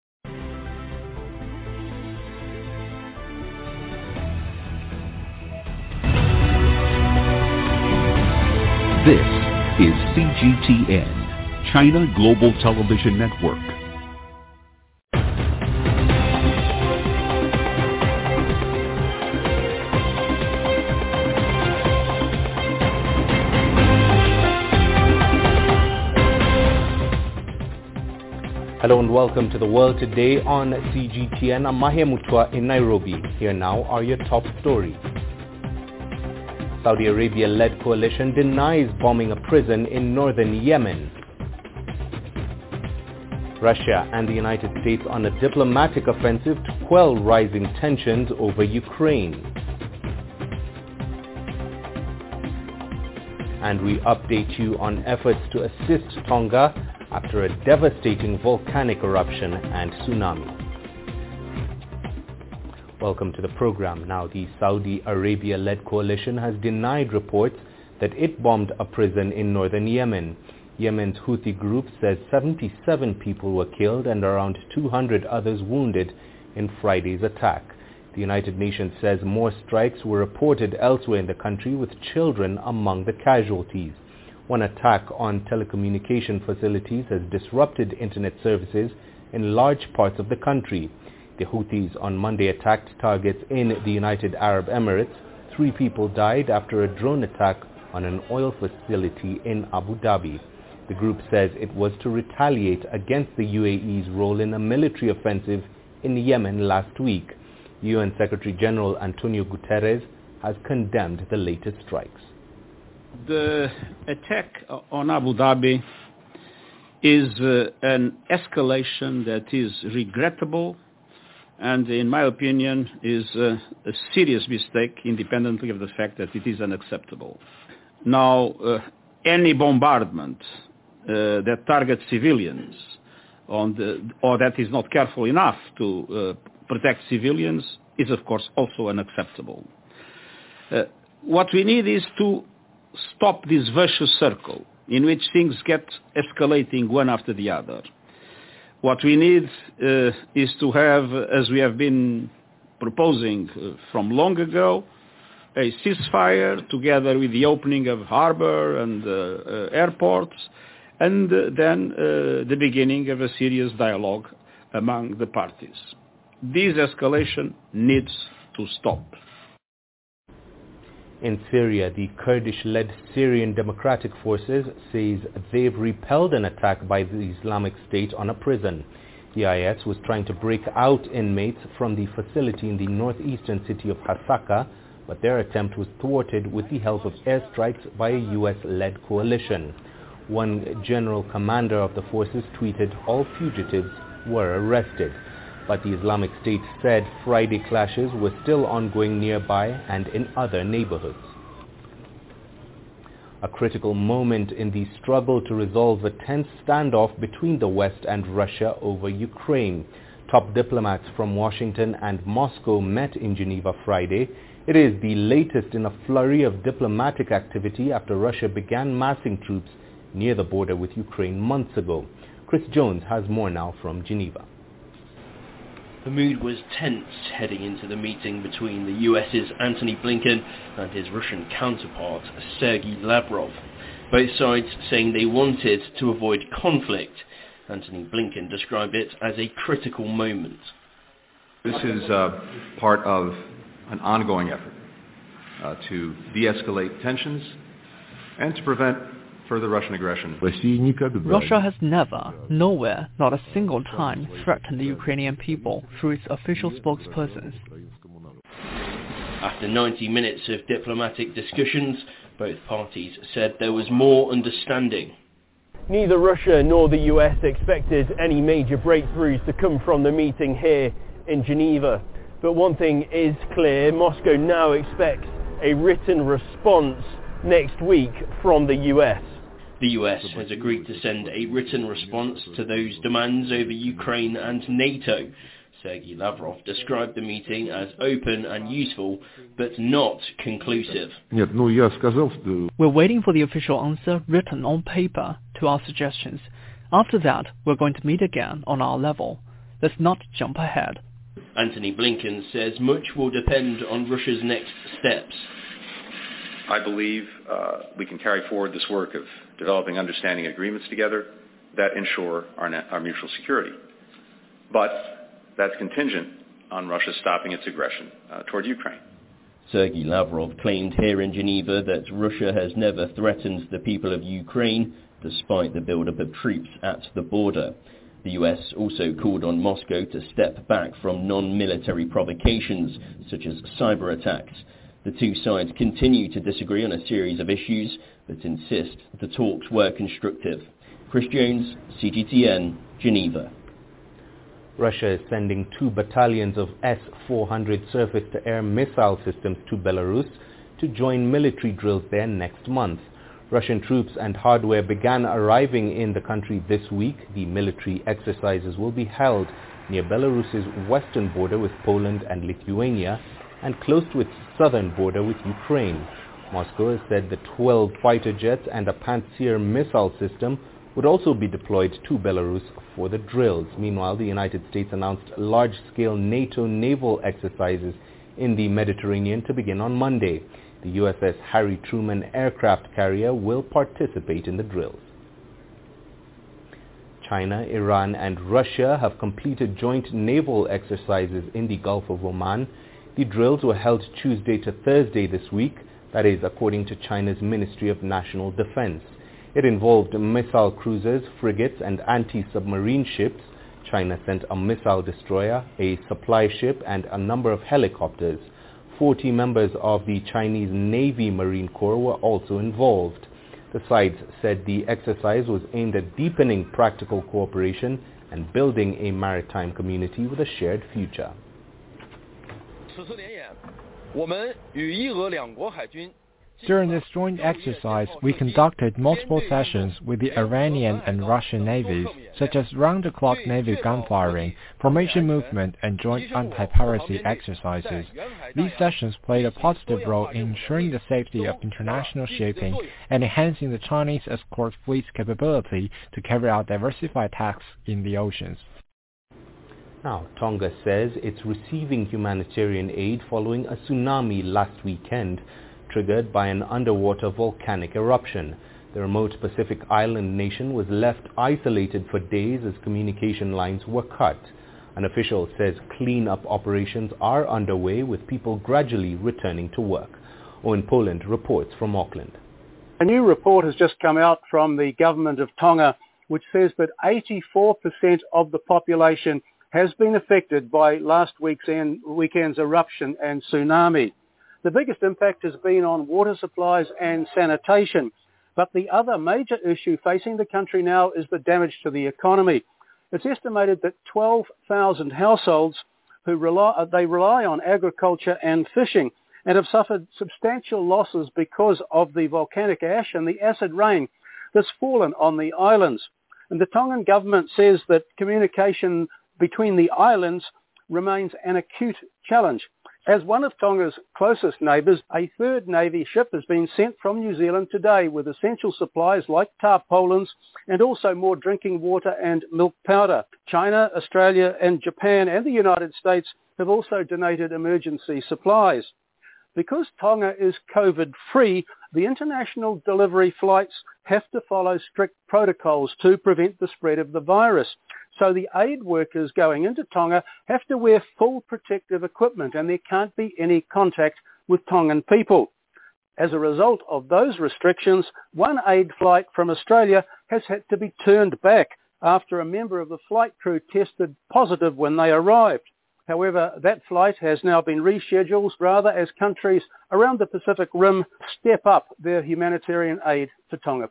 This is C G T N, China Global Television Network. Hello and welcome to the world today on C G T N. I'm Mahia Mutwa in Nairobi. Here now are your top stories. Saudi Arabia-led coalition denies bombing a prison in northern Yemen. Russia and the United States on a diplomatic offensive to quell rising tensions over Ukraine. And we update you on efforts to assist Tonga after a devastating volcanic eruption and tsunami. Welcome to the program. Now, the Saudi Arabia-led coalition has denied reports that it bombed a prison in northern Yemen. Yemen's Houthi group says seventy-seven people were killed and around two hundred others wounded in Friday's attack. The United Nations says more strikes were reported elsewhere in the country, with children among the casualties. One attack on telecommunication facilities has disrupted internet services in large parts of the country. The Houthis on Monday attacked targets in the United Arab Emirates. Three people died after a drone attack on an oil facility in Abu Dhabi. The group says it was to retaliate against the U A E's role in a military offensive in Yemen last week. U N Secretary General Antonio Guterres has condemned the latest strikes. The attack on Abu Dhabi is uh, an escalation that is regrettable and, in my opinion, is uh, a serious mistake, independently of the fact that it is unacceptable. Now, uh, any bombardment uh, that targets civilians on the, or that is not careful enough to uh, protect civilians is, of course, also unacceptable. Uh, what we need is to stop this vicious circle in which things get escalating one after the other. What we need uh, is to have, as we have been proposing uh, from long ago, a ceasefire together with the opening of harbor and uh, uh, airports, and uh, then uh, the beginning of a serious dialogue among the parties. This escalation needs to stop. In Syria, the Kurdish-led Syrian Democratic Forces says they've repelled an attack by the Islamic State on a prison. The I S was trying to break out inmates from the facility in the northeastern city of Hasaka, but their attempt was thwarted with the help of airstrikes by a U S-led coalition. One general commander of the forces tweeted all fugitives were arrested. But the Islamic State said Friday clashes were still ongoing nearby and in other neighborhoods. A critical moment in the struggle to resolve a tense standoff between the West and Russia over Ukraine. Top diplomats from Washington and Moscow met in Geneva Friday. It is the latest in a flurry of diplomatic activity after Russia began massing troops near the border with Ukraine months ago. Chris Jones has more now from Geneva. The mood was tense heading into the meeting between the US's Antony Blinken and his Russian counterpart, Sergei Lavrov. Both sides saying they wanted to avoid conflict. Antony Blinken described it as a critical moment. This is uh, part of an ongoing effort uh, to de-escalate tensions and to prevent further Russian aggression. Russia has never, nowhere, not a single time, threatened the Ukrainian people through its official spokespersons. After ninety minutes of diplomatic discussions, both parties said there was more understanding. Neither Russia nor the U S expected any major breakthroughs to come from the meeting here in Geneva. But one thing is clear, Moscow now expects a written response next week from the U S. The U S has agreed to send a written response to those demands over Ukraine and NATO. Sergei Lavrov described the meeting as open and useful, but not conclusive. We're waiting for the official answer written on paper to our suggestions. After that, we're going to meet again on our level. Let's not jump ahead. Antony Blinken says much will depend on Russia's next steps. I believe uh, we can carry forward this work of developing understanding agreements together that ensure our, net, our mutual security. But that's contingent on Russia stopping its aggression uh, toward Ukraine. Sergei Lavrov claimed here in Geneva that Russia has never threatened the people of Ukraine, despite the build-up of troops at the border. The U S also called on Moscow to step back from non-military provocations, such as cyber attacks. The two sides continue to disagree on a series of issues, but insist the talks were constructive. Chris Jones, C G T N, Geneva. Russia is sending two battalions of S four hundred surface-to-air missile systems to Belarus to join military drills there next month. Russian troops and hardware began arriving in the country this week. The military exercises will be held near Belarus's western border with Poland and Lithuania and close to its southern border with Ukraine. Moscow has said the twelve fighter jets and a Pantsir missile system would also be deployed to Belarus for the drills. Meanwhile, the United States announced large-scale NATO naval exercises in the Mediterranean to begin on Monday. The U S S Harry Truman aircraft carrier will participate in the drills. China, Iran and Russia have completed joint naval exercises in the Gulf of Oman. The drills were held Tuesday to Thursday this week, that is according to China's Ministry of National Defense. It involved missile cruisers, frigates and anti-submarine ships. China sent a missile destroyer, a supply ship and a number of helicopters. Forty members of the Chinese Navy Marine Corps were also involved. The sides said the exercise was aimed at deepening practical cooperation and building a maritime community with a shared future. During this joint exercise, we conducted multiple sessions with the Iranian and Russian navies, such as round-the-clock naval gunfiring, formation movement, and joint anti-piracy exercises. These sessions played a positive role in ensuring the safety of international shipping and enhancing the Chinese escort fleet's capability to carry out diversified tasks in the oceans. Now, Tonga says it's receiving humanitarian aid following a tsunami last weekend, triggered by an underwater volcanic eruption. The remote Pacific island nation was left isolated for days as communication lines were cut. An official says clean-up operations are underway with people gradually returning to work. Owen Poland reports from Auckland. A new report has just come out from the government of Tonga, which says that eighty-four percent of the population has been affected by last week's end, weekend's eruption and tsunami. The biggest impact has been on water supplies and sanitation, but the other major issue facing the country now is the damage to the economy. It's estimated that twelve thousand households who rely, they rely on agriculture and fishing and have suffered substantial losses because of the volcanic ash and the acid rain that's fallen on the islands. And the Tongan government says that communication between the islands remains an acute challenge. As one of Tonga's closest neighbours, a third Navy ship has been sent from New Zealand today with essential supplies like tarpaulins and also more drinking water and milk powder. China, Australia and Japan and the United States have also donated emergency supplies. Because Tonga is COVID-free, the international delivery flights have to follow strict protocols to prevent the spread of the virus. So the aid workers going into Tonga have to wear full protective equipment and there can't be any contact with Tongan people. As a result of those restrictions, one aid flight from Australia has had to be turned back after a member of the flight crew tested positive when they arrived. However, that flight has now been rescheduled rather as countries around the Pacific Rim step up their humanitarian aid to Tonga.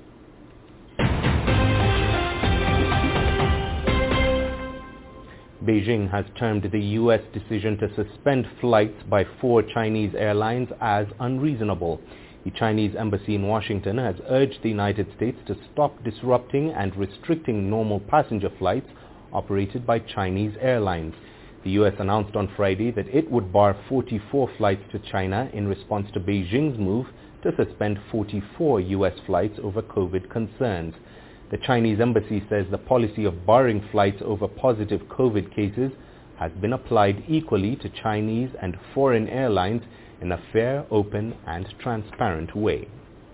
Beijing has termed the U S decision to suspend flights by four Chinese airlines as unreasonable. The Chinese embassy in Washington has urged the United States to stop disrupting and restricting normal passenger flights operated by Chinese airlines. The U S announced on Friday that it would bar forty-four flights to China in response to Beijing's move to suspend forty-four U S flights over COVID concerns. The Chinese embassy says the policy of barring flights over positive COVID cases has been applied equally to Chinese and foreign airlines in a fair, open and transparent way.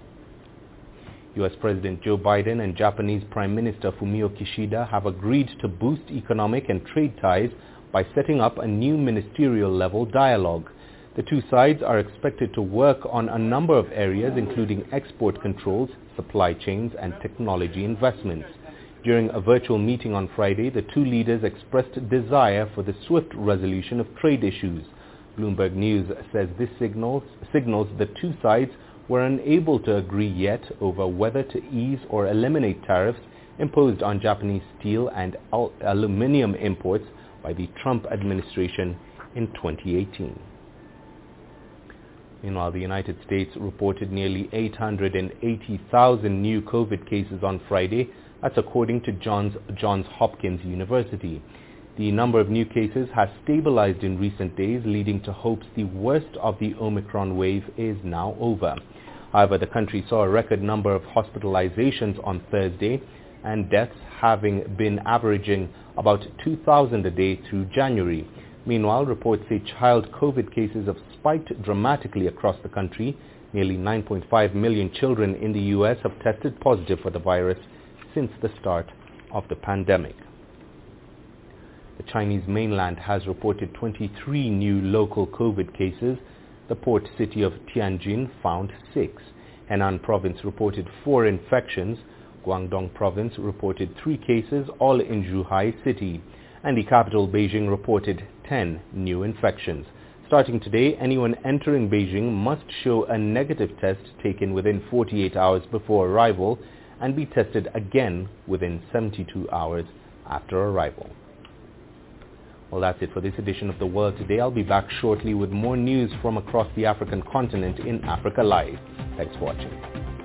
U S President Joe Biden and Japanese Prime Minister Fumio Kishida have agreed to boost economic and trade ties by setting up a new ministerial-level dialogue. The two sides are expected to work on a number of areas including export controls, supply chains and technology investments. During a virtual meeting on Friday, the two leaders expressed desire for the swift resolution of trade issues. Bloomberg News says this signals, signals the two sides were unable to agree yet over whether to ease or eliminate tariffs imposed on Japanese steel and al- aluminum imports by the Trump administration in twenty eighteen. Meanwhile, the United States reported nearly eight hundred eighty thousand new COVID cases on Friday. That's according to Johns, Johns Hopkins University. The number of new cases has stabilized in recent days, leading to hopes the worst of the Omicron wave is now over. However, the country saw a record number of hospitalizations on Thursday, and deaths having been averaging about two thousand a day through January. Meanwhile, reports say child COVID cases have spiked dramatically across the country. Nearly nine point five million children in the U S have tested positive for the virus since the start of the pandemic. The Chinese mainland has reported twenty-three new local COVID cases. The port city of Tianjin found six. Henan province reported four infections. Guangdong province reported three cases, all in Zhuhai city. And the capital, Beijing, reported ten new infections. Starting today, anyone entering Beijing must show a negative test taken within forty-eight hours before arrival and be tested again within seventy-two hours after arrival. Well, that's it for this edition of The World Today. I'll be back shortly with more news from across the African continent in Africa Live. Thanks for watching.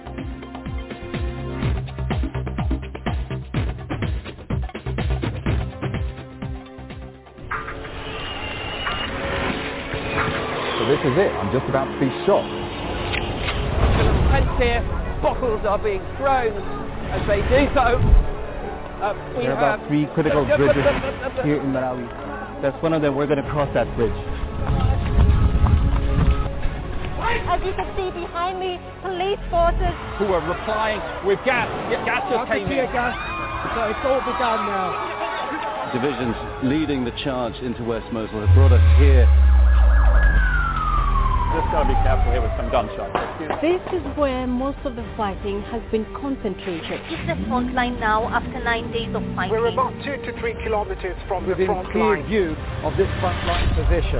This is it. I'm just about to be shot. Tents here, bottles are being thrown as they do so. Uh, we there are have about three critical bridges here in Malawi. That's one of them. We're going to cross that bridge. As you can see behind me, police forces who are replying with gas. Gas just came in. Gas. So it's all begun now. Divisions leading the charge into West Mosul have brought us here. Just got to be careful here with some gunshots. This is where most of the fighting has been concentrated. It's the front line now after nine days of fighting. We're about two to three kilometers from Within the front clear line. view of this front line position.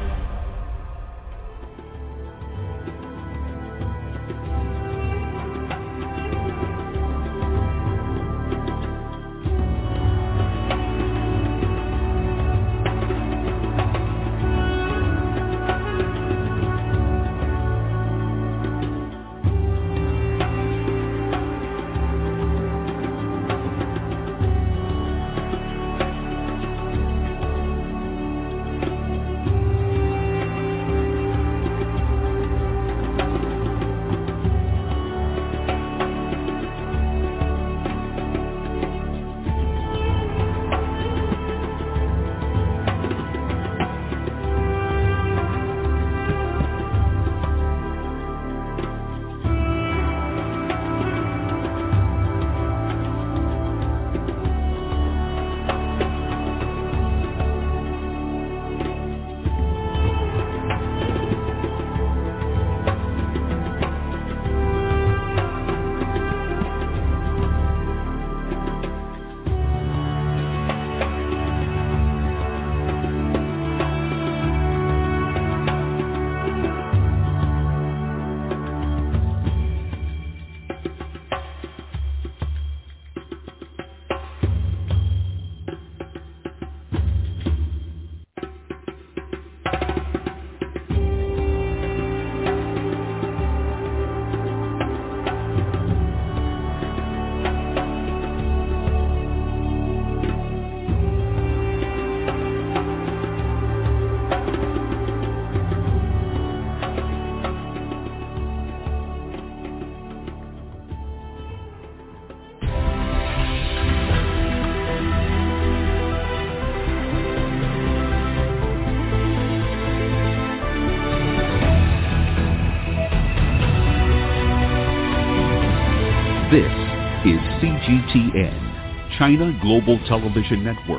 This is C G T N, China Global Television Network.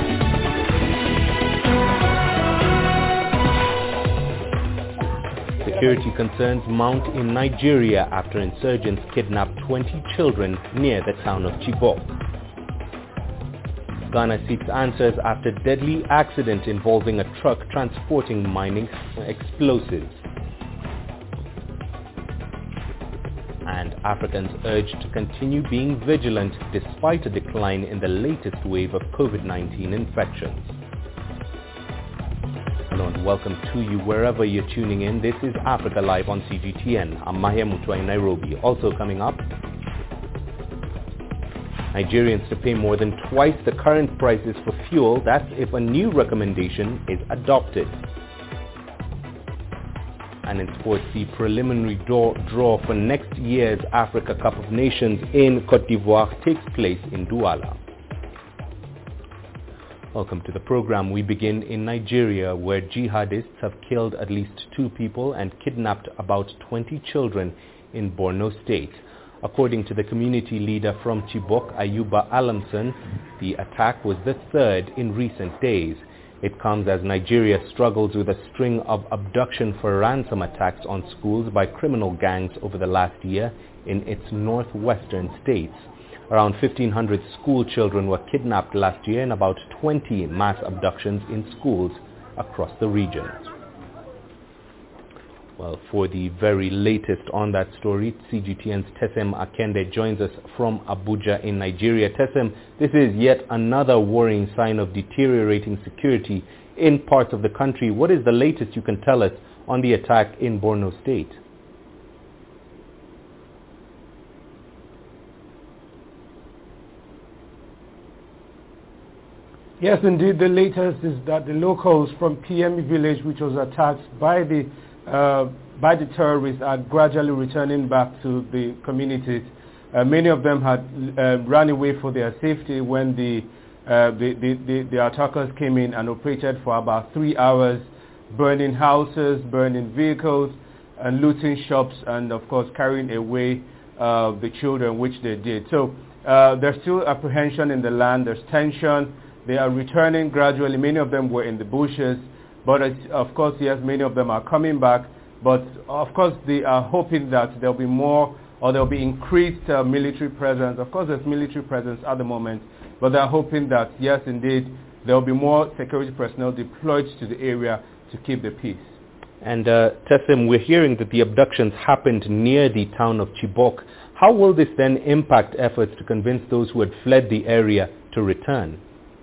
The Security concerns mount in Nigeria after insurgents kidnapped twenty children near the town of Chibok. Ghana seeks answers after deadly accident involving a truck transporting mining explosives. And Africans urged to continue being vigilant despite a decline in the latest wave of COVID nineteen infections. Hello and welcome to you wherever you're tuning in. This is Africa Live on C G T N. I'm Mahia Mutwa in Nairobi. Also coming up, Nigerians to pay more than twice the current prices for fuel. That's if a new recommendation is adopted. And in sports, the preliminary draw, draw for next year's Africa Cup of Nations in Cote d'Ivoire takes place in Douala. Welcome to the program. We begin in Nigeria, where jihadists have killed at least two people and kidnapped about twenty children in Borno State. According to the community leader from Chibok, Ayuba Alamson, the attack was the third in recent days. It comes as Nigeria struggles with a string of abduction for ransom attacks on schools by criminal gangs over the last year in its northwestern states. Around fifteen hundred school children were kidnapped last year and about twenty mass abductions in schools across the region. Well, for the very latest on that story, C G T N's Tesem Akende joins us from Abuja in Nigeria. Tesem, this is yet another worrying sign of deteriorating security in parts of the country. What is the latest you can tell us on the attack in Borno State? Yes, indeed, the latest is that the locals from P M village, which was attacked by the Uh, by the terrorists, are gradually returning back to the communities. Uh, many of them had uh, run away for their safety when the, uh, the, the, the, the attackers came in and operated for about three hours, burning houses, burning vehicles, and looting shops, and of course carrying away uh, the children, which they did. So uh, there's still apprehension in the land, there's tension, they are returning gradually. Many of them were in the bushes. But uh, of course, yes, many of them are coming back. But of course, they are hoping that there'll be more, or there'll be increased uh, military presence. Of course, there's military presence at the moment, but they're hoping that, yes, indeed, there'll be more security personnel deployed to the area to keep the peace. And uh, Tessim, we're hearing that the abductions happened near the town of Chibok. How will this then impact efforts to convince those who had fled the area to return?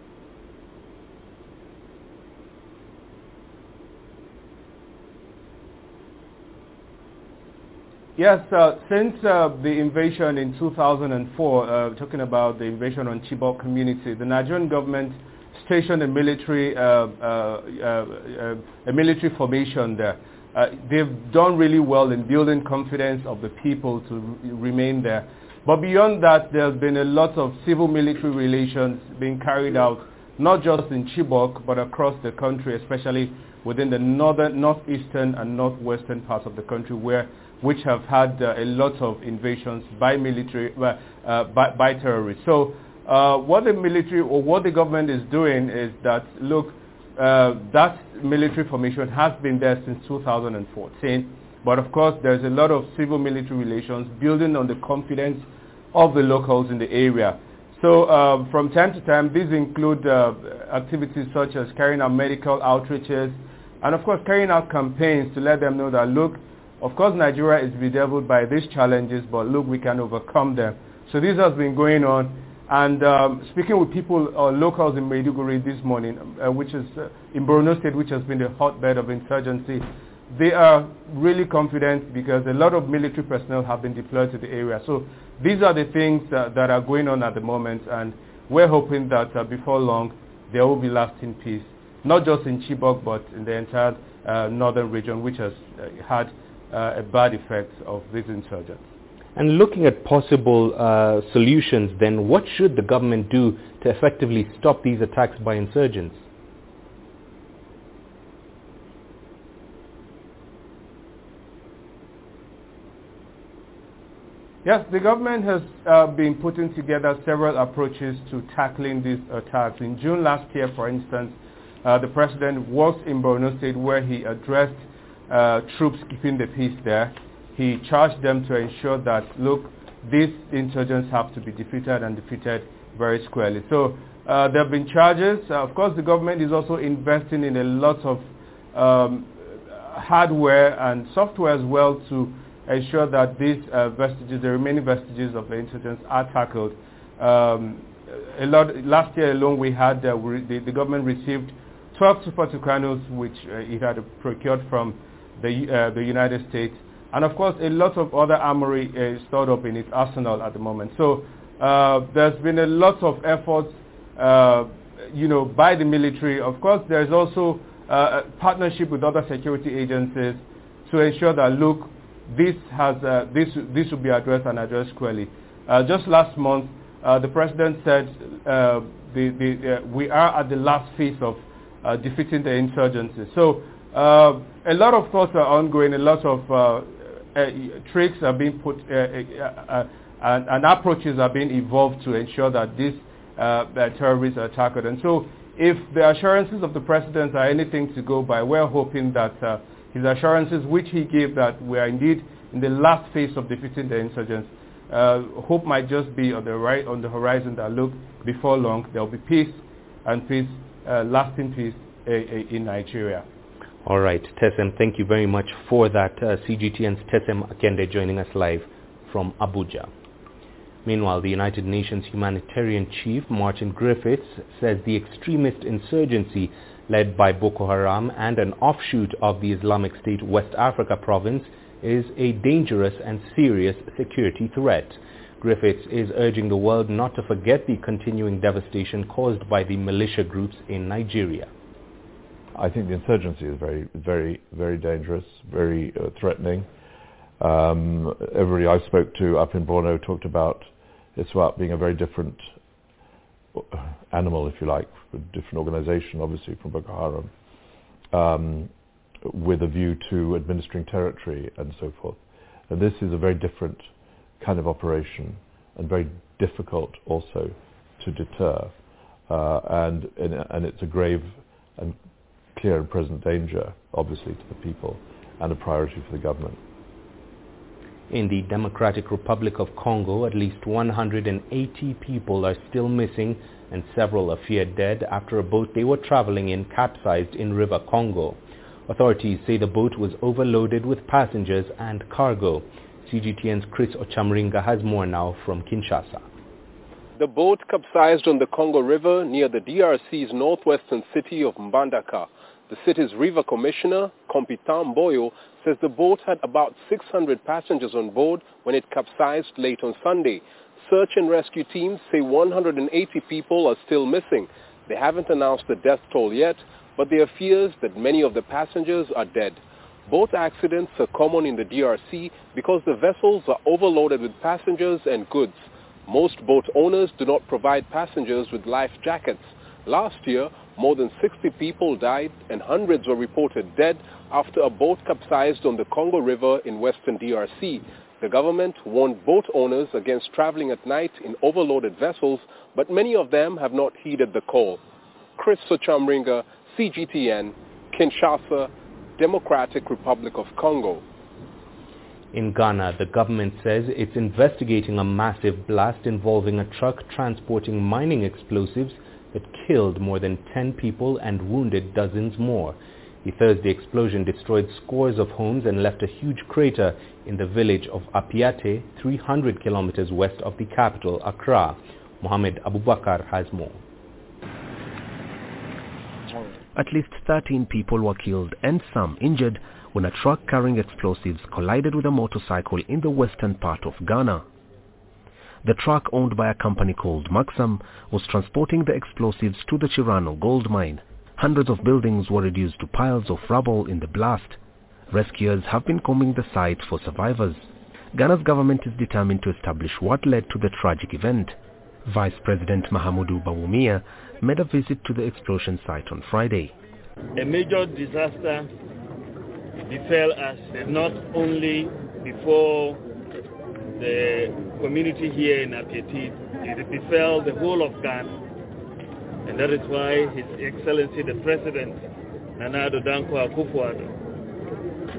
Yes, uh, since uh, the invasion in two thousand four, uh, talking about the invasion on Chibok community, the Nigerian government stationed a military, uh, uh, uh, a military formation there. Uh, they've done really well in building confidence of the people to r- remain there. But beyond that, there's been a lot of civil-military relations being carried out, not just in Chibok, but across the country, especially within the northern, northeastern and northwestern parts of the country, where which have had uh, a lot of invasions by military, uh, by, by terrorists. So uh, what the military or what the government is doing is that, look, uh, that military formation has been there since two thousand fourteen, but of course there's a lot of civil-military relations building on the confidence of the locals in the area. So uh, from time to time, these include uh, activities such as carrying out medical outreaches, and of course carrying out campaigns to let them know that, look, of course, Nigeria is bedeviled by these challenges, but look, we can overcome them. So this has been going on. And um, speaking with people, uh, locals in Maiduguri this morning, uh, which is uh, in Borno State, which has been the hotbed of insurgency, they are really confident because a lot of military personnel have been deployed to the area. So these are the things uh, that are going on at the moment, and we're hoping that uh, before long there will be lasting peace, not just in Chibok, but in the entire uh, northern region, which has uh, had Uh, a bad effect of these insurgents. And looking at possible uh, solutions, then what should the government do to effectively stop these attacks by insurgents? Yes, the government has uh, been putting together several approaches to tackling these attacks. In June last year, for instance, uh, the president was in Borno State, where he addressed uh, troops keeping the peace there. He charged them to ensure that, look, these insurgents have to be defeated and defeated very squarely. So uh, there have been charges. Uh, of course, the government is also investing in a lot of um, hardware and software as well to ensure that these uh, vestiges, the remaining vestiges of the insurgents, are tackled. Um, a lot, last year alone, we had uh, we, the, the government received twelve Super Tucanos, which uh, it had procured from the uh, the United States, and of course, a lot of other armory is uh, stored up in its arsenal at the moment. So uh, there's been a lot of efforts, uh, you know, by the military. Of course, there's also uh, a partnership with other security agencies to ensure that, look, this has uh, this this will be addressed and addressed squarely. Uh, just last month, uh, the president said uh, the, the, uh, we are at the last phase of uh, defeating the insurgency. So uh, a lot of thoughts are ongoing. A lot of uh, uh, tricks are being put, uh, uh, uh, and, and approaches are being evolved to ensure that these uh, terrorists are tackled. And so, if the assurances of the president are anything to go by, we're hoping that uh, his assurances, which he gave, that we are indeed in the last phase of defeating the insurgents, uh, hope might just be on the right on the horizon. That look, before long there will be peace and peace, uh, lasting peace uh, in Nigeria. All right, Tessem, thank you very much for that. Uh, C G T N's Tessem Akende joining us live from Abuja. Meanwhile, the United Nations humanitarian chief, Martin Griffiths, says the extremist insurgency led by Boko Haram and an offshoot of the Islamic State West Africa province is a dangerous and serious security threat. Griffiths is urging the world not to forget the continuing devastation caused by the militia groups in Nigeria. I think the insurgency is very, very, very dangerous, very uh, threatening. Um, everybody I spoke to up in Borno talked about ISWAP being a very different animal, if you like, a different organization, obviously, from Boko Haram, um, with a view to administering territory and so forth. And this is a very different kind of operation and very difficult also to deter. Uh, and, and, and it's a grave and clear and present danger, obviously, to the people and a priority for the government. In the Democratic Republic of Congo, at least one hundred eighty people are still missing and several are feared dead after a boat they were traveling in capsized in River Congo. Authorities say the boat was overloaded with passengers and cargo. C G T N's Chris Ochamringa has more now from Kinshasa. The boat capsized on the Congo River near the D R C's northwestern city of Mbandaka. The city's river commissioner, Compitan Boyo, says the boat had about six hundred passengers on board when it capsized late on Sunday. Search and rescue teams say one hundred eighty people are still missing. They haven't announced the death toll yet, but there are fears that many of the passengers are dead. Boat accidents are common in the D R C because the vessels are overloaded with passengers and goods. Most boat owners do not provide passengers with life jackets. Last year, more than sixty people died and hundreds were reported dead after a boat capsized on the Congo River in western D R C. The government warned boat owners against traveling at night in overloaded vessels, but many of them have not heeded the call. Chris Ochamringa, C G T N, Kinshasa, Democratic Republic of Congo. In Ghana, the government says it's investigating a massive blast involving a truck transporting mining explosives that killed more than ten people and wounded dozens more. The Thursday explosion destroyed scores of homes and left a huge crater in the village of Apiate, three hundred kilometers west of the capital, Accra. Mohammed Abubakar has more. At least thirteen people were killed and some injured when a truck carrying explosives collided with a motorcycle in the western part of Ghana. The truck, owned by a company called Maxam, was transporting the explosives to the Chirano gold mine. Hundreds of buildings were reduced to piles of rubble in the blast. Rescuers have been combing the site for survivors. Ghana's government is determined to establish what led to the tragic event. Vice President Mahamudu Bawumia made a visit to the explosion site on Friday. A major disaster befell us, not only before the community here in Apiati, it befell the whole of Ghana. And that is why His Excellency the President, Nana Addo Dankwa Akufo-Addo,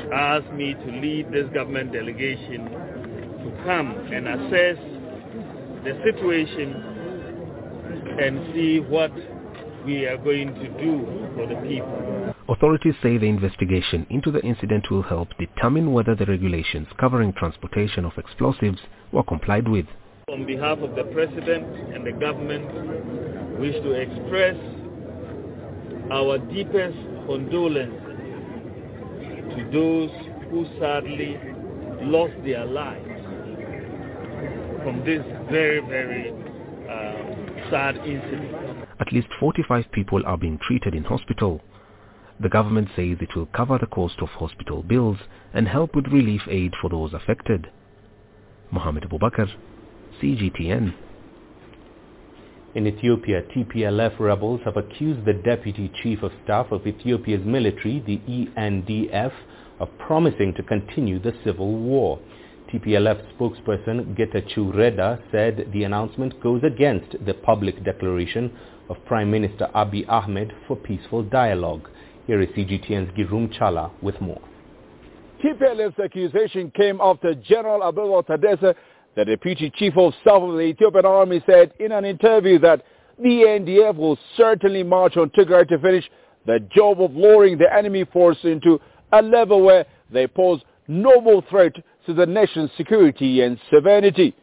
asked me to lead this government delegation to come and assess the situation and see what we are going to do for the people. Authorities say the investigation into the incident will help determine whether the regulations covering transportation of explosives were complied with. On behalf of the President and the government, we wish to express our deepest condolences to those who sadly lost their lives from this very, very uh, sad incident. At least forty-five people are being treated in hospital. The government says it will cover the cost of hospital bills and help with relief aid for those affected. Mohammed Abubakar, C G T N. In Ethiopia, T P L F rebels have accused the Deputy Chief of Staff of Ethiopia's military, the E N D F, of promising to continue the civil war. T P L F spokesperson Getachew Reda said the announcement goes against the public declaration of Prime Minister Abiy Ahmed for peaceful dialogue. Here is C G T N's Girum Chala with more. T P L F's accusation came after General Abebaw Tadesse, the Deputy Chief of Staff of the Ethiopian Army, said in an interview that the E N D F will certainly march on Tigray to finish the job of lowering the enemy force into a level where they pose no more threat to the nation's security and sovereignty.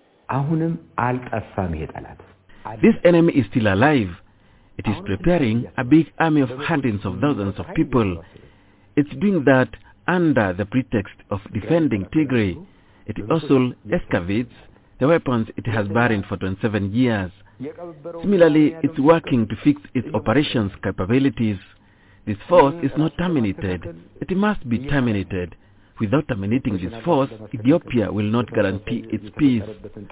This enemy is still alive. It is preparing a big army of hundreds of thousands of people. It's doing that under the pretext of defending Tigray. It also excavates the weapons it has buried for twenty-seven years. Similarly, it's working to fix its operations capabilities. This force is not terminated. It must be terminated. Without terminating this force, Ethiopia will not guarantee its peace.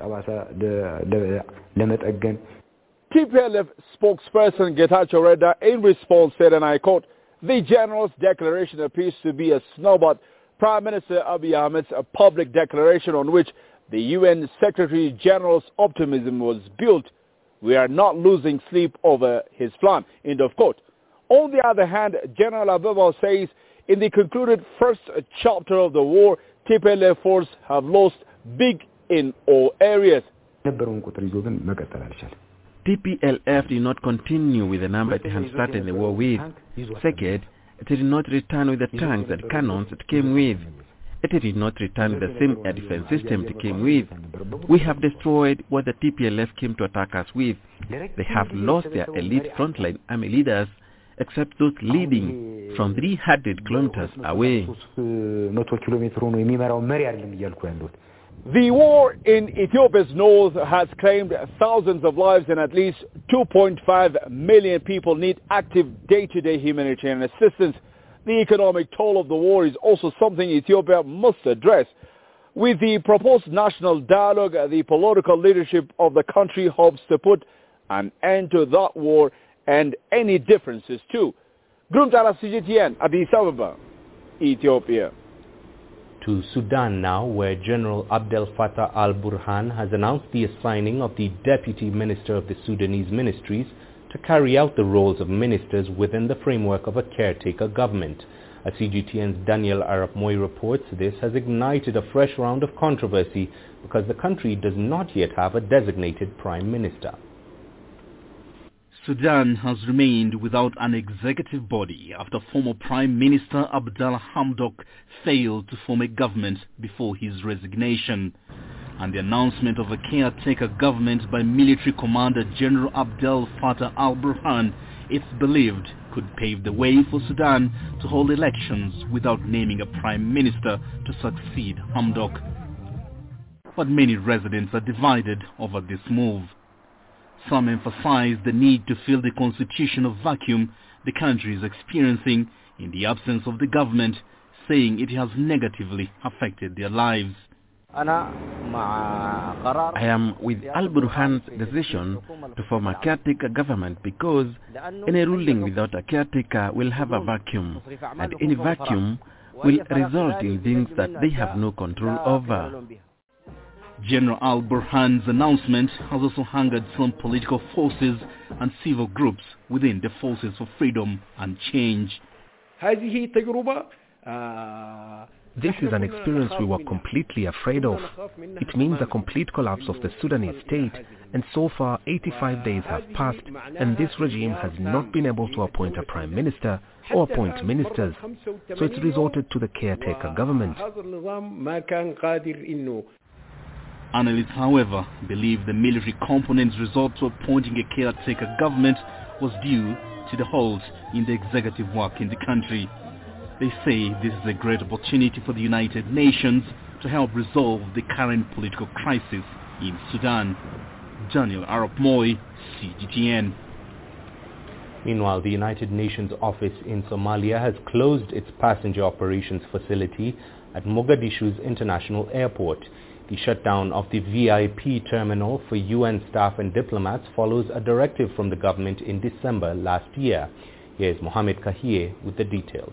T P L F spokesperson Getachew Reda in response said, and I quote, "The general's declaration appears to be a snub at Prime Minister Abiy Ahmed's public declaration on which the U N Secretary General's optimism was built. We are not losing sleep over his plan." End of quote. On the other hand, General Abebaw says in the concluded first chapter of the war, T P L F forces have lost big in all areas. T P L F did not continue with the number it had started the war with. Second, it did not return with the tanks and cannons it came with. It did not return with the same air defense system it came with. We have destroyed what the T P L F came to attack us with. They have lost their elite frontline army leaders, except those leading from three hundred kilometers away. The war in Ethiopia's north has claimed thousands of lives and at least two point five million people need active day-to-day humanitarian assistance. The economic toll of the war is also something Ethiopia must address. With the proposed national dialogue, the political leadership of the country hopes to put an end to that war and any differences too. Girum Chala, C G T N, Addis Ababa, Ethiopia. To Sudan now, where General Abdel Fattah al-Burhan has announced the assigning of the Deputy Minister of the Sudanese Ministries to carry out the roles of ministers within the framework of a caretaker government. As C G T N's Daniel Arap Moy reports, this has ignited a fresh round of controversy because the country does not yet have a designated Prime Minister. Sudan has remained without an executive body after former Prime Minister Abdallah Hamdok failed to form a government before his resignation. And the announcement of a caretaker government by military commander General Abdel Fattah al-Burhan, it's believed, could pave the way for Sudan to hold elections without naming a prime minister to succeed Hamdok. But many residents are divided over this move. Some emphasize the need to fill the constitutional vacuum the country is experiencing in the absence of the government, saying it has negatively affected their lives. I am with al-Burhan's decision to form a caretaker government because any ruling without a caretaker will have a vacuum, and any vacuum will result in things that they have no control over. General al-Burhan's announcement has also angered some political forces and civil groups within the Forces for Freedom and Change. هذه تجربة This is an experience we were completely afraid of. It means a complete collapse of the Sudanese state, and so far eighty-five days have passed, and this regime has not been able to appoint a prime minister or appoint ministers, so it's resorted to the caretaker government. Analysts, however, believe the military component's resort to appointing a caretaker government was due to the halt in the executive work in the country. They say this is a great opportunity for the United Nations to help resolve the current political crisis in Sudan. Daniel Arap Moi, C G T N. Meanwhile, the United Nations office in Somalia has closed its passenger operations facility at Mogadishu's international airport. The shutdown of the V I P terminal for U N staff and diplomats follows a directive from the government in December last year. Here's Mohamed Kahie with the details.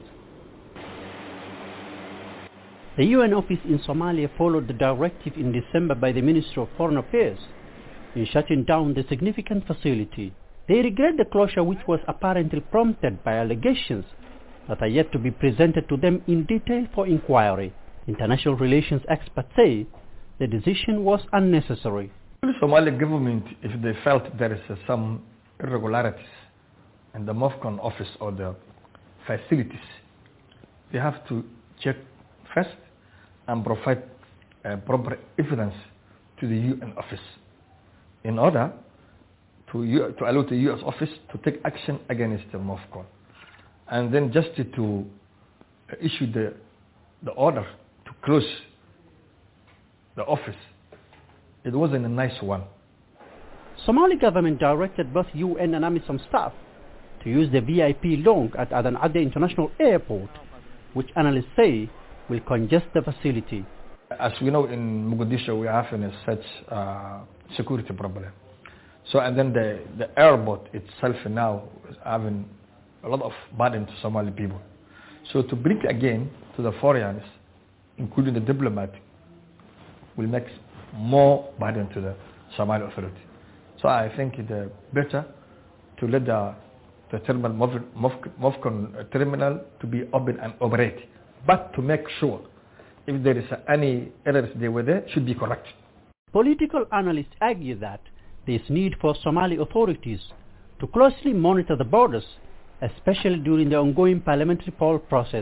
The U N office in Somalia followed the directive in December by the Ministry of Foreign Affairs in shutting down the significant facility. They regret the closure, which was apparently prompted by allegations that are yet to be presented to them in detail for inquiry. International relations experts say the decision was unnecessary. The Somali government, if they felt there is uh, some irregularities in the MOFCON office or the facilities, they have to check first and provide uh, proper evidence to the U N office in order to, U to allow the U S office to take action against the MOFCON. And then just to, to issue the, the order to close the office, it wasn't a nice one. Somali government directed both U N and AMISOM staff to use the V I P lounge at Aden Ade International Airport, which analysts say will congest the facility. As we know, in Mogadishu we are having such uh, security problem. So, and then the, the airport itself now is having a lot of burden to Somali people. So to bring again to the foreigners, including the diplomat, will make more burden to the Somali authority. So I think it's uh, better to let the, the terminal, MOFCON terminal to be open and operate, but to make sure if there is uh, any errors they were there, should be corrected. Political analysts argue that there is need for Somali authorities to closely monitor the borders, especially during the ongoing parliamentary poll process.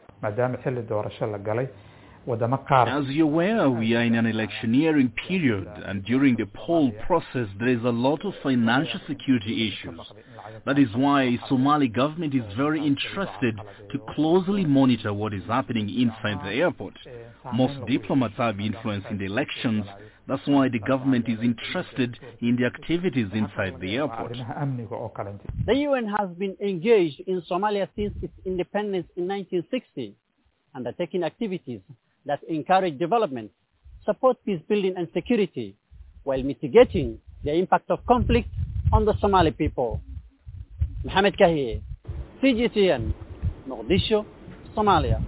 As you're aware, we are in an electioneering period, and during the poll process there is a lot of financial security issues. That is why Somali government is very interested to closely monitor what is happening inside the airport. Most diplomats have influence in the elections. That's why the government is interested in the activities inside the airport. The U N has been engaged in Somalia since its independence in nineteen sixty, undertaking activities that encourage development, support peace building and security, while mitigating the impact of conflict on the Somali people. Mohamed Kahie, C G T N, Mogadishu, Somalia.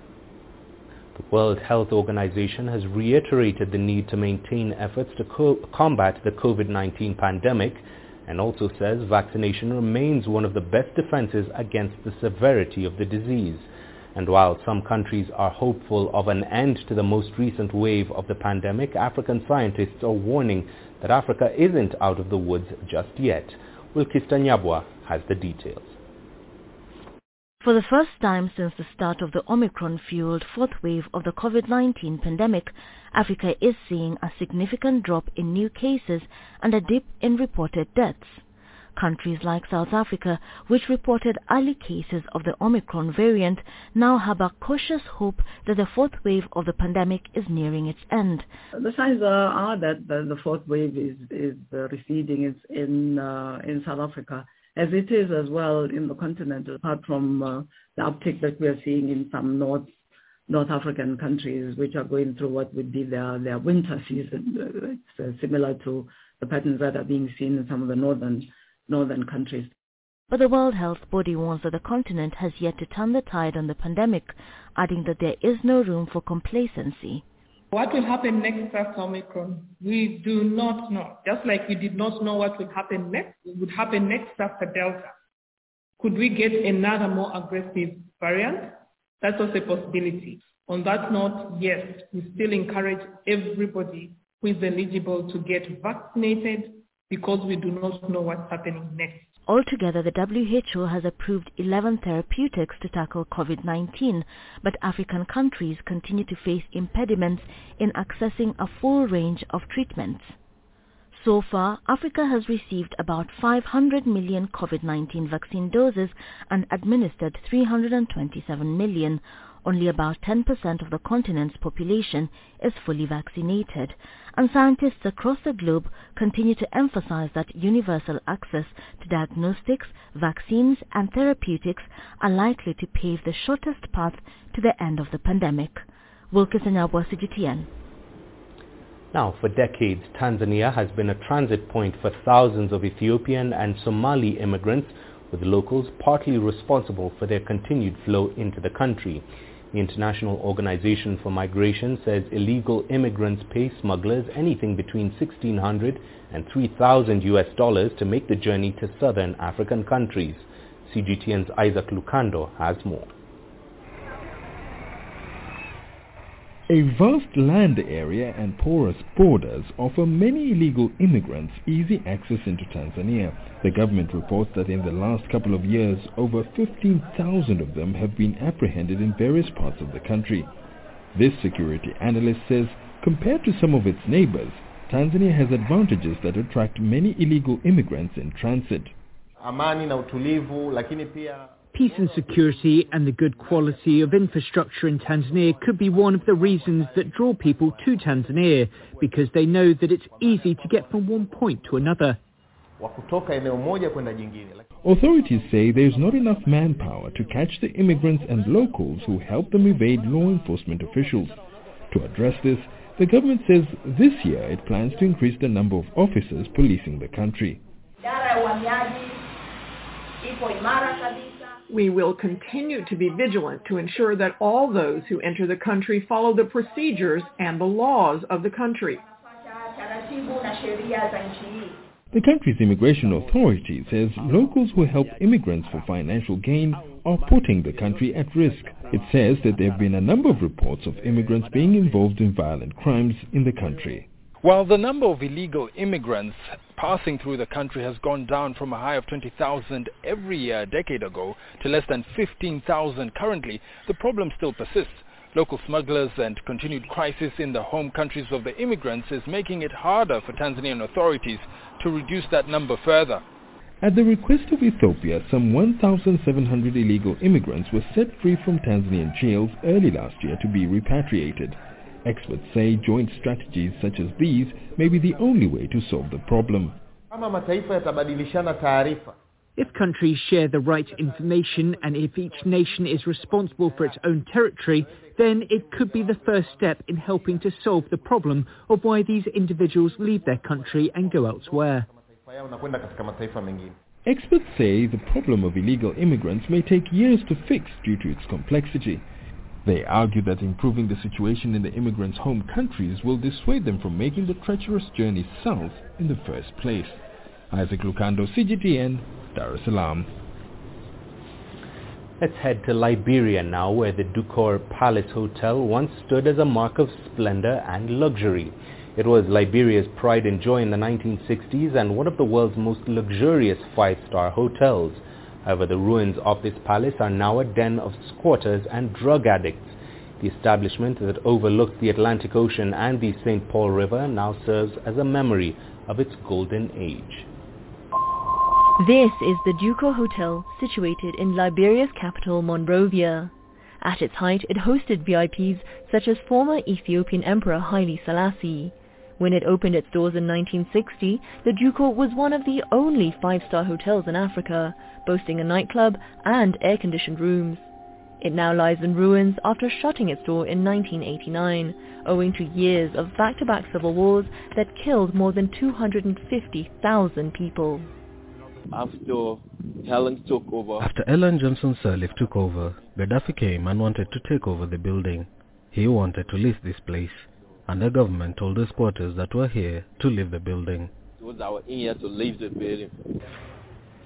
The World Health Organization has reiterated the need to maintain efforts to co combat the COVID nineteen pandemic, and also says vaccination remains one of the best defenses against the severity of the disease. And while some countries are hopeful of an end to the most recent wave of the pandemic, African scientists are warning that Africa isn't out of the woods just yet. Wilkista Nyabwa has the details. For the first time since the start of the Omicron-fueled fourth wave of the COVID nineteen pandemic, Africa is seeing a significant drop in new cases and a dip in reported deaths. Countries like South Africa, which reported early cases of the Omicron variant, now have a cautious hope that the fourth wave of the pandemic is nearing its end. The signs are, are that the, the fourth wave is, is uh, receding it's in, uh, in South Africa, as it is as well in the continent, apart from uh, the uptick that we are seeing in some North North African countries, which are going through what would be their, their winter season. It's uh, similar to the patterns that are being seen in some of the northern northern countries. But the World Health Body warns that the continent has yet to turn the tide on the pandemic, adding that there is no room for complacency. What will happen next after Omicron? We do not know. Just like we did not know what would happen next, what would happen next after Delta. Could we get another more aggressive variant? That's also a possibility. On that note, yes, we still encourage everybody who is eligible to get vaccinated because we do not know what's happening next. Altogether, the W H O has approved eleven therapeutics to tackle COVID nineteen, but African countries continue to face impediments in accessing a full range of treatments. So far, Africa has received about five hundred million COVID nineteen vaccine doses and administered three hundred twenty-seven million. Only about ten percent of the continent's population is fully vaccinated, and scientists across the globe continue to emphasize that universal access to diagnostics, vaccines and therapeutics are likely to pave the shortest path to the end of the pandemic. Wilkison Abwa, C G T N. Now, for decades, Tanzania has been a transit point for thousands of Ethiopian and Somali immigrants, with locals partly responsible for their continued flow into the country. The International Organization for Migration says illegal immigrants pay smugglers anything between sixteen hundred and three thousand U S dollars to make the journey to southern African countries. C G T N's Isaac Lucando has more. A vast land area and porous borders offer many illegal immigrants easy access into Tanzania. The government reports that in the last couple of years, over fifteen thousand of them have been apprehended in various parts of the country. This security analyst says, compared to some of its neighbors, Tanzania has advantages that attract many illegal immigrants in transit. Amani na utulivu, lakini pia Peace and security and the good quality of infrastructure in Tanzania could be one of the reasons that draw people to Tanzania, because they know that it's easy to get from one point to another. Authorities say there's not enough manpower to catch the immigrants and locals who help them evade law enforcement officials. To address this, the government says this year it plans to increase the number of officers policing the country. We will continue to be vigilant to ensure that all those who enter the country follow the procedures and the laws of the country. The country's immigration authority says locals who help immigrants for financial gain are putting the country at risk. It says that there have been a number of reports of immigrants being involved in violent crimes in the country. While the number of illegal immigrants passing through the country has gone down from a high of twenty thousand every year a decade ago to less than fifteen thousand currently, the problem still persists. Local smugglers and continued crisis in the home countries of the immigrants is making it harder for Tanzanian authorities to reduce that number further. At the request of Ethiopia, some one thousand seven hundred illegal immigrants were set free from Tanzanian jails early last year to be repatriated. Experts say joint strategies such as these may be the only way to solve the problem. If countries share the right information and if each nation is responsible for its own territory, then it could be the first step in helping to solve the problem of why these individuals leave their country and go elsewhere. Experts say the problem of illegal immigrants may take years to fix due to its complexity. They argue that improving the situation in the immigrants' home countries will dissuade them from making the treacherous journey south in the first place. Isaac Lucando, C G T N, Dar es Salaam. Let's head to Liberia now, where the Ducor Palace Hotel once stood as a mark of splendor and luxury. It was Liberia's pride and joy in the nineteen sixties and one of the world's most luxurious five-star hotels. However, the ruins of this palace are now a den of squatters and drug addicts. The establishment that overlooks the Atlantic Ocean and the Saint Paul River now serves as a memory of its golden age. This is the Ducor Hotel, situated in Liberia's capital, Monrovia. At its height, it hosted V I Ps such as former Ethiopian Emperor Haile Selassie. When it opened its doors in nineteen sixty, the Ducor was one of the only five-star hotels in Africa, boasting a nightclub and air-conditioned rooms. It now lies in ruins after shutting its door in nineteen eighty-nine, owing to years of back-to-back civil wars that killed more than two hundred fifty thousand people. After Helen took over, After Ellen Johnson Sirleaf took over, Gaddafi came and wanted to take over the building. He wanted to lease this place, and the government told the squatters that were here to leave the building. those that were in here to leave the building.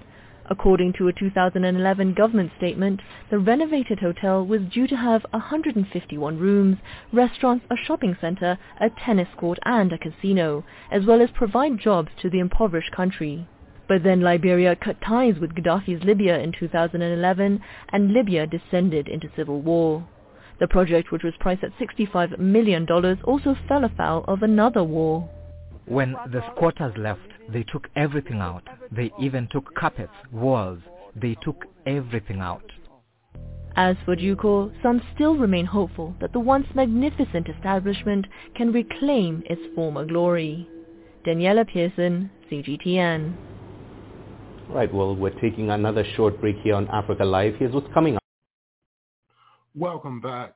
According to a two thousand eleven government statement, the renovated hotel was due to have one hundred fifty-one rooms, restaurants, a shopping center, a tennis court and a casino, as well as provide jobs to the impoverished country. But then Liberia cut ties with Gaddafi's Libya in two thousand eleven and Libya descended into civil war. The project, which was priced at sixty-five million dollars, also fell afoul of another war. When the squatters left, they took everything out. They even took carpets, walls. They took everything out. As for JUCO, some still remain hopeful that the once magnificent establishment can reclaim its former glory. Daniela Pearson, C G T N. Right, well, we're taking another short break here on Africa Live. Here's what's coming up. Welcome back.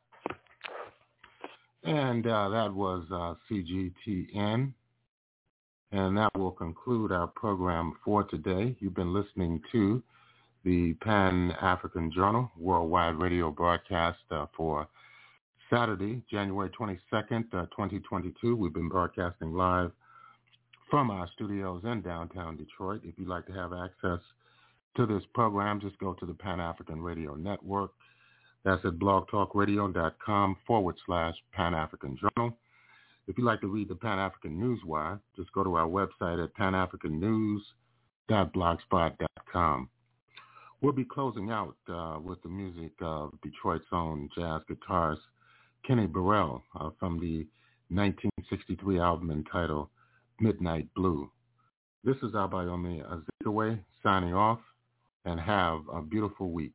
And uh, that was uh, C G T N. And that will conclude our program for today. You've been listening to the Pan-African Journal worldwide radio broadcast uh, for Saturday, January twenty-second, uh, twenty twenty-two. We've been broadcasting live from our studios in downtown Detroit. If you'd like to have access to this program, just go to the Pan-African Radio Network. That's at blogtalkradio.com forward slash Pan-African Journal. If you'd like to read the Pan-African Newswire, just go to our website at pan african news dot blogspot dot com. We'll be closing out uh, with the music of Detroit's own jazz guitarist Kenny Burrell uh, from the nineteen sixty-three album entitled Midnight Blue. This is Abayomi Azikiwe signing off, and have a beautiful week.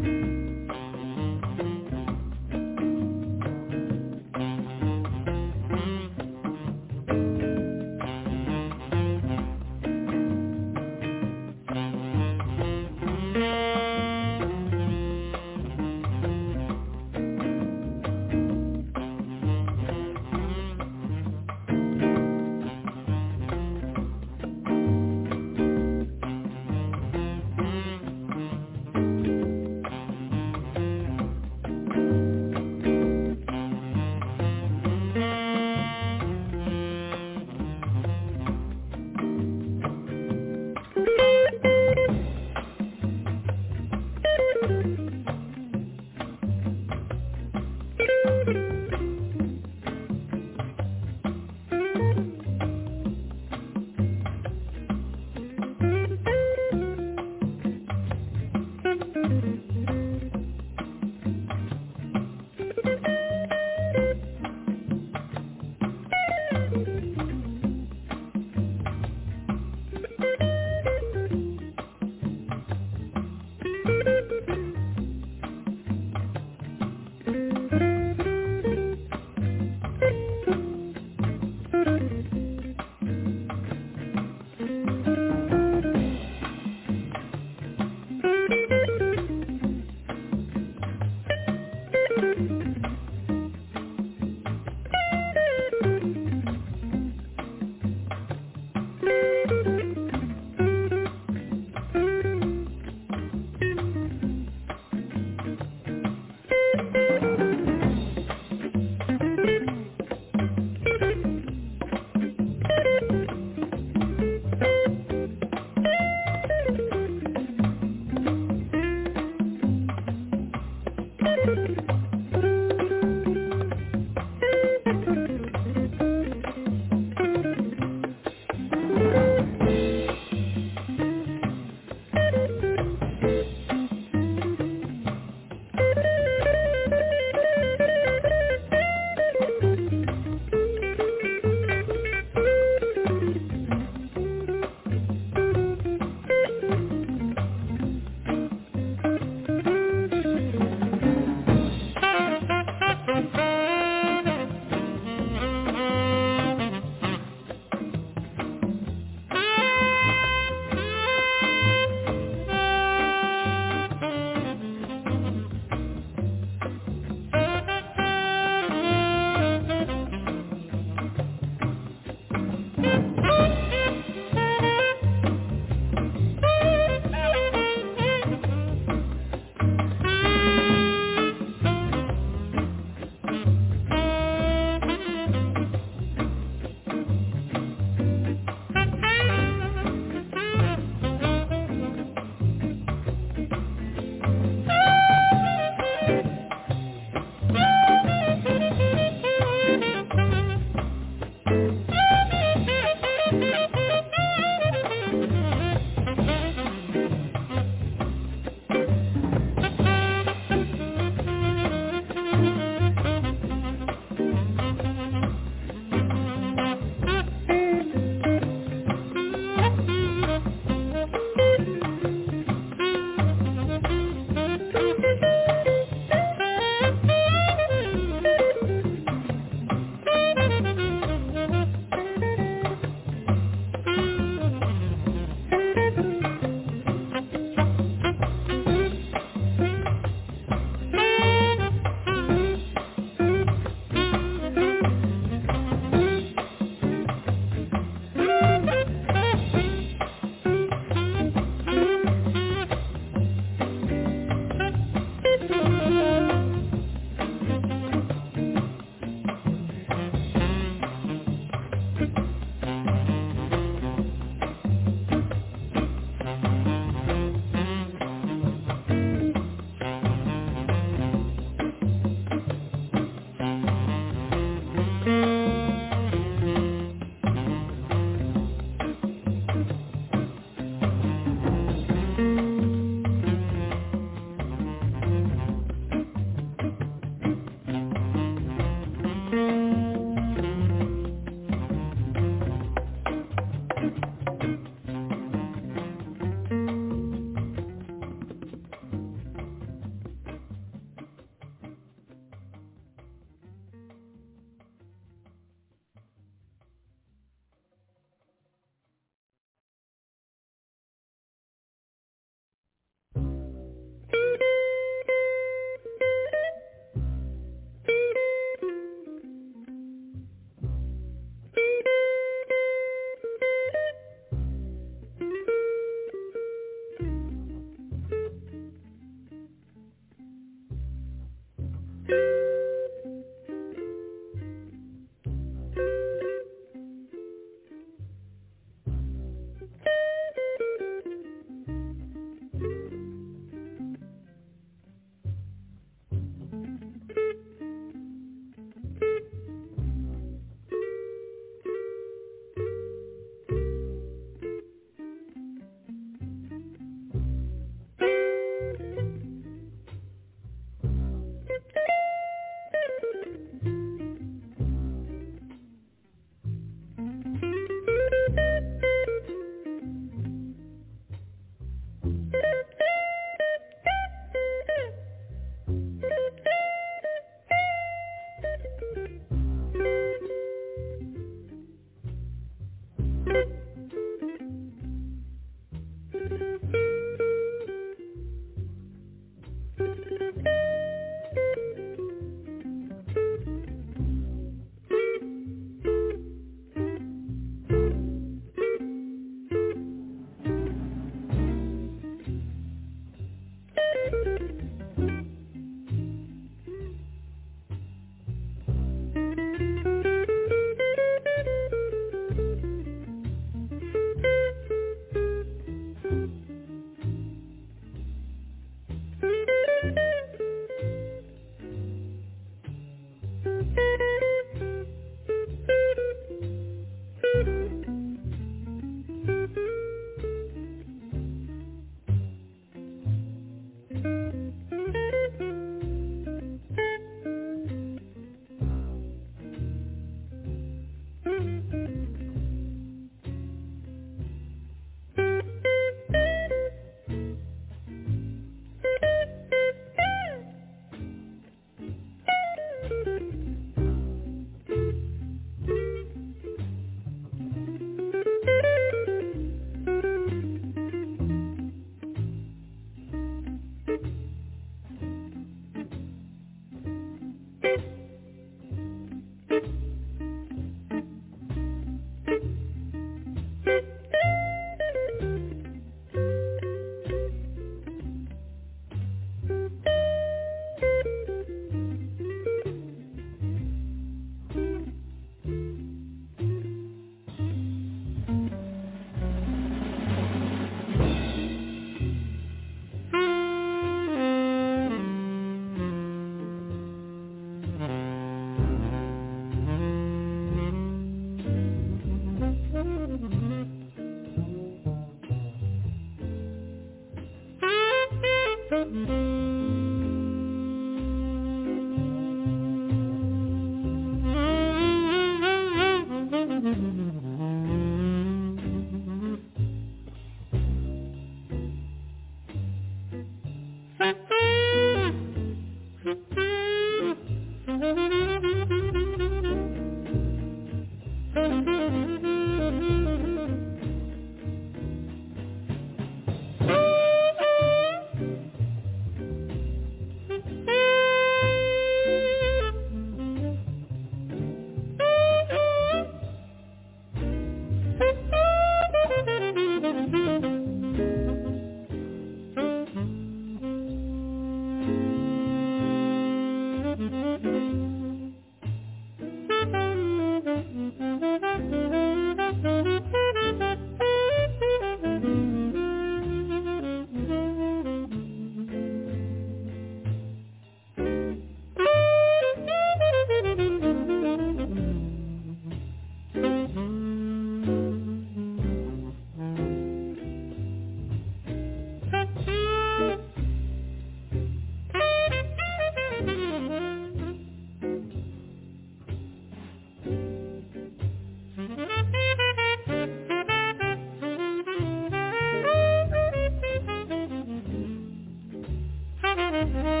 Mm-hmm.